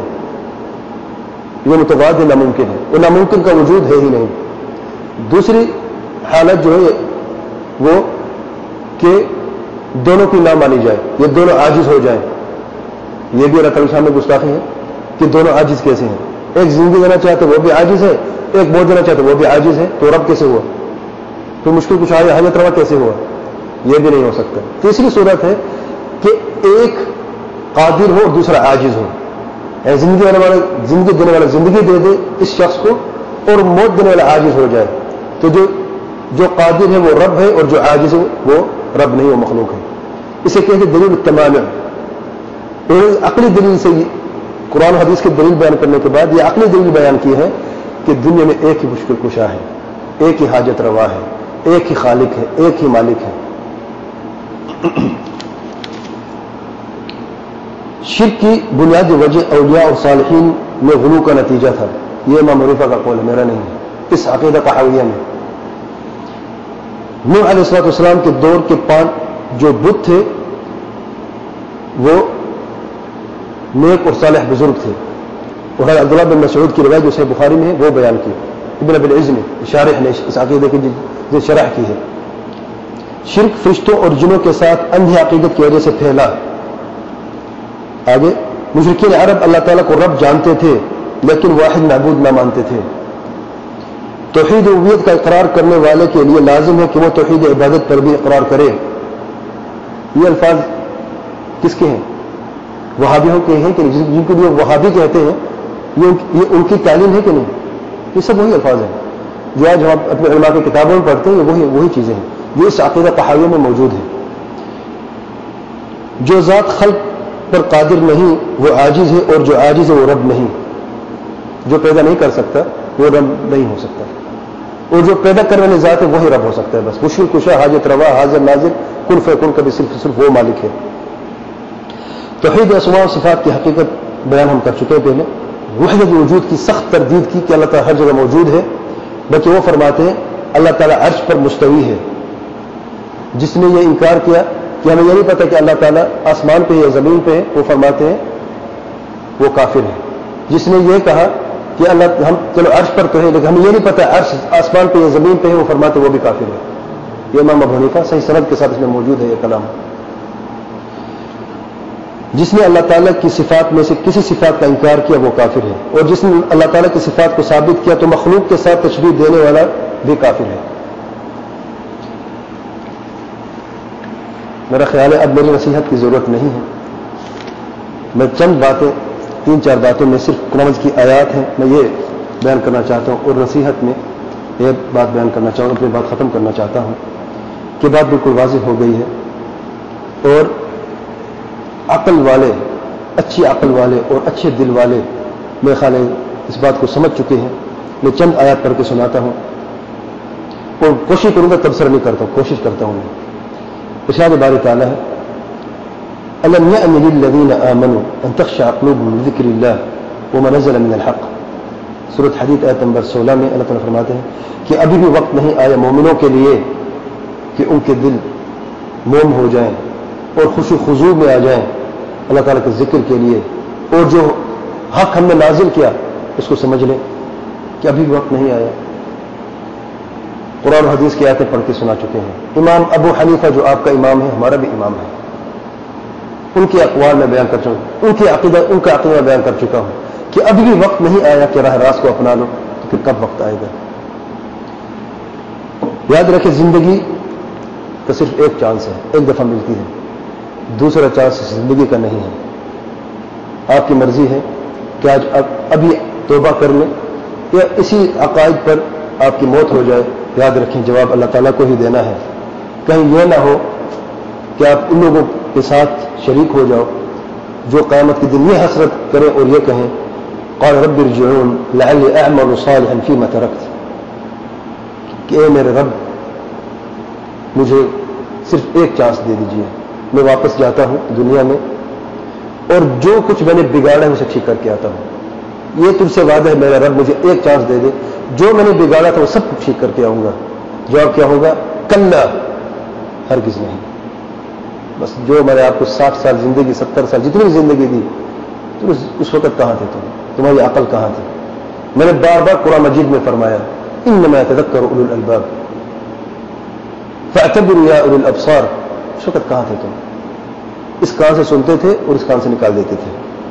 یہ متضاد ہے، ناممکن ہے، وہ ناممکن کا وجود ہے ہی نہیں. دوسری حالت جو ہے وہ کہ دونوں کی نہ مانی جائے، یہ دونوں عاجز ہو جائیں. یہ بھی اللہ تعالیٰ سامنے گستاخی ہے کہ دونوں عاجز کیسے ہیں. ایک زندگی دینا چاہتے وہ بھی عاجز ہے، ایک موت دینا چاہتے وہ بھی عاجز ہے. تو رب کیسے ہوا؟ تو مشکل کچھ آیا حاجت روا کیسے ہوا؟ یہ بھی نہیں ہو سکتا. تیسری صورت ہے کہ ایک قادر ہو اور دوسرا عاجز ہو. زندگی دینے والا زندگی دینے والا زندگی دے دے اس شخص کو اور موت دینے والا عاجز ہو جائے. تو جو جو قادر ہے وہ رب ہے اور جو عاجز ہے وہ رب نہیں، وہ مخلوق ہے. اسے کہتے ہیں دلیل التمانع. عقلی دلیل سے قرآن و حدیث کی دلیل بیان کرنے کے بعد یہ عقلی دلیل بیان کی ہے کہ دنیا میں ایک ہی مشکل کشا ہے، ایک ہی حاجت روا ہے، ایک ہی خالق ہے، ایک ہی مالک ہے. شرک کی بنیادی وجہ اولیاء اور صالحین میں غلو کا نتیجہ تھا. یہ امام حنیفہ کا قول ہے، میرا نہیں ہے. اس عقیدہ طحاویہ میں نوح علیہ الصلوۃ والسلام کے دور کے پانچ جو بت تھے وہ نیک اور صالح بزرگ تھے. اور عبداللہ بن مسعود کی روایت جو صحیح بخاری میں ہے وہ بیان کی ابن ابی العز نے، شارح نے اس عقیدے کی جو شرح کی ہے. شرک فرشتوں اور جنوں کے ساتھ اندھی عقیدت کی وجہ سے پھیلا. آگے مشرکین عرب اللہ تعالیٰ کو رب جانتے تھے لیکن واحد معبود نہ مانتے تھے. توحید ربوبیت کا اقرار کرنے والے کے لیے لازم ہے کہ وہ توحید عبادت پر بھی اقرار کرے. یہ الفاظ کس کے ہیں؟ وہابیوں کے ہیں کہ جن کو بھی وہابی کہتے ہیں یہ ان کی تعلیم ہے کہ نہیں؟ یہ سب وہی الفاظ ہیں جو آج ہم اپنے علماء کی کتابوں میں پڑھتے ہیں. وہی وہی چیزیں ہیں جو اس عقیدہ طحاویہ میں موجود ہیں. جو ذات خلق پر قادر نہیں وہ عاجز ہے اور جو عاجز ہے وہ رب نہیں. جو پیدا نہیں کر سکتا وہ رب نہیں ہو سکتا. اور جو پیدا کرنے والی ذات ہے وہی رب ہو سکتا ہے. بس مشکل کشا، حاجت روا، حاضر ناظر، کن فیکن کا بھی صرف صرف وہ مالک ہے. توحید اسماء و صفات کی حقیقت بیان ہم کر چکے ہیں پہلے. وحدت وجود کی سخت تردید کی کہ اللہ تعالیٰ ہر جگہ موجود ہے، بلکہ وہ فرماتے ہیں اللہ تعالیٰ عرش پر مستوی ہے. جس نے یہ انکار کیا کہ ہمیں یہ نہیں پتا کہ اللہ تعالیٰ آسمان پہ یا زمین پہ ہے، وہ فرماتے ہیں وہ کافر ہے. جس نے یہ کہا کہ اللہ ہم چلو عرش پر تو ہے لیکن ہمیں یہ نہیں پتا عرش آسمان پہ یا زمین پہ ہے، وہ فرماتے وہ بھی کافر ہے. یہ امام ابو حنیفہ صحیح سند کے ساتھ اس میں موجود ہے یہ کلام. جس نے اللہ تعالیٰ کی صفات میں سے کسی صفات کا انکار کیا وہ کافر ہے، اور جس نے اللہ تعالیٰ کی صفات کو ثابت کیا تو مخلوق کے ساتھ تشبیہ دینے والا بھی کافر ہے. میرا خیال ہے اب میری نصیحت کی ضرورت نہیں ہے. میں چند باتیں، تین چار باتوں میں صرف قرآن کی آیات ہیں، میں یہ بیان کرنا چاہتا ہوں، اور نصیحت میں یہ بات بیان کرنا چاہوں گا، اپنی بات ختم کرنا چاہتا ہوں کہ بات بالکل واضح ہو گئی ہے. اور عقل والے، اچھی عقل والے اور اچھے دل والے میرے خیال ہے اس بات کو سمجھ چکے ہیں. میں چند آیات پڑھ کے سناتا ہوں اور کوشش کروں گا، تبصرہ نہیں کرتا ہوں، کوشش کرتا ہوں. ارشاد باری تعالیٰ ہے أَلَمْ يَأْنِ لِلَّذِينَ آمَنُوا أَن تَخْشَعَ قُلُوبُهُمْ لِذِكْرِ اللَّهِ وَمَا نَزَلَ مِنَ الْحَقِّ. سورۃ حدید آیت نمبر سولہ میں اللہ تعالیٰ فرماتے ہیں کہ ابھی بھی وقت نہیں آیا مومنوں کے لیے کہ ان کے دل موم ہو جائیں اور خوش و خضوع میں آ جائیں اللہ تعالیٰ کے ذکر کے لیے، اور جو حق ہم نے نازل کیا اس کو سمجھ لیں کہ ابھی بھی وقت نہیں آیا. قرآن و حدیث کی آیتیں پڑھ کے سنا چکے ہیں. امام ابو حنیفہ جو آپ کا امام ہے ہمارا بھی امام ہے، ان کے اقوال میں بیان کر چکا ہوں، ان کے عقیدہ ان کا عقیدہ بیان کر چکا ہوں کہ ابھی بھی وقت نہیں آیا کہ راہ راست کو اپنا لو، تو پھر کب وقت آئے گا. یاد رکھیں زندگی تو صرف ایک چانس ہے، ایک دفعہ ملتی ہے، دوسرا چانس زندگی کا نہیں ہے. آپ کی مرضی ہے کہ آج ابھی توبہ کر لیں یا اسی عقائد پر آپ کی موت ہو جائے. یاد رکھیں جواب اللہ تعالیٰ کو ہی دینا ہے. کہیں یہ نہ ہو کہ آپ ان لوگوں کے ساتھ شریک ہو جاؤ جو قیامت کے دن یہ حسرت کریں اور یہ کہیں قال رب ارجعون لعلی اعمل صالحا فیما ترکت، کہ اے میرے رب مجھے صرف ایک چانس دے دیجیے، میں واپس جاتا ہوں دنیا میں اور جو کچھ میں نے بگاڑا ہے اسے ٹھیک کر کے آتا ہوں. یہ تجھ سے وعدہ ہے میرا رب مجھے ایک چانس دے دے، جو میں نے بگاڑا تھا وہ سب کچھ ٹھیک کر کے آؤں گا. جواب کیا ہوگا؟ کلا، ہرگز نہیں. بس جو میں نے آپ کو ساٹھ سال زندگی، ستر سال جتنی بھی زندگی دی، تو اس وقت کہاں تھے تم؟ تمہاری عقل کہاں تھی؟ میں نے بار بار قرآن مجید میں فرمایا انما يتذكر اولو الالباب فاعتبروا يا اولي الابصار. اس وقت کہاں تھے تم؟ اس کان سے سنتے تھے اور اس کان سے نکال دیتے تھے.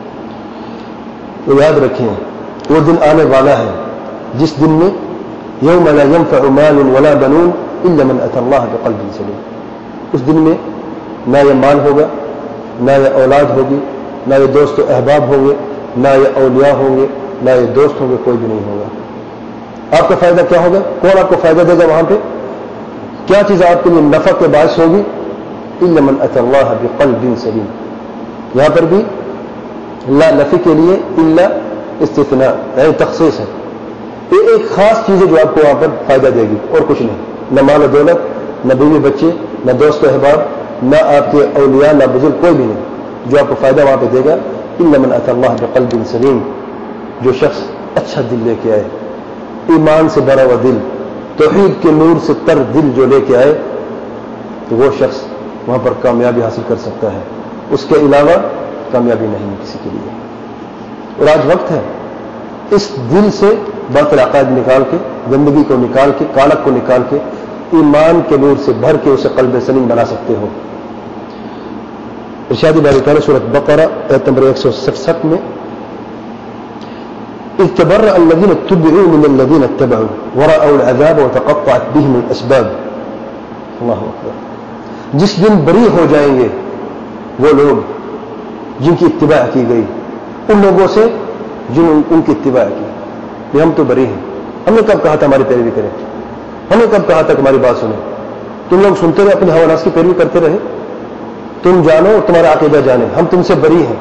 تو یاد رکھیں وہ دن آنے والا ہے جس دن میں یوم لا ينفع مال ولا بنون الا من اتى الله بقلب سلیم. اس دن میں نہ یہ مال ہوگا، نہ یہ اولاد ہوگی، نہ یہ دوست و احباب ہوں گے، نہ یہ اولیاء ہوں گے، نہ یہ دوست ہوں گے، کوئی بھی نہیں ہوگا. آپ کا فائدہ کیا ہوگا؟ کون آپ کو فائدہ دے گا وہاں پہ؟ کیا چیز آپ کے لیے نفع کے باعث ہوگی؟ الا من اتى الله بقلب سلیم. یہاں پر بھی لا نفی کے لیے الا استثناء یعنی تخصیص ہے. یہ ایک خاص چیز ہے جو آپ کو وہاں پر فائدہ دے گی اور کچھ نہیں. نہ مال و دولت، نہ بیوی بچے، نہ دوست و احباب، نہ آپ کے اولیاء، نہ بزرگ، کوئی بھی نہیں. جو آپ کو فائدہ وہاں پہ دے گا الا من اتى الله بقلب سلیم، جو شخص اچھا دل لے کے آئے، ایمان سے بھرا ہوا دل، توحید کے نور سے تر دل جو لے کے آئے، تو وہ شخص وہاں پر کامیابی حاصل کر سکتا ہے. اس کے علاوہ کامیابی نہیں ہے کسی کے لیے. اور آج وقت ہے اس دل سے باطل عقائد نکال کے، گندگی کو نکال کے، کالک کو نکال کے ایمان کے نور سے بھر کے اسے قلب سلیم بنا سکتے ہو. ارشاد باری تعالیٰ سورۃ بقرہ آیت نمبر ایک سو سڑسٹھ میں اذ تبرأ الذين اتبعوا من الذين اتبعوا ورأوا العذاب وتقطعت بهم الاسباب. اللہ اکبر. جس دن بری ہو جائیں گے وہ لوگ جن کی اتباع کی گئی ان لوگوں سے جن ان کی اتباع کی. کہ ہم تو بری ہیں، ہم نے کب کہا تھا ہماری پیروی کریں؟ ہم نے کب کہا تھا ہماری بات سنیں؟ تم لوگ سنتے رہے، اپنے ہوا نفس کی پیروی کرتے رہے. تم جانو اور تمہارا عقیدہ جانے، ہم تم سے بری ہیں.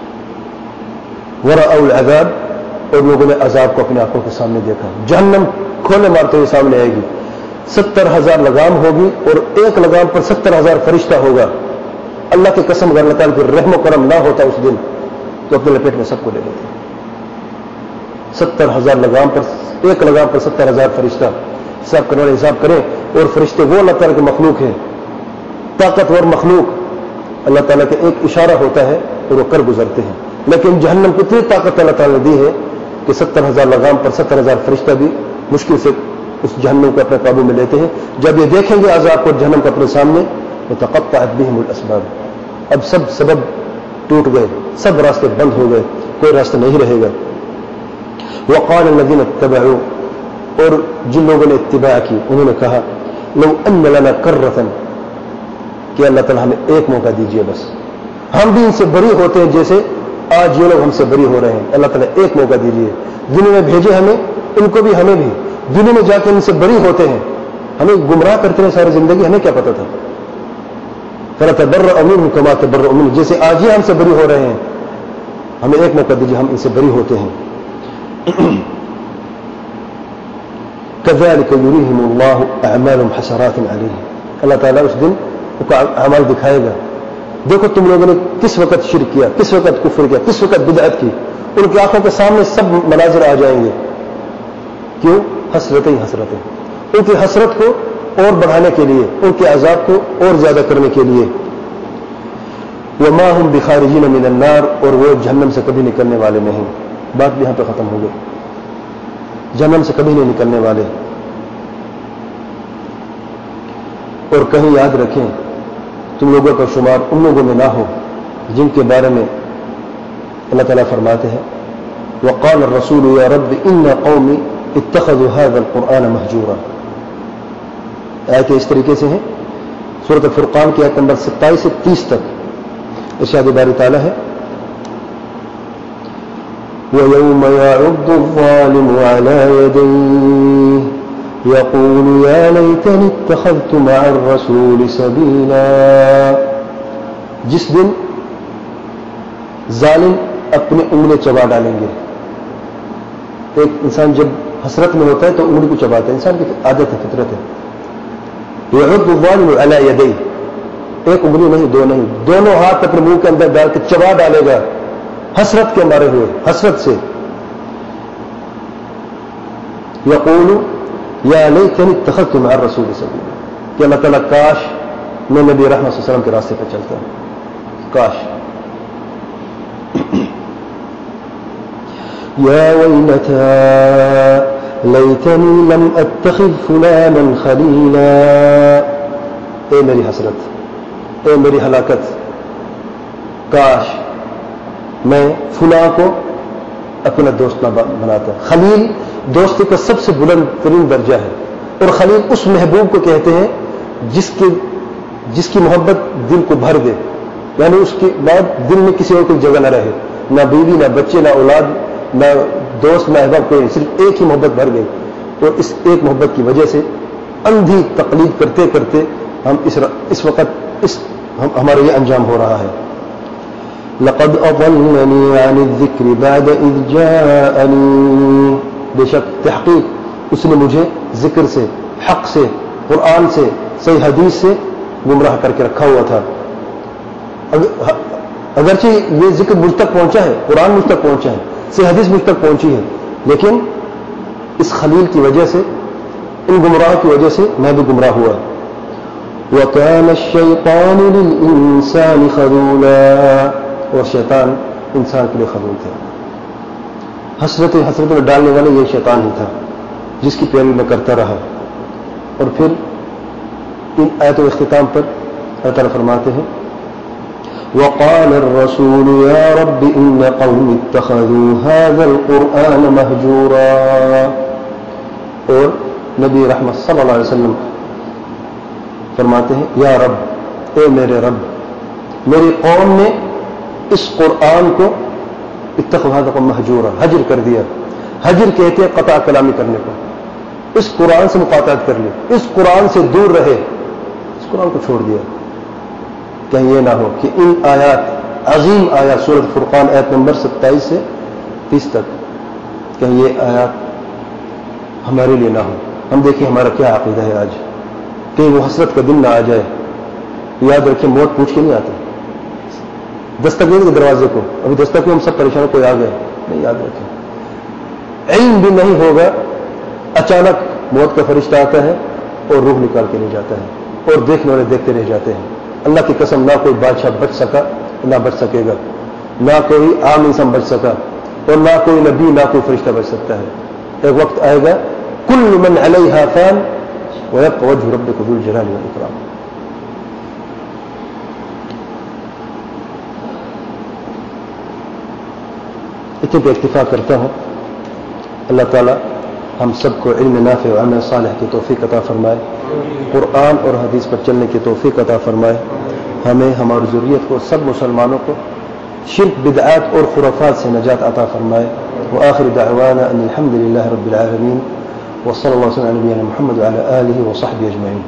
ورأوا العذاب، اور لوگوں نے عذاب کو اپنی آنکھوں کے سامنے دیکھا. جہنم کھولے مارتے ہوئے سامنے آئے گی. ستر ہزار لگام ہوگی اور ایک لگام پر ستر ہزار فرشتہ ہوگا. اللہ کی قسم اگر اللہ تعالیٰ کی رحم و کرم نہ ہوتا اس دن تو اپنے لپیٹ میں سب کو لے لیتے. ستر ہزار لگام پر ایک لگام پر ستر ہزار فرشتہ حساب کرنے والے حساب کریں. اور فرشتے وہ اللہ تعالیٰ کے مخلوق ہیں, طاقتور مخلوق. اللہ تعالیٰ کا ایک اشارہ ہوتا ہے اور وہ کر گزرتے ہیں. لیکن جہنم کو اتنی طاقت اللہ تعالیٰ نے دی ہے کہ ستر ہزار لگام پر ستر ہزار فرشتہ بھی مشکل سے اس جہنم کو اپنے قابو میں لیتے ہیں. جب یہ دیکھیں گے عذاب کو جہنم کو اپنے سامنے تو تقطعت بہم الاسباب, اب سب سبب ٹوٹ گئے, سب راستے بند ہو گئے, کوئی راستہ نہیں رہے گا. وقال الذين اتبعوا, اور جن لوگوں نے اتباع کی انہوں نے کہا لو ان لنا کرۃ, کہ اللہ تعالیٰ ہمیں ایک موقع دیجئے, بس ہم بھی ان سے بری ہوتے ہیں جیسے آج یہ لوگ ہم سے بری ہو رہے ہیں. اللہ تعالیٰ ایک موقع دیجئے. دنیا میں بھیجے ہمیں, ان کو بھی ہمیں بھی. دنیا میں جا کے ان سے بری ہوتے ہیں, ہمیں گمراہ کرتے ہیں ساری زندگی, ہمیں کیا پتا تھا. فَنَتَبَرَّأَ مِنْهُمْ كَمَا تَبَرَّأُوا مِنْهُ, جیسے آج یہ ہم سے بری ہو رہے ہیں, ہمیں ایک موقع دیجئے, ہم ان سے بری ہوتے ہیں. كَذَلِكَ يُرِيهِمُ اللَّهُ أَعْمَالُهُمْ حَسَرَاتٍ عَلَيْهِمْ, اللہ تعالیٰ اس دن ان کا اعمال دکھائے گا. دیکھو تم لوگوں نے کس وقت شرک کیا, کس وقت کفر کیا, کس وقت بدعت کی. ان کی آنکھوں کے سامنے سب مناظر آ جائیں گے. کیوں؟ حسرتیں حسرتیں, ان کی حسرت کو اور بڑھانے کے لیے, ان کے عذاب کو اور زیادہ کرنے کے لیے. وَمَا هُمْ بِخَارِجِينَ مِنَ النَّارِ, اور وہ جہنم سے کبھی نکلنے والے نہیں. بات بھی یہاں پہ ختم ہو گئی, جہنم سے کبھی نہیں نکلنے والے. اور کہیں یاد رکھیں تم لوگوں کا شمار ان لوگوں میں نہ ہو جن کے بارے میں اللہ تعالیٰ فرماتے ہیں وقال الرسول یا رب ان قومی اتخذوا هذا القرآن مهجورا. آیتیں اس طریقے سے ہیں, سورۃ الفرقان کی آیت نمبر ستائیس سے تیس تک. ارشاد باری تعالیٰ ہے وَيَوْمَ يَعُضُّ الظَّالِمُ عَلَى يَدَيْهِ يقول يا ليتني اتخذت مع الرسول سبيلا, جس دن ظالم اپنے انگلی چبا ڈالیں گے. ایک انسان جب حسرت میں ہوتا ہے تو انگلی کو چباتا ہے, انسان کی عادت ہے, فطرت ہے. يعض الظالم على يديه, ایک انگلی نہیں, دو نہیں, دونوں ہاتھ اپنے منہ کے اندر ڈال کے چبا ڈالے گا حسرت کے مارے ہوئے, حسرت سے. یقول یا لیتنی اتخذت مع الرسول سبیلا, کہ اللہ تعالیٰ کاش میں نبی رحمت صلی اللہ علیہ وسلم کے راستے پر چلتا ہوں, کاش. یا ویلتا لیتنی لم اتخذ فلانا خلیلا, اے میری حسرت, اے میری ہلاکت, کاش میں فلاں کو اپنا دوست نہ بناتا. خلیل دوستی کا سب سے بلند ترین درجہ ہے, اور خلیل اس محبوب کو کہتے ہیں جس کی جس کی محبت دل کو بھر دے, یعنی اس کے بعد دل میں کسی اور کوئی جگہ نہ رہے, نہ بیوی, نہ بچے, نہ اولاد, نہ دوست, نہ احباب, کوئی, صرف ایک ہی محبت بھر گئی. اور اس ایک محبت کی وجہ سے اندھی تقلید کرتے کرتے ہم اس, اس وقت اس ہم, ہمارا یہ انجام ہو رہا ہے. لقد اضلني عن الذكر بعد اذ جاءني, بے شک تحقیق اس نے مجھے ذکر سے, حق سے, قرآن سے, صحیح حدیث سے گمراہ کر کے رکھا ہوا تھا. اگرچہ یہ ذکر مجھ تک پہنچا ہے, قرآن مجھ تک پہنچا ہے, صحیح حدیث مجھ تک پہنچی ہے, لیکن اس خلیل کی وجہ سے, ان گمراہ کی وجہ سے میں بھی گمراہ ہوا. وَكَانَ الشَّيْطَانُ لِلْإِنسَانِ خَذُولًا, اور شیطان انسان کے لیے خذول تھا. حسرت حسرت میں ڈالنے والے یہ شیطان ہی تھا جس کی پیروی میں کرتا رہا. اور پھر ان آیت و اختتام پر اللہ تعالیٰ فرماتے ہیں وقال الرسول يا رب ان قوم اتخذوا هذا القرآن مهجورا, اور نبی رحمت صلی اللہ علیہ وسلم فرماتے ہیں یا رب, اے میرے رب, میری قوم نے اس قرآن کو اتخذوا هذا القرآن مهجورا, حجر کر دیا. حجر کہتے ہیں قطع کلامی کرنے کو, اس قرآن سے مقاطعت کر لی, اس قرآن سے دور رہے, اس قرآن کو چھوڑ دیا. کہیں یہ نہ ہو کہ ان آیات, عظیم آیات سورۃ فرقان آیت نمبر ستائیس سے تیس تک, کہیں یہ آیات ہمارے لیے نہ ہو. ہم دیکھیں ہمارا کیا عقیدہ ہے آج. کہیں وہ حسرت کا دن نہ آ جائے. یاد رکھیں موت پوچھ کے نہیں آتی. دستک نہیں کے دروازے کو, ابھی دستک میں ہم سب پریشان کوئی آ گئے نہیں. یاد رکھیں علم بھی نہیں ہوگا, اچانک موت کا فرشتہ آتا ہے اور روح نکال کے لے جاتا ہے اور دیکھنے والے دیکھتے رہ جاتے ہیں. اللہ کی قسم نہ کوئی بادشاہ بچ سکا نہ بچ سکے گا, نہ کوئی عام انسان بچ سکا اور نہ کوئی نبی نہ کوئی فرشتہ بچ سکتا ہے. ایک وقت آئے گا کل من علیہا فان ویبقى وجہ ربک ذو الجلال والاکرام. اتنے پہ اکتفا کرتا ہوں. اللہ تعالی ہم سب کو علم نافع و عمل صالح کی توفیق عطا فرمائے, قرآن اور حدیث پر چلنے کی توفیق عطا فرمائے. ہمیں ہماری ذریت کو سب مسلمانوں کو شرک بدعات اور خرافات سے نجات عطا فرمائے. وآخر دعوانا ان الحمد للہ رب العالمین وصلی اللہ وسلم علی نبینا محمد وعلی آلہ وصحبہ اجمعین.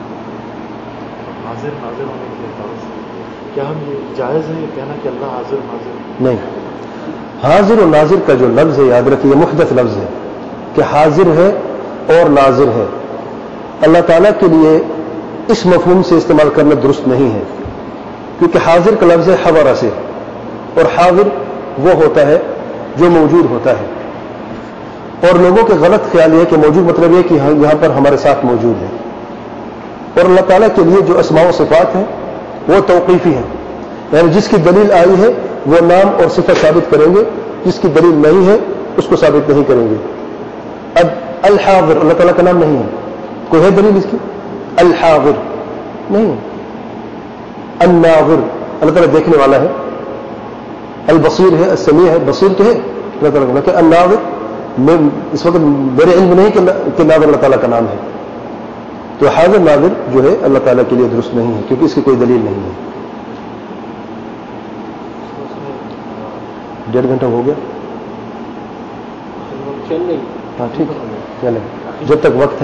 حاضر ناظر ہونے کے اعتبار سے کیا ہم یہ جائز ہے یہ کہنا کہ اللہ حاضر ناظر؟ نہیں, حاضر و ناظر کا جو لفظ ہے یاد رکھیے یہ محدث لفظ ہے کہ حاضر ہے اور ناظر ہے. اللہ تعالیٰ کے لیے اس مفہوم سے استعمال کرنا درست نہیں ہے, کیونکہ حاضر کا لفظ ہے حضر سے, اور حاضر وہ ہوتا ہے جو موجود ہوتا ہے. اور لوگوں کے غلط خیال یہ کہ موجود مطلب یہ کہ یہاں پر ہمارے ساتھ موجود ہے. اور اللہ تعالیٰ کے لیے جو اسماء و صفات ہیں وہ توقیفی ہیں, یعنی جس کی دلیل آئی ہے وہ نام اور صفت ثابت کریں گے, جس کی دلیل نہیں ہے اس کو ثابت نہیں کریں گے. اب الحاضر اللہ تعالیٰ کا نام نہیں ہے, کوئی ہے دلیل اس کی؟ الحاضر نہیں ہے. الناظر اللہ تعالیٰ دیکھنے والا ہے. البصیر ہے, السمیع ہے, بصیر تو ہے اللہ تعالیٰ کا. کہ الناظر میں اس وقت میرے علم نہیں کہ ناظر اللہ تعالیٰ کا نام ہے. تو حاضر ناظر جو ہے اللہ تعالیٰ کے لیے درست نہیں ہے, کیونکہ اس کی کوئی دلیل نہیں ہے. ڈیڑھ گھنٹہ ہو گیا. ہاں ٹھیک ہے چلیں جب تک وقت ہے.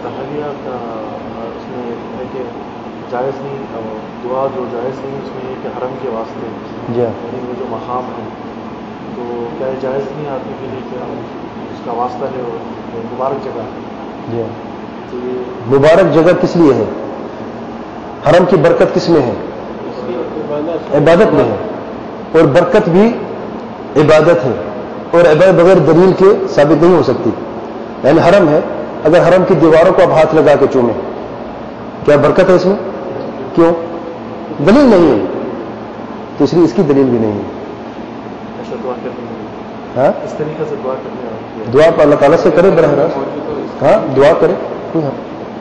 اس میں ہے کہ جائز نہیں, دعا جو جائز نہیں اس میں یہ کہ حرم کے واسطے جی یعنی وہ جو مقام ہے تو کیا جائز نہیں آدمی کے لیے کہ اس کا واسطہ ہے وہ مبارک جگہ ہے. جی تو یہ مبارک جگہ کس لیے ہے؟ حرم کی برکت کس میں ہے؟ عبادت میں ہے, اور برکت بھی عبادت ہے, اور عبادت بغیر دلیل کے ثابت نہیں ہو سکتی. یعنی حرم ہے, اگر حرم کی دیواروں کو آپ ہاتھ لگا کے چومیں کیا برکت ہے اس میں؟ کیوں؟ دلیل نہیں ہے, تو اس لیے اس کی دلیل بھی نہیں ہے. ایسا دعا کرنے ہاں اس طریقے سے دعا کرنے دعا اللہ تعالیٰ سے کرے براہ راست. ہاں دعا کرے. ہاں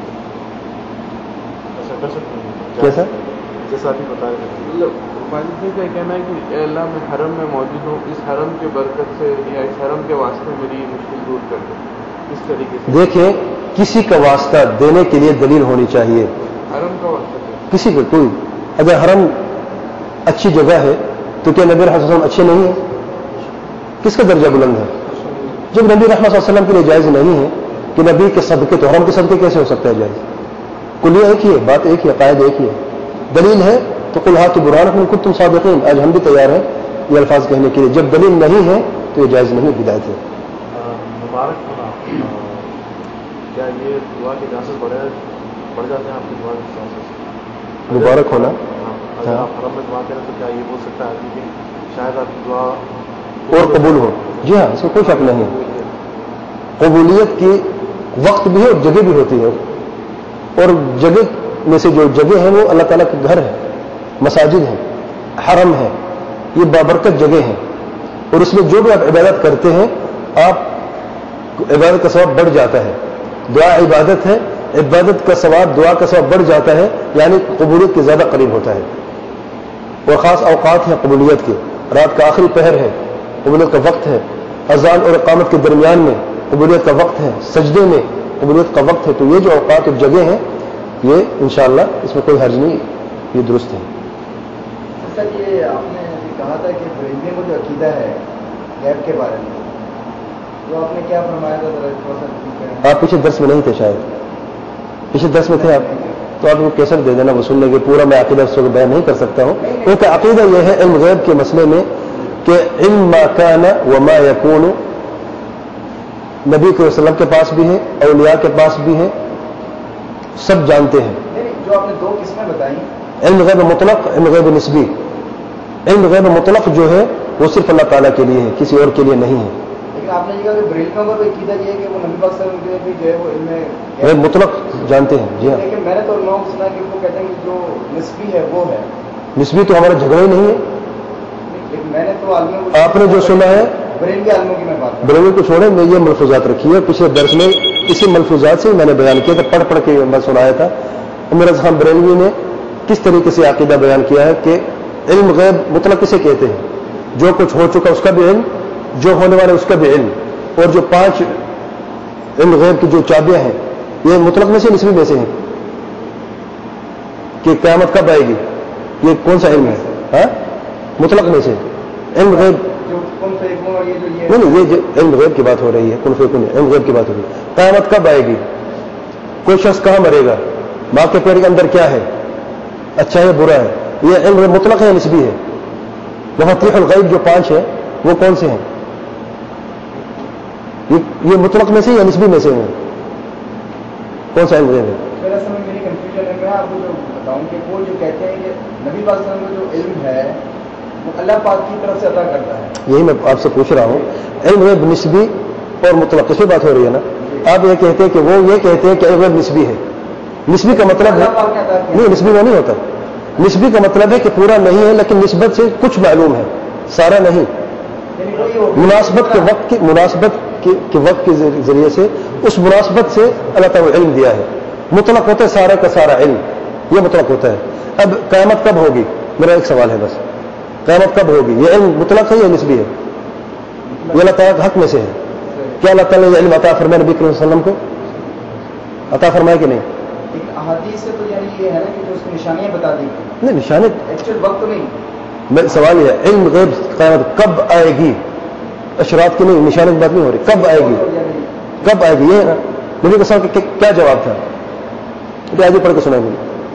ایسا کر سکتے ہیں کیسا؟ جیسا ابھی بتا رہے ہیں. مالک کا کہنا ہے کہ اے اللہ میں حرم میں موجود ہوں, اس حرم کے برکت سے یا اس حرم کے واسطے میری مشکل دور کر دو. اس طریقے سے دیکھیں کسی کا واسطہ دینے کے لیے دلیل ہونی چاہیے. حرم کا واسطہ کسی کو کوئی اگر حرم اچھی جگہ ہے تو کیا نبی رحمۃ اللہ اچھے نہیں ہیں؟ کس کا درجہ بلند ہے؟ جب نبی رحمۃ اللہ وسلم کے لیے جائز نہیں ہے کہ نبی کے صدقے, تو حرم کے صدقے کیسے ہو سکتا ہے جائز؟ کلیہ ایک ہی ہے, بات ایک ہی ہے, قائد ایک ہی ہے. دلیل ہے تو قل ہاتوا برہانکم ان کنتم صادقین. آج ہم بھی تیار ہیں یہ الفاظ کہنے کے لیے. جب دلیل نہیں ہے تو یہ جائز نہیں, بدعت ہے. مبارک ہونا کیا یہ دعا کے چانسز بڑھے بڑھ جاتے ہیں آپ کی دعا کے چانسز؟ مبارک ہونا اگر آپ حرم میں دعا کریں تو کیا یہ بول سکتا ہے کہ شاید آپ کی دعا اور قبول ہو؟ جی ہاں, اس میں کوئی شک نہیں ہے. قبولیت کی وقت بھی ہے اور جگہ بھی ہوتی ہے, اور جگہ میں سے جو جگہ ہے وہ اللہ تعالیٰ کے گھر ہے, مساجد ہیں, حرم ہے, یہ بابرکت جگہ ہیں, اور اس میں جو بھی آپ عبادت کرتے ہیں آپ عبادت کا ثواب بڑھ جاتا ہے. دعا عبادت ہے, عبادت کا ثواب دعا کا ثواب بڑھ جاتا ہے, یعنی قبولیت کے زیادہ قریب ہوتا ہے. اور خاص اوقات ہیں قبولیت کے, رات کا آخری پہر ہے, قبولیت کا وقت ہے, اذان اور اقامت کے درمیان میں قبولیت کا وقت ہے, سجدے میں قبولیت کا وقت ہے. تو یہ جو اوقات اور جگہ ہیں یہ انشاءاللہ اس میں کوئی حرج نہیں, یہ درست ہے. سر یہ آپ نے کہا تھا کہ بریلویوں کو جو عقیدہ ہے غیب کے بارے میں, تو آپ نے کیا فرمایا تھا؟ آپ پیچھے درس میں نہیں تھے شاید, پیچھے درس میں تھے آپ, تو آپ کو کیسر دے دینا وہ سننے کے, پورا میں عقیدہ اس کو بیان نہیں کر سکتا ہوں. کیونکہ عقیدہ یہ ہے علم غیب کے مسئلے میں کہ علم ما کان وما یکون نبی کے وسلم کے پاس بھی ہے، اولیاء کے پاس بھی ہے، سب جانتے ہیں. جو آپ نے دو قسمیں بتائیں، علم غیب مطلق، علم غیب نسبی. علم غیب مطلق جو ہے وہ صرف اللہ تعالیٰ کے لیے ہے، کسی اور کے لیے نہیں ہے. لیکن آپ نے یہ کہا کہ بریلویوں کا بھی عقیدہ یہ ہے کہ وہ نبی پاک صلی اللہ علیہ وسلم کے جو ہے وہ علم غیب مطلق جانتے ہیں. جی ہاں، لیکن میں نے تو لوگوں کو سنا کہ وہ کہتے ہیں کہ جو نسبی ہے وہ ہے. نسبی تو ہمارا جھگڑا ہی نہیں ہے. لیکن میں نے تو عالموں آپ نے جو سنا ہے بریلوی عالموں کی میں بات کر بریلوی کو چھوڑیں، میں یہ ملفوظات رکھی ہے، پچھلے درس میں اسی ملفوظات سے میں نے بیان کیا تھا، پڑھ پڑھ کے میں سنایا تھا. عمر خان بریلوی نے کس طریقے سے عقیدہ بیان کیا ہے کہ علم غیب مطلق کسے کہتے ہیں؟ جو کچھ ہو چکا اس کا بھی علم، جو ہونے والا اس کا بھی علم، اور جو پانچ علم غیب کی جو چابیاں ہیں یہ مطلق میں سے نسبی میں سے ہیں. کہ قیامت کب آئے گی، یہ کون سا علم ہے؟ ہاں، مطلق میں سے علم غیب. نہیں نہیں، یہ علم غیب کی بات ہو رہی ہے، کن فیکن علم غیب کی بات ہو رہی ہے. قیامت کب آئے گی، کوئی شخص کہاں مرے گا، ماں کے پیٹ کے اندر کیا ہے، اچھا ہے برا ہے، یہ علم غیب مطلق ہے نسبی ہے. مفاتیح الغیب جو پانچ ہے وہ کون سے ہیں؟ یہ مطلق میں سے یا نسبی میں سے ہیں؟ کون سا علم غیب ہے؟ میرا سمجھ میری کنفیوژن ہے. میں آپ کو جو بتاؤں کہ وہ جو کہتے ہیں کہ نبی پاک صلی اللہ علیہ وسلم کا جو علم ہے وہ اللہ پاک کی طرف سے عطا کرتا ہے. یہی میں آپ سے پوچھ رہا ہوں، علم غیب نسبی اور مطلق کس بات ہو رہی ہے نا؟ آپ یہ کہتے ہیں کہ وہ یہ کہتے ہیں کہ علم غیب نسبی ہے. نسبی کا مطلب ہے نہیں، نسبی میں نہیں ہوتا. نسبی کا مطلب ہے کہ پورا نہیں ہے لیکن نسبت سے کچھ معلوم ہے، سارا نہیں. مناسبت کے وقت کی مناسبت کے وقت کے ذریعے سے اس مناسبت سے اللہ تعالیٰ علم دیا ہے. مطلق ہوتا ہے سارا کا سارا علم، یہ مطلق ہوتا ہے. اب قیامت کب ہوگی، میرا ایک سوال ہے بس، قیامت کب ہوگی، یہ علم مطلق ہے یا نسبی ہے؟ یہ اللہ تعالیٰ کے حق میں سے ہے. کیا اللہ تعالیٰ نے علم عطا فرمایا نبی کریم صلی اللہ علیہ وسلم کو؟ عطا فرمایا کہ نہیں؟ احادیث سے تو یعنی یہ ہے نا کہ جو اس کی نشانیاں بتا دی گئی. نہیں، نشانی ایکچوئل وقت نہیں. میں سوال یہ ہے، علم غیب قیامت کب آئے گی؟ اشراط کی نہیں، نشانی کی بات نہیں ہو رہی، کب آئے گی، کب آئے گی، یہ نا نبی کے ساتھ کیا جواب تھا؟ آگے پڑھ کے سنائیں گے.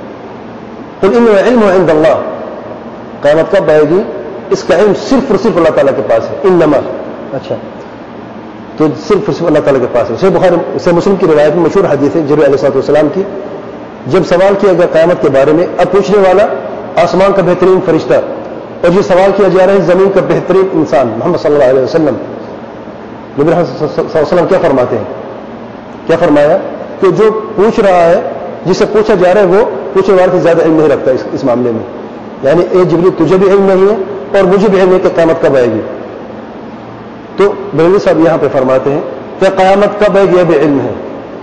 قل ان علم عند اللہ، قیامت کب آئے گی اس کا علم صرف اور صرف اللہ تعالیٰ کے پاس ہے. انما، اچھا تو صرف اور صرف اللہ تعالیٰ کے پاس ہے. صحیح بخاری سے مسلم کی روایت میں مشہور حدیث ہے جبریل علیہ الصلوۃ والسلام کی، جب سوال کیا گیا قیامت کے بارے میں، اب پوچھنے والا آسمان کا بہترین فرشتہ اور یہ سوال کیا جا رہا ہے زمین کا بہترین انسان محمد صلی اللہ علیہ وسلم. نبی صلی اللہ علیہ وسلم کیا فرماتے ہیں؟ کیا فرمایا کہ جو پوچھ رہا ہے، جس سے پوچھا جا رہا ہے، وہ پوچھنے والے سے زیادہ علم نہیں رکھتا اس, اس معاملے میں. یعنی اے جبریل تجھے بھی علم نہیں ہے اور مجھے بھی علم ہے کہ قیامت کب آئے گی. تو بریلوی صاحب یہاں پہ فرماتے ہیں کہ قیامت کب آئے گی یہ بھی علم ہے،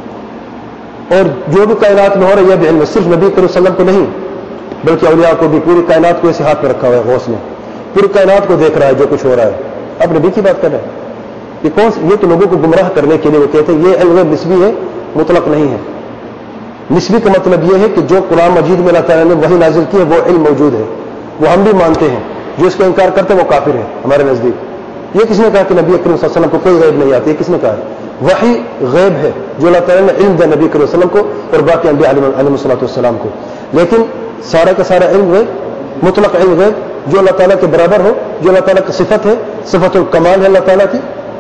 اور جو بھی کائنات میں ہو رہا ہے یہ بھی علم ہے. صرف نبی کریم صلی اللہ علیہ وسلم کو نہیں بلکہ اولیاء کو بھی، پوری کائنات کو ایسے ہاتھ میں رکھا ہوا ہے غوث نے، پوری کائنات کو دیکھ رہا ہے جو کچھ ہو رہا ہے. اب نبی کی بات کر رہے ہیں. یہ کون یہ تو لوگوں کو گمراہ کرنے کے لیے وہ کہتے ہیں یہ علم نسبی ہے، مطلق نہیں ہے. نسبی کا مطلب یہ ہے کہ جو قرآن مجید میں اللہ تعالیٰ نے وحی نازل کی ہے وہ علم موجود ہے، وہ ہم بھی مانتے ہیں. جو اس کا انکار کرتے ہیں وہ کافر ہے ہمارے نزدیک. یہ کس نے کہا کہ نبی کریم صلی اللہ علیہ وسلم کو کوئی غیب نہیں آتی؟ یہ کس نے کہا؟ وحی غیب ہے جو اللہ تعالیٰ نے علم دیا نبی کریم صلی اللہ علیہ وسلم کو اور باقی انبیاء علیہ الصلوۃ والسلام کو. لیکن سارا کا سارا علم غیب، مطلق علم غیب جو اللہ تعالیٰ کے برابر ہو، جو اللہ تعالیٰ کی صفت ہے، صفت الکمال ہے اللہ تعالیٰ کی.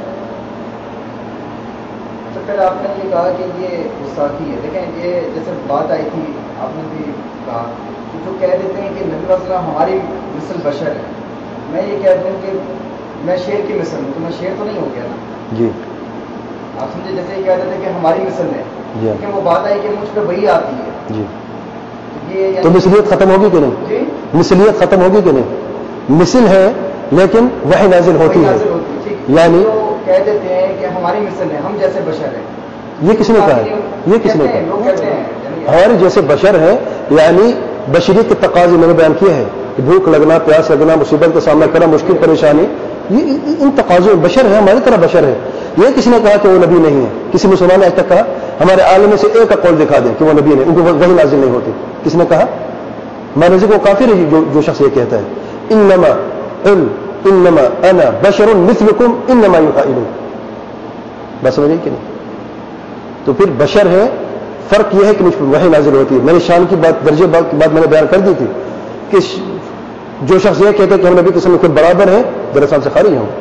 آپ نے یہ کہا کہ یہ گستاخی ہے. دیکھیں یہ جیسے بات آئی تھی، آپ نے بھی کہا کہ جو کہہ دیتے ہیں کہ نبی صلی اللہ علیہ وسلم ہماری مثل بشر ہے. میں یہ کہہ دوں کہ میں شیر کی مثل ہوں، تو میں شیر تو نہیں ہو گیا نا. جی آپ سمجھے، جیسے یہ کہہ دیتے ہیں کہ ہماری مثل ہے، لیکن وہ بات آئی کہ مجھ پہ وہی آتی ہے. جی یہ تو مثلیت ختم ہوگی کہ نہیں؟ جی مثلیت ختم ہوگی کہ نہیں؟ مثل ہے لیکن وحی نازل ہوتی ہے. یعنی کہہ دیتے ہیں کہ ہماری مثل ہے، ہم جیسے بشر ہیں. یہ کس نے کہا ہے؟ یہ کس نے کہا؟ ہمارے جیسے بشر ہیں، یعنی بشریت کے تقاضے میں نے بیان کیا ہے کہ بھوک لگنا، پیاس لگنا، مصیبت کا سامنا کرنا، مشکل پریشانی، یہ ان تقاضوں میں بشر ہے، ہماری طرح بشر ہے. یہ کس نے کہا کہ وہ نبی نہیں ہے؟ کسی مسلمان نے آج تک کہا؟ ہمارے عالم میں سے ایک کا قول دکھا دیں کہ وہ نبی نہیں، ان کو وحی نازل نہیں ہوتی. کس نے کہا؟ ہمارے نزدیک وہ کافر ہے جو, جو شخص یہ کہتا ہے انما علم انما انا بشر مثلکم انما یوحی الی. بس سمجھے کہ نہیں؟ تو پھر بشر ہے، فرق یہ ہے کہ مجھ پر وحی نازل ہوتی ہے. میں نے شان کی بات، درجے کی بات میں نے بیان کر دی تھی کہ جو شخص یہ کہتے ہیں کہ ہم نبی کے سامنے خود برابر ہیں، دراصل سے خارج ہوں.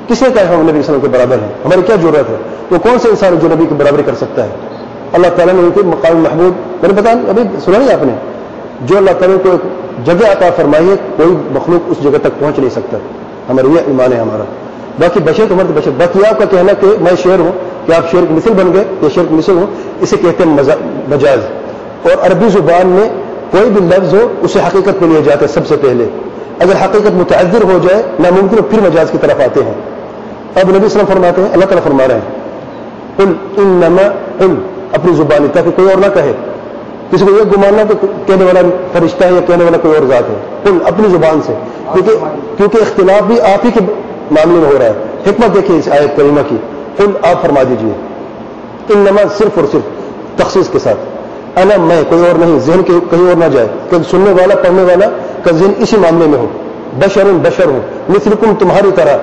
کس نے کہا ہم نبی وسلم کے برابر ہیں؟ ہماری کیا ضرورت ہے؟ وہ کون سے انسان جو نبی کی برابری کر سکتا ہے؟ اللہ تعالیٰ نے ان کے مقام محمود، میں نے بتا ابھی سنا نہیں آپ نے، جو اللہ تعالیٰ کو ایک جگہ عطا فرمائی ہے کوئی مخلوق اس جگہ تک پہنچ نہیں سکتا. ہمارا یہ ایمان ہے ہمارا. باقی بشر تو ہمارے بشر. باقی آپ کا کہنا کہ میں شعر ہوں کہ آپ شعر کی مثل بن گئے یا شعر کی مثل ہوں، اسے کہتے ہیں مجاز. اور عربی زبان میں کوئی بھی لفظ ہو اسے حقیقت میں لیا جاتا ہے سب سے پہلے. اگر حقیقت متعذر ہو جائے ناممکن پھر مجاز کی طرف آتے ہیں. اب نبی صلی اللہ علیہ وسلم فرماتے ہیں، اللہ تعالیٰ فرما رہے ہیں قل انما قل، اپنی زبانی، تاکہ کوئی اور نہ کہے، کسی کو یہ گمان نہ کہ کہنے والا فرشتہ ہے یا کہنے والا کوئی اور ذات ہے. قل اپنی زبان سے، کیونکہ کیونکہ اختلاف بھی آپ ہی کے معاملے میں ہو رہا ہے. حکمت دیکھیے اس آیت کریمہ کی. قل آپ فرما دیجیے انما صرف اور صرف تخصیص کے ساتھ، انا میں، کوئی اور نہیں. ذہن کے کہیں اور نہ جائے کہ سننے والا پڑھنے والا کا ذہن اسی معاملے میں ہو. بشر بشر ہو مثلکم، تمہاری طرح.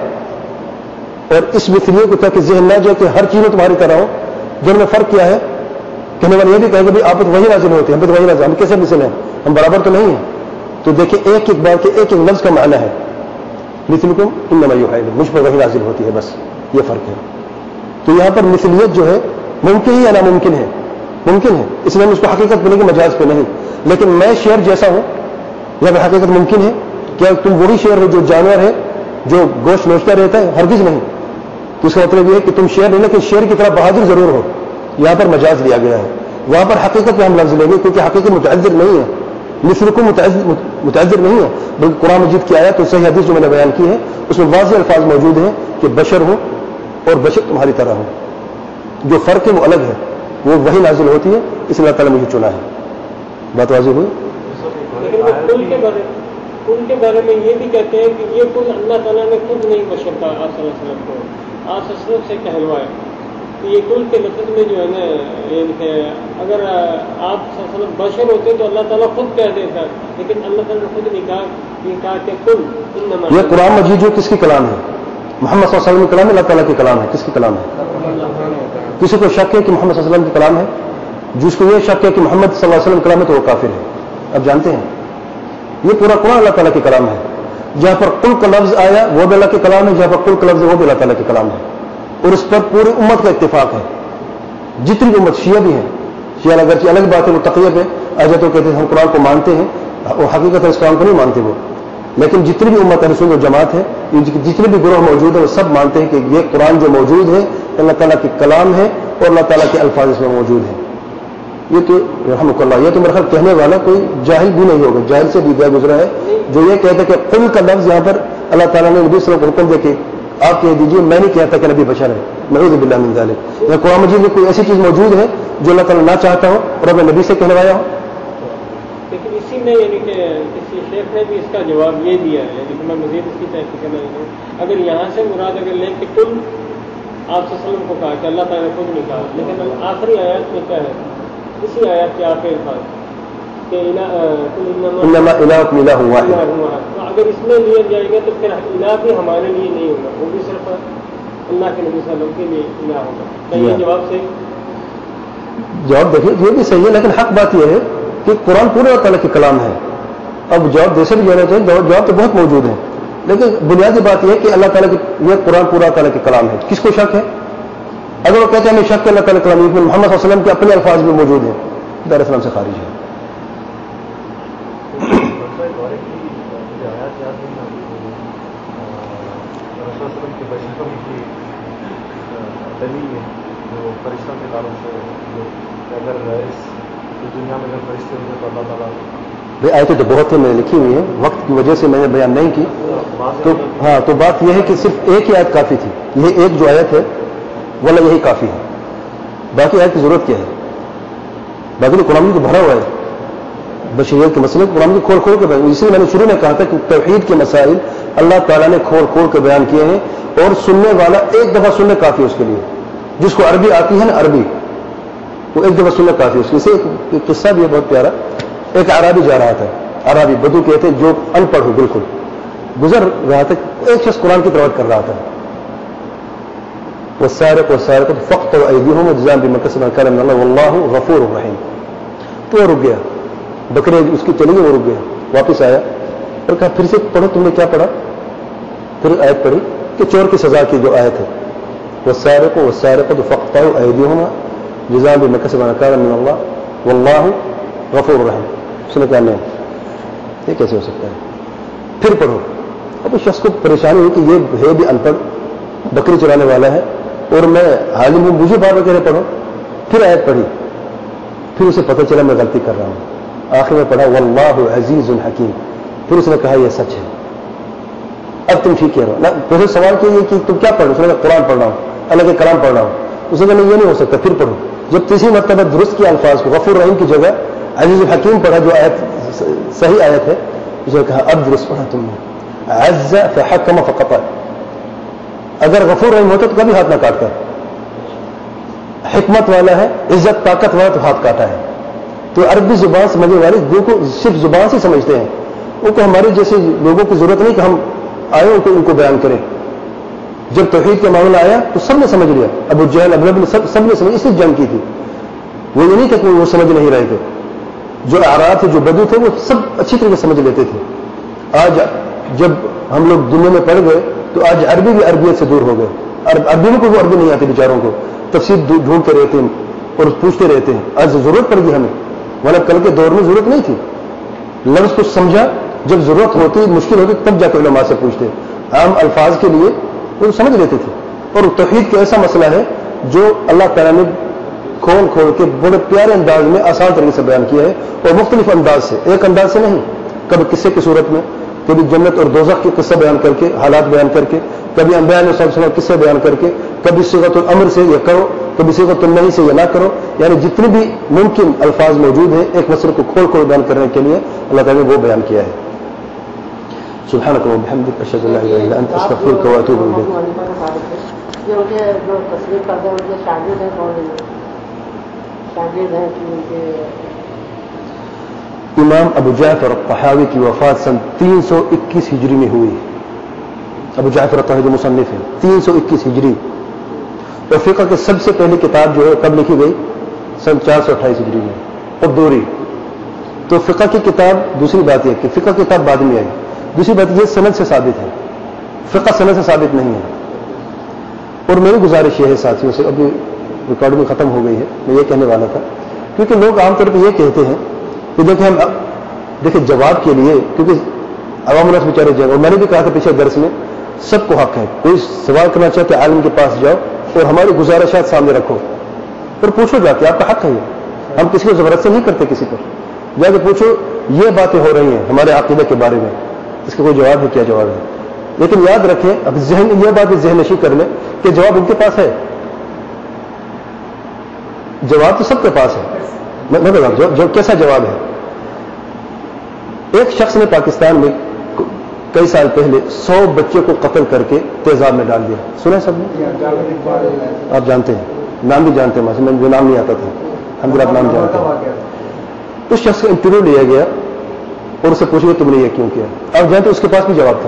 اور اس مثلیے کو تاکہ ذہن نہ جائے کہ ہر چیز میں تمہاری طرح ہو. جن میں فرق کیا ہے؟ کہنے والے یہ بھی کہے کہ آپ تو وہی نازل ہوتے ہیں، ہم تو وہی نازل، ہم کیسے مثل ہیں؟ ہم برابر تو نہیں ہیں. تو دیکھیں ایک ایک بار کے ایک ایک لفظ کا معنی ہے. مثلکم انما یوحی الی، مجھ پر وہی نازل ہوتی ہے، بس یہ فرق ہے. تو یہاں پر مثلیت جو ہے ممکن ہی یا ناممکن ہے؟ ممکن ہے، اس لیے ہم اس کو حقیقت ملے گی، مجاز پہ نہیں. لیکن میں شعر جیسا ہوں یا پھر حقیقت ممکن ہے؟ کیا تم وہی شعر ہو جو جانور ہے جو گوشت نوچتا رہتا ہے؟ ہرگز نہیں. تو اس کا مطلب یہ ہے کہ تم شعر نہیں، لیکن شعر کی طرح بہادر ضرور ہو. یہاں پر مجاز لیا گیا ہے. وہاں پر حقیقت پہ ہم لفظ لیں گے کیونکہ حقیقت متعذر نہیں ہے. مثلکم متعذر نہیں ہے، بلکہ قرآن مجید کی آیت اور صحیح حدیث جو میں نے بیان کی ہے اس میں واضح الفاظ موجود ہیں کہ بشر ہو اور بشر تمہاری طرح ہو. جو فرق ہے وہ الگ ہے، وہ وہی نازل ہوتی ہے، اس لیے اللہ تعالیٰ نے مجھے چنا ہے. بات واضح ہوئی؟ لیکن وہ کل کے بارے کل کے بارے میں یہ بھی کہتے ہیں کہ یہ کل اللہ تعالیٰ نے خود نہیں بشر کا آپ صلی اللہ علیہ وسلم کو آپ صلی اللہ علیہ وسلم سے کہلوایا. یہ کل کے لفظ میں جو ہے نا اگر آپ صلی اللہ علیہ وسلم بشر ہوتے تو اللہ تعالیٰ خود کہہ دیتا، لیکن اللہ تعالیٰ نے خود نہیں کہا. یہ کہا کہ کل. یہ قرآن مجید جو کس کی کلام ہے؟ محمد صلی اللہ علیہ وسلم کی کلام ہے، اللہ تعالیٰ کی کلام ہے. کس کی کلام ہے؟ کسی کو شک ہے کہ محمد صلی اللہ علیہ وسلم کی کلام ہے؟ جس کو یہ شک ہے کہ محمد صلی اللہ علیہ وسلم کی کلام ہے تو وہ کافر ہے. اب جانتے ہیں یہ پورا قرآن اللہ تعالیٰ کی کلام ہے. جہاں پر قل کا لفظ آیا وہ بھی اللہ کی کلام ہے، جہاں پر قل کا لفظ ہے وہ بھی اللہ تعالیٰ کی کلام ہے. اور اس پر پوری امت کا اتفاق ہے. جتنی بھی امت، شیعہ بھی ہیں، شیعہ اگرچہ الگ بات ہے، وہ تقیہ پہ آ جاتے کہتے ہیں ہم قرآن کو مانتے ہیں، وہ حقیقت اس قرآن کو نہیں مانتے وہ. لیکن جتنی بھی امت اہل سنت و جماعت ہے، جتنے بھی گروہ موجود ہیں وہ سب مانتے ہیں کہ یہ قرآن جو موجود ہے اللہ تعالیٰ کی کلام ہے اور اللہ تعالیٰ کے الفاظ اس میں موجود ہیں. یہ تو رحمۃ اللہ، یہ تو میرا خیال کہنے والا کوئی جاہل بھی نہیں ہوگا، جاہل سے بھی گیا گزرا ہے جو یہ کہتا ہے کہ قل کا لفظ یہاں پر اللہ تعالیٰ نے نبی صلی اللہ علیہ وسلم کو حکم دے کے آپ کہہ دیجیے میں نہیں کہتا کہ نبی بشر ہے. نعوذ باللہ من ذلک. یا قرآن مجید میں کوئی ایسی چیز موجود ہے جو اللہ تعالیٰ نہ چاہتا ہو اور اپنے نبی سے کہلوایا ہو؟ لیکن اسی میں یعنی کہ کسی شیخ نے بھی اس کا جواب یہ دیا ہے، یعنی کہ میں مزید اس کی تحقیق کرنا چاہوں. اگر یہاں سے مراد اگر لیں کہ کل آپ صلی اللہ علیہ وسلم کو کہا کہ اللہ تعالیٰ نے خود نہیں کہا، لیکن آخری آیات میں کیا ہے؟ اسی آیات کے آخر تھا کہ انما الہکم الہ واحد. تو اگر اس میں لیا جائے گا تو پھر الہ بھی ہمارے لیے نہیں ہوگا، وہ بھی صرف اللہ کے نبی صلی اللہ علیہ وسلم کے لیے الہ ہوگا. تو یہ جواب صحیح؟ جواب دیکھیے یہ بھی صحیح ہے، لیکن حق بات یہ ہے کہ قرآن پورے اللہ تعالیٰ کے کلام ہے. اب جواب جیسے بھی دینا چاہیے، جواب تو بہت موجود ہے، لیکن بنیادی بات یہ ہے کہ اللہ تعالیٰ کی یہ قرآن پورا اللہ تعالیٰ کے کلام ہے. کس کو شک ہے؟ اگر وہ کہتے ہیں ہمیں شک ہے اللہ تعالیٰ کلام، محمد صلی اللہ علیہ وسلم کے اپنے الفاظ میں موجود ہیں، دار اسلام سے خارج ہے. فرشتوں کے تعلق سے اگر اس دنیا میں اگر فرشتے ہوتے تو اللہ تعالیٰ بھائی آیتیں تو بہت ہیں، میں نے لکھی ہوئی ہیں، وقت کی وجہ سے میں نے بیان نہیں کی. تو ہاں تو بات یہ ہے کہ صرف ایک ہی آیت کافی تھی. یہ ایک جو آیت ہے والا یہی کافی ہے، باقی آیت کی ضرورت کیا ہے؟ باقی تو قرآن کو بھرا ہوا ہے بشریت کے مسئلے قرآن کی کھول کھول کے بیان. اسی لیے میں نے شروع میں کہا تھا کہ توحید کے مسائل اللہ تعالیٰ نے کھول کھول کے بیان کیے ہیں، اور سننے والا ایک دفعہ سننے کافی اس کے لیے. جس کو عربی آتی ہے نا عربی، وہ ایک دفعہ سننا کافی اس کے. اسے ایک قصہ بھی ہے بہت پیارا. ایک عربی جا رہا تھا، عربی بدو کہتے جو ان پڑھ ہو بالکل، گزر رہا تھا، ایک شخص قرآن کی تلاوت کر رہا تھا. والسارق والسارقة فاقطعوا أيديهم جزاء بما كسبوا نكالا من الله والله غفور رحيم. تو وہ رک گیا، بکرے اس کی چلی گئی، وہ رک گیا، واپس آیا اور کہا پھر سے پڑھو، تم نے کیا پڑھا؟ پھر آیت پڑھی کہ چور کی سزا کی جو آیت ہے والسارق والسارقة فاقطعوا أيديهما جزاء بما كسبوا نكالا من الله والله غفور رحیم. اس نے کہا نہیں یہ کیسے ہو سکتا ہے. پھر پڑھو. اب اس شخص کو پریشانی ہوئی کہ یہ ہے بھی ان پڑھ, بکری چرانے والا ہے اور میں عالم ہوں, مجھے بار وغیرہ پڑھو. پھر آیت پڑھی, پھر اسے پتہ چلا میں غلطی کر رہا ہوں. آخر میں پڑھا واللہ عزیز حکیم. پھر اس نے کہا یہ سچ ہے, اب تم ٹھیک کہہ رہے ہو. پھر سوال کیا کہ تم کیا پڑھ رہے ہو؟ اس نے کہا قرآن پڑھ رہا ہوں, اللہ کے کلام پڑھ رہا ہوں. اس نے کہا نہیں یہ نہیں ہو سکتا, پھر پڑھو. جب تیسری مرتبہ درست کیا الفاظ کو, غفور رحیم کی جگہ عزیز الحکیم پڑھا جو آیت صحیح آیت ہے, اس نے کہا اب درست پڑھا تم نے. عز فحکم فقطع. اگر غفور رحیم ہوتا تو کبھی ہاتھ نہ کاٹتا. حکمت والا ہے, عزت طاقت والا تو ہاتھ کاٹا ہے. تو عربی زبان سمجھنے والے جو کو صرف زبان سے سمجھتے ہیں, ان کو ہمارے جیسے لوگوں کی ضرورت نہیں کہ ہم آئے ان کو ان کو بیان کریں. جب توحید کا معاملہ آیا تو سب نے سمجھ لیا. ابو جہل ابو لہب سب سب نے سمجھ, اس لیے جنگ کی تھی. وہ یہ نہیں تھا کہ وہ سمجھ نہیں رہے تھے. جو اعراب تھے, جو بدو تھے, وہ سب اچھی طریقے سے سمجھ لیتے تھے. آج جب ہم لوگ دنیا میں پڑ گئے تو آج عربی بھی عربیت سے دور ہو گئے. عربی میں کوئی عربی نہیں آتی بیچاروں کو, تفسیر ڈھونڈتے رہتے ہیں اور پوچھتے رہتے ہیں. آج ضرورت پڑ گئی ہمیں, ورنہ کل کے دور میں ضرورت نہیں تھی. لفظ کو سمجھا جب ضرورت ہوتی, مشکل ہوتی, تب جا کے علماء سے پوچھتے. عام الفاظ کے لیے وہ سمجھ لیتے تھے. اور توحید کا ایسا مسئلہ ہے جو اللہ تعالیٰ نے کھول کھول کے بڑے پیارے انداز میں آسان طریقے سے بیان کیا ہے, اور مختلف انداز سے, ایک انداز سے نہیں. کبھی قصے کی صورت میں, کبھی جنت اور دوزخ کے قصہ بیان کر کے, حالات بیان کر کے, کبھی انبیاء علیہ السلام قصے بیان کر کے, کبھی صیغۃ الامر سے یہ کرو, کبھی صیغۃ النہی سے یہ نہ کرو. یعنی جتنے بھی ممکن الفاظ موجود ہیں ایک مسئلے کو کھول کھول بیان کرنے کے لیے اللہ تعالیٰ نے وہ بیان کیا ہے. سبحانک اللہم وبحمدک اشہد ان لا الہ الا انت استغفرک واتوب الیک. جو تصویر کرتے ہیں ان کے شاگرد ہیں کون ہیں؟ شاگرد ہیں کہ ان کے امام ابو جعفر الطحاوی کی وفات سن تین سو اکیس ہجری میں ہوئی. ابو جعفر الطحاوی جو مصنف ہے, تین سو اکیس ہجری. اور فقہ کی سب سے پہلی کتاب جو ہے کب لکھی گئی؟ سن چار سو اٹھائیس ہجری میں, قدوری. تو فقہ کی کتاب, دوسری بات یہ کہ فقہ کی کتاب بعد میں آئی. دوسری بات یہ سند سے ثابت ہے, فقہ سند سے ثابت نہیں ہے. اور میری گزارش یہ ہے ساتھیوں سے, ابھی ریکارڈنگ ختم ہو گئی ہے, میں یہ کہنے والا تھا, کیونکہ لوگ عام طور پہ یہ کہتے ہیں کہ دیکھیں ہم دیکھیں جواب کے لیے, کیونکہ عوام الناس بیچارے جائیں, اور میں نے بھی کہا تھا پچھلے درس میں سب کو حق ہے, کوئی سوال کرنا چاہتے عالم کے پاس جاؤ اور ہماری گزارشات سامنے رکھو اور پوچھو جا کے, آپ کا حق ہے یہ. ہم کسی کو زبردستی نہیں کرتے کسی پر. جا کے پوچھو یہ باتیں ہو رہی ہیں ہمارے عقیدہ کے بارے میں, اس کا کوئی جواب ہے, کیا جواب ہے. لیکن یاد رکھیں, اب ذہن یہ بات ذہن نشی کر لیں کہ جواب ان کے پاس ہے. جواب تو سب کے پاس ہے. میں بتاؤں جو, جو کیسا جواب ہے. ایک شخص نے پاکستان میں کئی سال پہلے سو بچے کو قتل کر کے تیزاب میں ڈال دیا. سنا سب نے؟ آپ جانتے ہیں, نام بھی جانتے ہیں, میں جو نام نہیں آتا تھا ہم آپ نام جانتے ہیں. اس شخص کا انٹرویو لیا گیا اور اسے پوچھ گیا تم نے یہ کیوں کیا. آپ جانتے اس کے پاس بھی جواب تھا.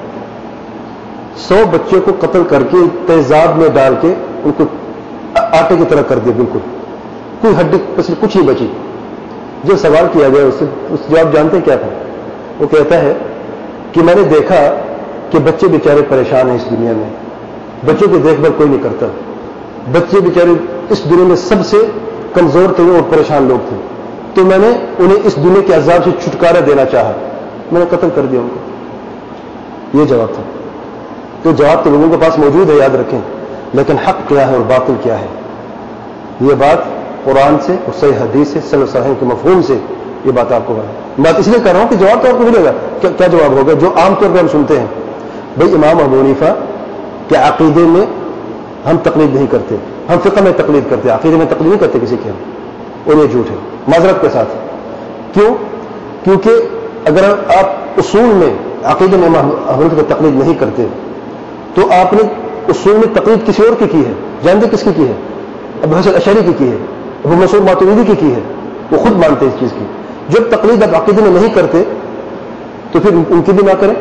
سو بچے کو قتل کر کے تیزاب میں ڈال کے ان کو آٹے کی طرح کر دیا, بالکل کوئی ہڈی پسلی کچھ نہیں بچی. جو سوال کیا گیا اس سے اس جواب جانتے کیا تھا؟ وہ کہتا ہے کہ میں نے دیکھا کہ بچے بیچارے پریشان ہیں اس دنیا میں, بچوں کی دیکھ بھال کوئی نہیں کرتا. بچے بیچارے اس دنیا میں سب سے کمزور تھے اور پریشان لوگ تھے, تو میں نے انہیں اس دنیا کے عذاب سے چھٹکارا دینا چاہا, میں نے قتل کر دیا ان کو. یہ جواب تھا. تو جواب تو لوگوں کے پاس موجود ہے, یاد رکھیں, لیکن حق کیا ہے اور باطل کیا ہے. یہ بات قرآن سے اور صحیح حدیث سے صلی اللہ علیہ وسلم کے مفہوم سے یہ بات آپ کو ہے. بات اس لیے کر رہا ہوں کہ جواب تو آپ کو ملے گا. کیا, کیا جواب ہوگا جو عام طور پر ہم سنتے ہیں؟ بھائی امام ابو حنیفہ کے عقیدے میں ہم تقلید نہیں کرتے, ہم فقہ میں تقلید کرتے, عقیدے میں تقلید نہیں کرتے کسی کے ہم, اور یہ جھوٹ ہے معذرت کے ساتھ. کیوں؟ کیونکہ اگر آپ اصول میں عقیدے میں امام ابو حنیفہ کی تقلید نہیں کرتے تو آپ نے اصول میں تقلید کسی اور کی کی ہے. جانتے کس کی کی ہے؟ ابو حسن اشعری کی کی ہے, ابو منصور ماتریدی کی کی ہے. وہ خود مانتے اس چیز کی. جب تقلید آپ عقیدے میں نہیں کرتے تو پھر ان کی بھی نہ کریں,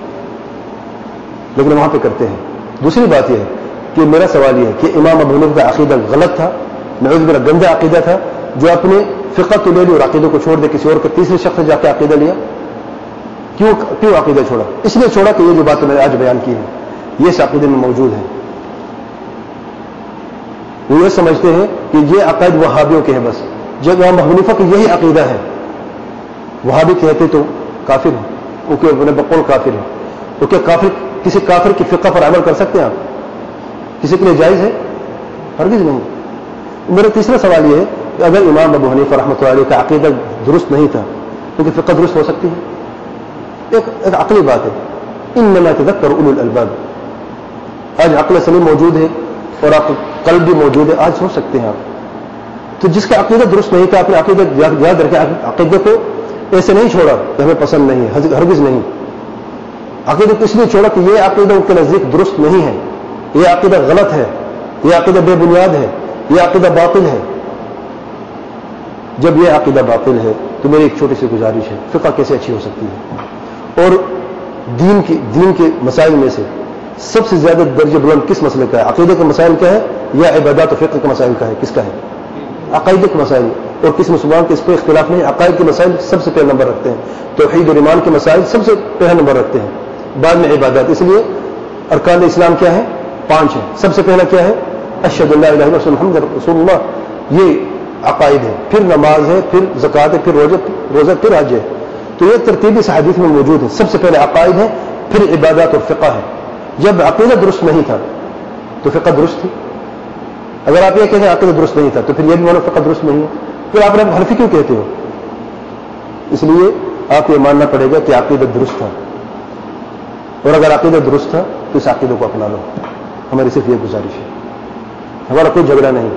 لیکن وہاں پہ کرتے ہیں. دوسری بات یہ ہے کہ میرا سوال یہ ہے کہ امام ابو حنیفہ کا عقیدہ غلط تھا, نعوذ باللہ گندا عقیدہ تھا, جو اپنے فقہ تو لے لی اور عقیدے کو چھوڑ دے کسی اور کے تیسرے شخص سے جا کے عقیدہ لیا. کیوں کیوں عقیدہ چھوڑا؟ اس لیے چھوڑا کہ یہ جو بات میں نے آج بیان کی ہے یہ اس عقیدے میں موجود ہے. وہ یہ سمجھتے ہیں کہ یہ عقائد وہابیوں کے ہیں بس. جب امام ابو حنیفہ کا یہی عقیدہ ہے, وہابی کہتے تو کافر ہیں, وہ کہ اپنے بقول کافر ہے. تو کیا کافر کسی کافر کی فقہ پر عمل کر سکتے ہیں آپ؟ کسی کے لیے جائز ہے؟ ہرگز نہیں. میرا تیسرا سوال یہ ہے کہ اگر امام ابو حنیفہ رحمۃ اللہ علیہ کا عقیدہ درست نہیں تھا تو کیا فقہ درست ہو سکتی ہے؟ ایک ایک عقلی بات ہے. انما یتذکر اولو الالباب. آج عقل سلیم موجود ہے اور آپ قلب بھی موجود ہے, آج سوچ سکتے ہیں آپ. تو جس کا عقیدہ درست نہیں تھا, اپنے عقیدہ یاد رکھیں, عقیدے کو ایسے نہیں چھوڑا کہ ہمیں پسند نہیں ہے, ہرگز نہیں. عقیدہ کو اس لیے چھوڑا کہ یہ عقیدہ ان کے نزدیک درست نہیں ہے, یہ عقیدہ غلط ہے, یہ عقیدہ بے بنیاد ہے, یہ عقیدہ باطل ہے. جب یہ عقیدہ باطل ہے تو میری ایک چھوٹی سی گزارش ہے, فقہ کیسے اچھی ہو سکتی ہے؟ اور دین کی دین کے مسائل میں سے سب سے زیادہ درجہ بلند کس مسئلے کا ہے؟ عقیدے کے مسائل کا ہے یا عبادات و فقہ کے مسائل کا ہے؟ کس کا ہے؟ عقائد کے مسائل. اور کس مسلمان کے اس پہ اختلاف نہیں, عقائد کے مسائل سب سے پہلا نمبر رکھتے ہیں. توحید اور ایمان کے مسائل سب سے پہلا نمبر رکھتے ہیں, بعد میں عبادات. اس لیے ارکان اسلام کیا ہے؟ پانچ ہیں. سب سے پہلا کیا ہے؟ اشہد ان لا الہ الا اللہ محمد رسول اللہ. یہ عقائد ہے. پھر نماز ہے, پھر زکوٰۃ ہے, پھر روزہ روزہ پھر حج ہے. تو یہ ترتیب اس حدیث میں موجود ہے. سب سے پہلے عقائد ہے, پھر عبادات اور فقہ ہے. جب عقیدہ درست نہیں تھا تو فقہ درست تھی. اگر آپ یہ کہتے ہیں عقیدہ درست نہیں تھا تو پھر یہ بھی مانو فقہ درست نہیں ہے. پھر آپ حنفی کیوں کہتے ہو؟ اس لیے آپ کو یہ ماننا پڑے گا کہ عقیدہ درست تھا, اور اگر عقیدہ درست تھا تو اس عقیدے کو اپنا لو. ہماری صرف یہ گزارش ہے. ہمارا کوئی جھگڑا نہیں,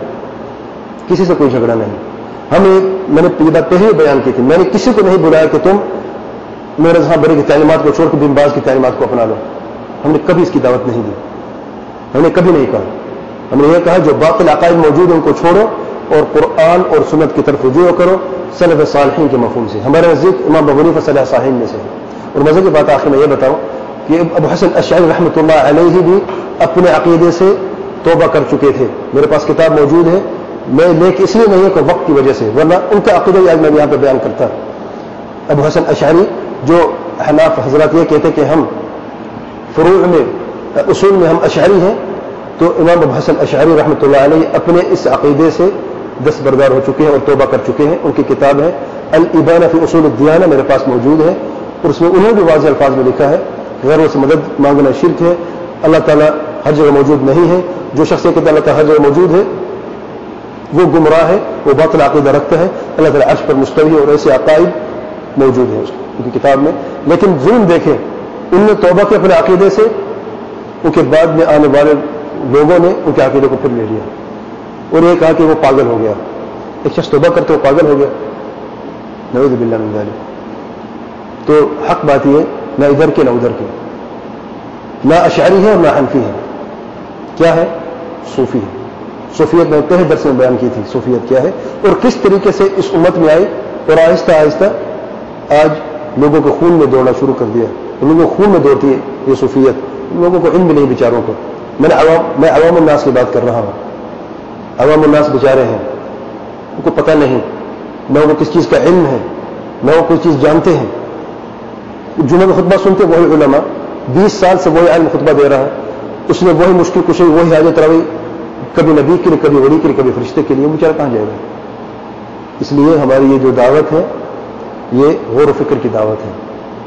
کسی سے کوئی جھگڑا نہیں. ہم میں نے یہ بات پہلے بیان کی تھی, میں نے کسی کو نہیں بلایا کہ تم میرے جہاں بڑے کی تعلیمات کو چھوڑ کے بن باز کی تعلیمات کو اپنا لو. ہم نے کبھی اس کی دعوت نہیں دی, ہم نے کبھی نہیں کہا. ہم نے یہ کہا جو باطل عقائد موجود ہیں ان کو چھوڑو اور قرآن اور سنت کی طرف رجوع کرو سلف صالحین کے مفہوم سے. ہمارے نزدیک امام ابو حنیفہ سلف صالحین میں سے ہے. اور مزے کی بات آخر میں یہ بتاؤں کہ ابو حسن اشعری رحمۃ اللہ علیہ بھی اپنے عقیدے سے توبہ کر چکے تھے. میرے پاس کتاب موجود ہے, میں لے کے اس لیے نہیں کہ وقت کی وجہ سے, ورنہ ان کا عقیدہ آج میں یہاں پہ بیان کرتا. ابو حسن اشعری جو حناف حضرات یہ کہتے کہ ہم فروع میں اصول میں ہم اشعری ہیں, تو امام ابو حسن اشعری رحمۃ اللہ علیہ اپنے اس عقیدے سے دستبردار ہو چکے ہیں اور توبہ کر چکے ہیں. ان کی کتاب ہے الابانہ فی اصول الدیانہ, میرے پاس موجود ہے, اور اس میں انہوں نے بھی واضح الفاظ میں لکھا ہے غیروں سے مدد مانگنا شرک ہے, اللہ تعالیٰ ہر جگہ موجود نہیں ہے. جو شخص کے اللہ تعالیٰ ہر جگہ موجود ہے وہ گمراہ ہے, وہ باطل عقیدہ رکھتا ہے. اللہ تعالیٰ عرش پر مستوی ہے, اور ایسے عقائد موجود ہیں ان کی کتاب میں. لیکن ظلم دیکھیں, ان نے توبہ کے اپنے عقیدے سے, ان کے بعد میں آنے والے لوگوں نے ان کے عقیدے کو پھر لے لیا اور یہ کہا کہ وہ پاگل ہو گیا. ایک شخص توبہ کرتے وہ پاگل ہو گیا, نعوذ باللہ من ذلک. تو حق بات یہ نہ ادھر کے نہ ادھر کے, نہ اشعری ہے اور نہ حنفی ہے. کیا ہے؟ صوفی ہے. صوفیت میں پہلے درس میں بیان کی تھی صوفیت کیا ہے اور کس طریقے سے اس امت میں آئی, اور آہستہ آہستہ آج لوگوں کے خون میں دوڑنا شروع کر دیا. لوگوں کے خون میں دوڑتی ہے یہ صوفیت, لوگوں کو علم بھی نہیں بیچاروں کو. میں نے عوام میں عوام الناس کی بات کر رہا ہوں. عوام الناس بیچارے ہیں, ان کو پتہ نہیں نہ ان کو کس چیز کا علم ہے, نہ وہ کوئی چیز جانتے ہیں. جمعہ میں خطبہ سنتے وہی علماء, بیس سال سے وہی عالم خطبہ دے رہا ہے, اس نے وہی مشکل کشی, وہی حاجت روائی, کبھی نبی کے لیے, کبھی ولی کے لیے, کبھی فرشتے کے لیے. بیچارہ کہاں جائے گا؟ اس لیے ہماری یہ جو دعوت ہے یہ غور و فکر کی دعوت ہے.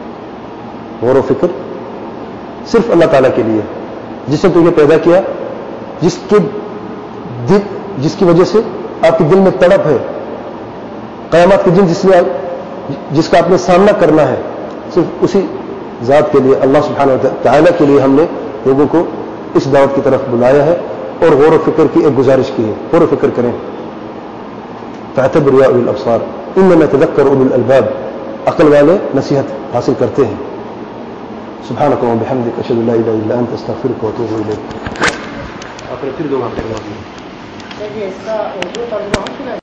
غور و فکر صرف اللہ تعالیٰ کے لیے, جس نے تمہیں پیدا کیا, جس کے دل جس کی وجہ سے آپ کے دل میں تڑپ ہے, قیامت کے دن جس نے جس کا آپ نے سامنا کرنا ہے, صرف اسی ذات کے لیے, اللہ سبحانہ و تعالیٰ کے لیے ہم نے لوگوں کو اس دعوت کی طرف بلایا ہے اور غور و فکر کی ایک گزارش کی ہے. غور و فکر کریں. فاعتبروا يا اولي الابصار انما يتذكر اولو الالباب, عقل والے نصیحت حاصل کرتے ہیں. سبحانك وبحمدك اشهد ان لا اله الا انت استغفرك واتوب اليك. اپنے پھر دو گھنٹے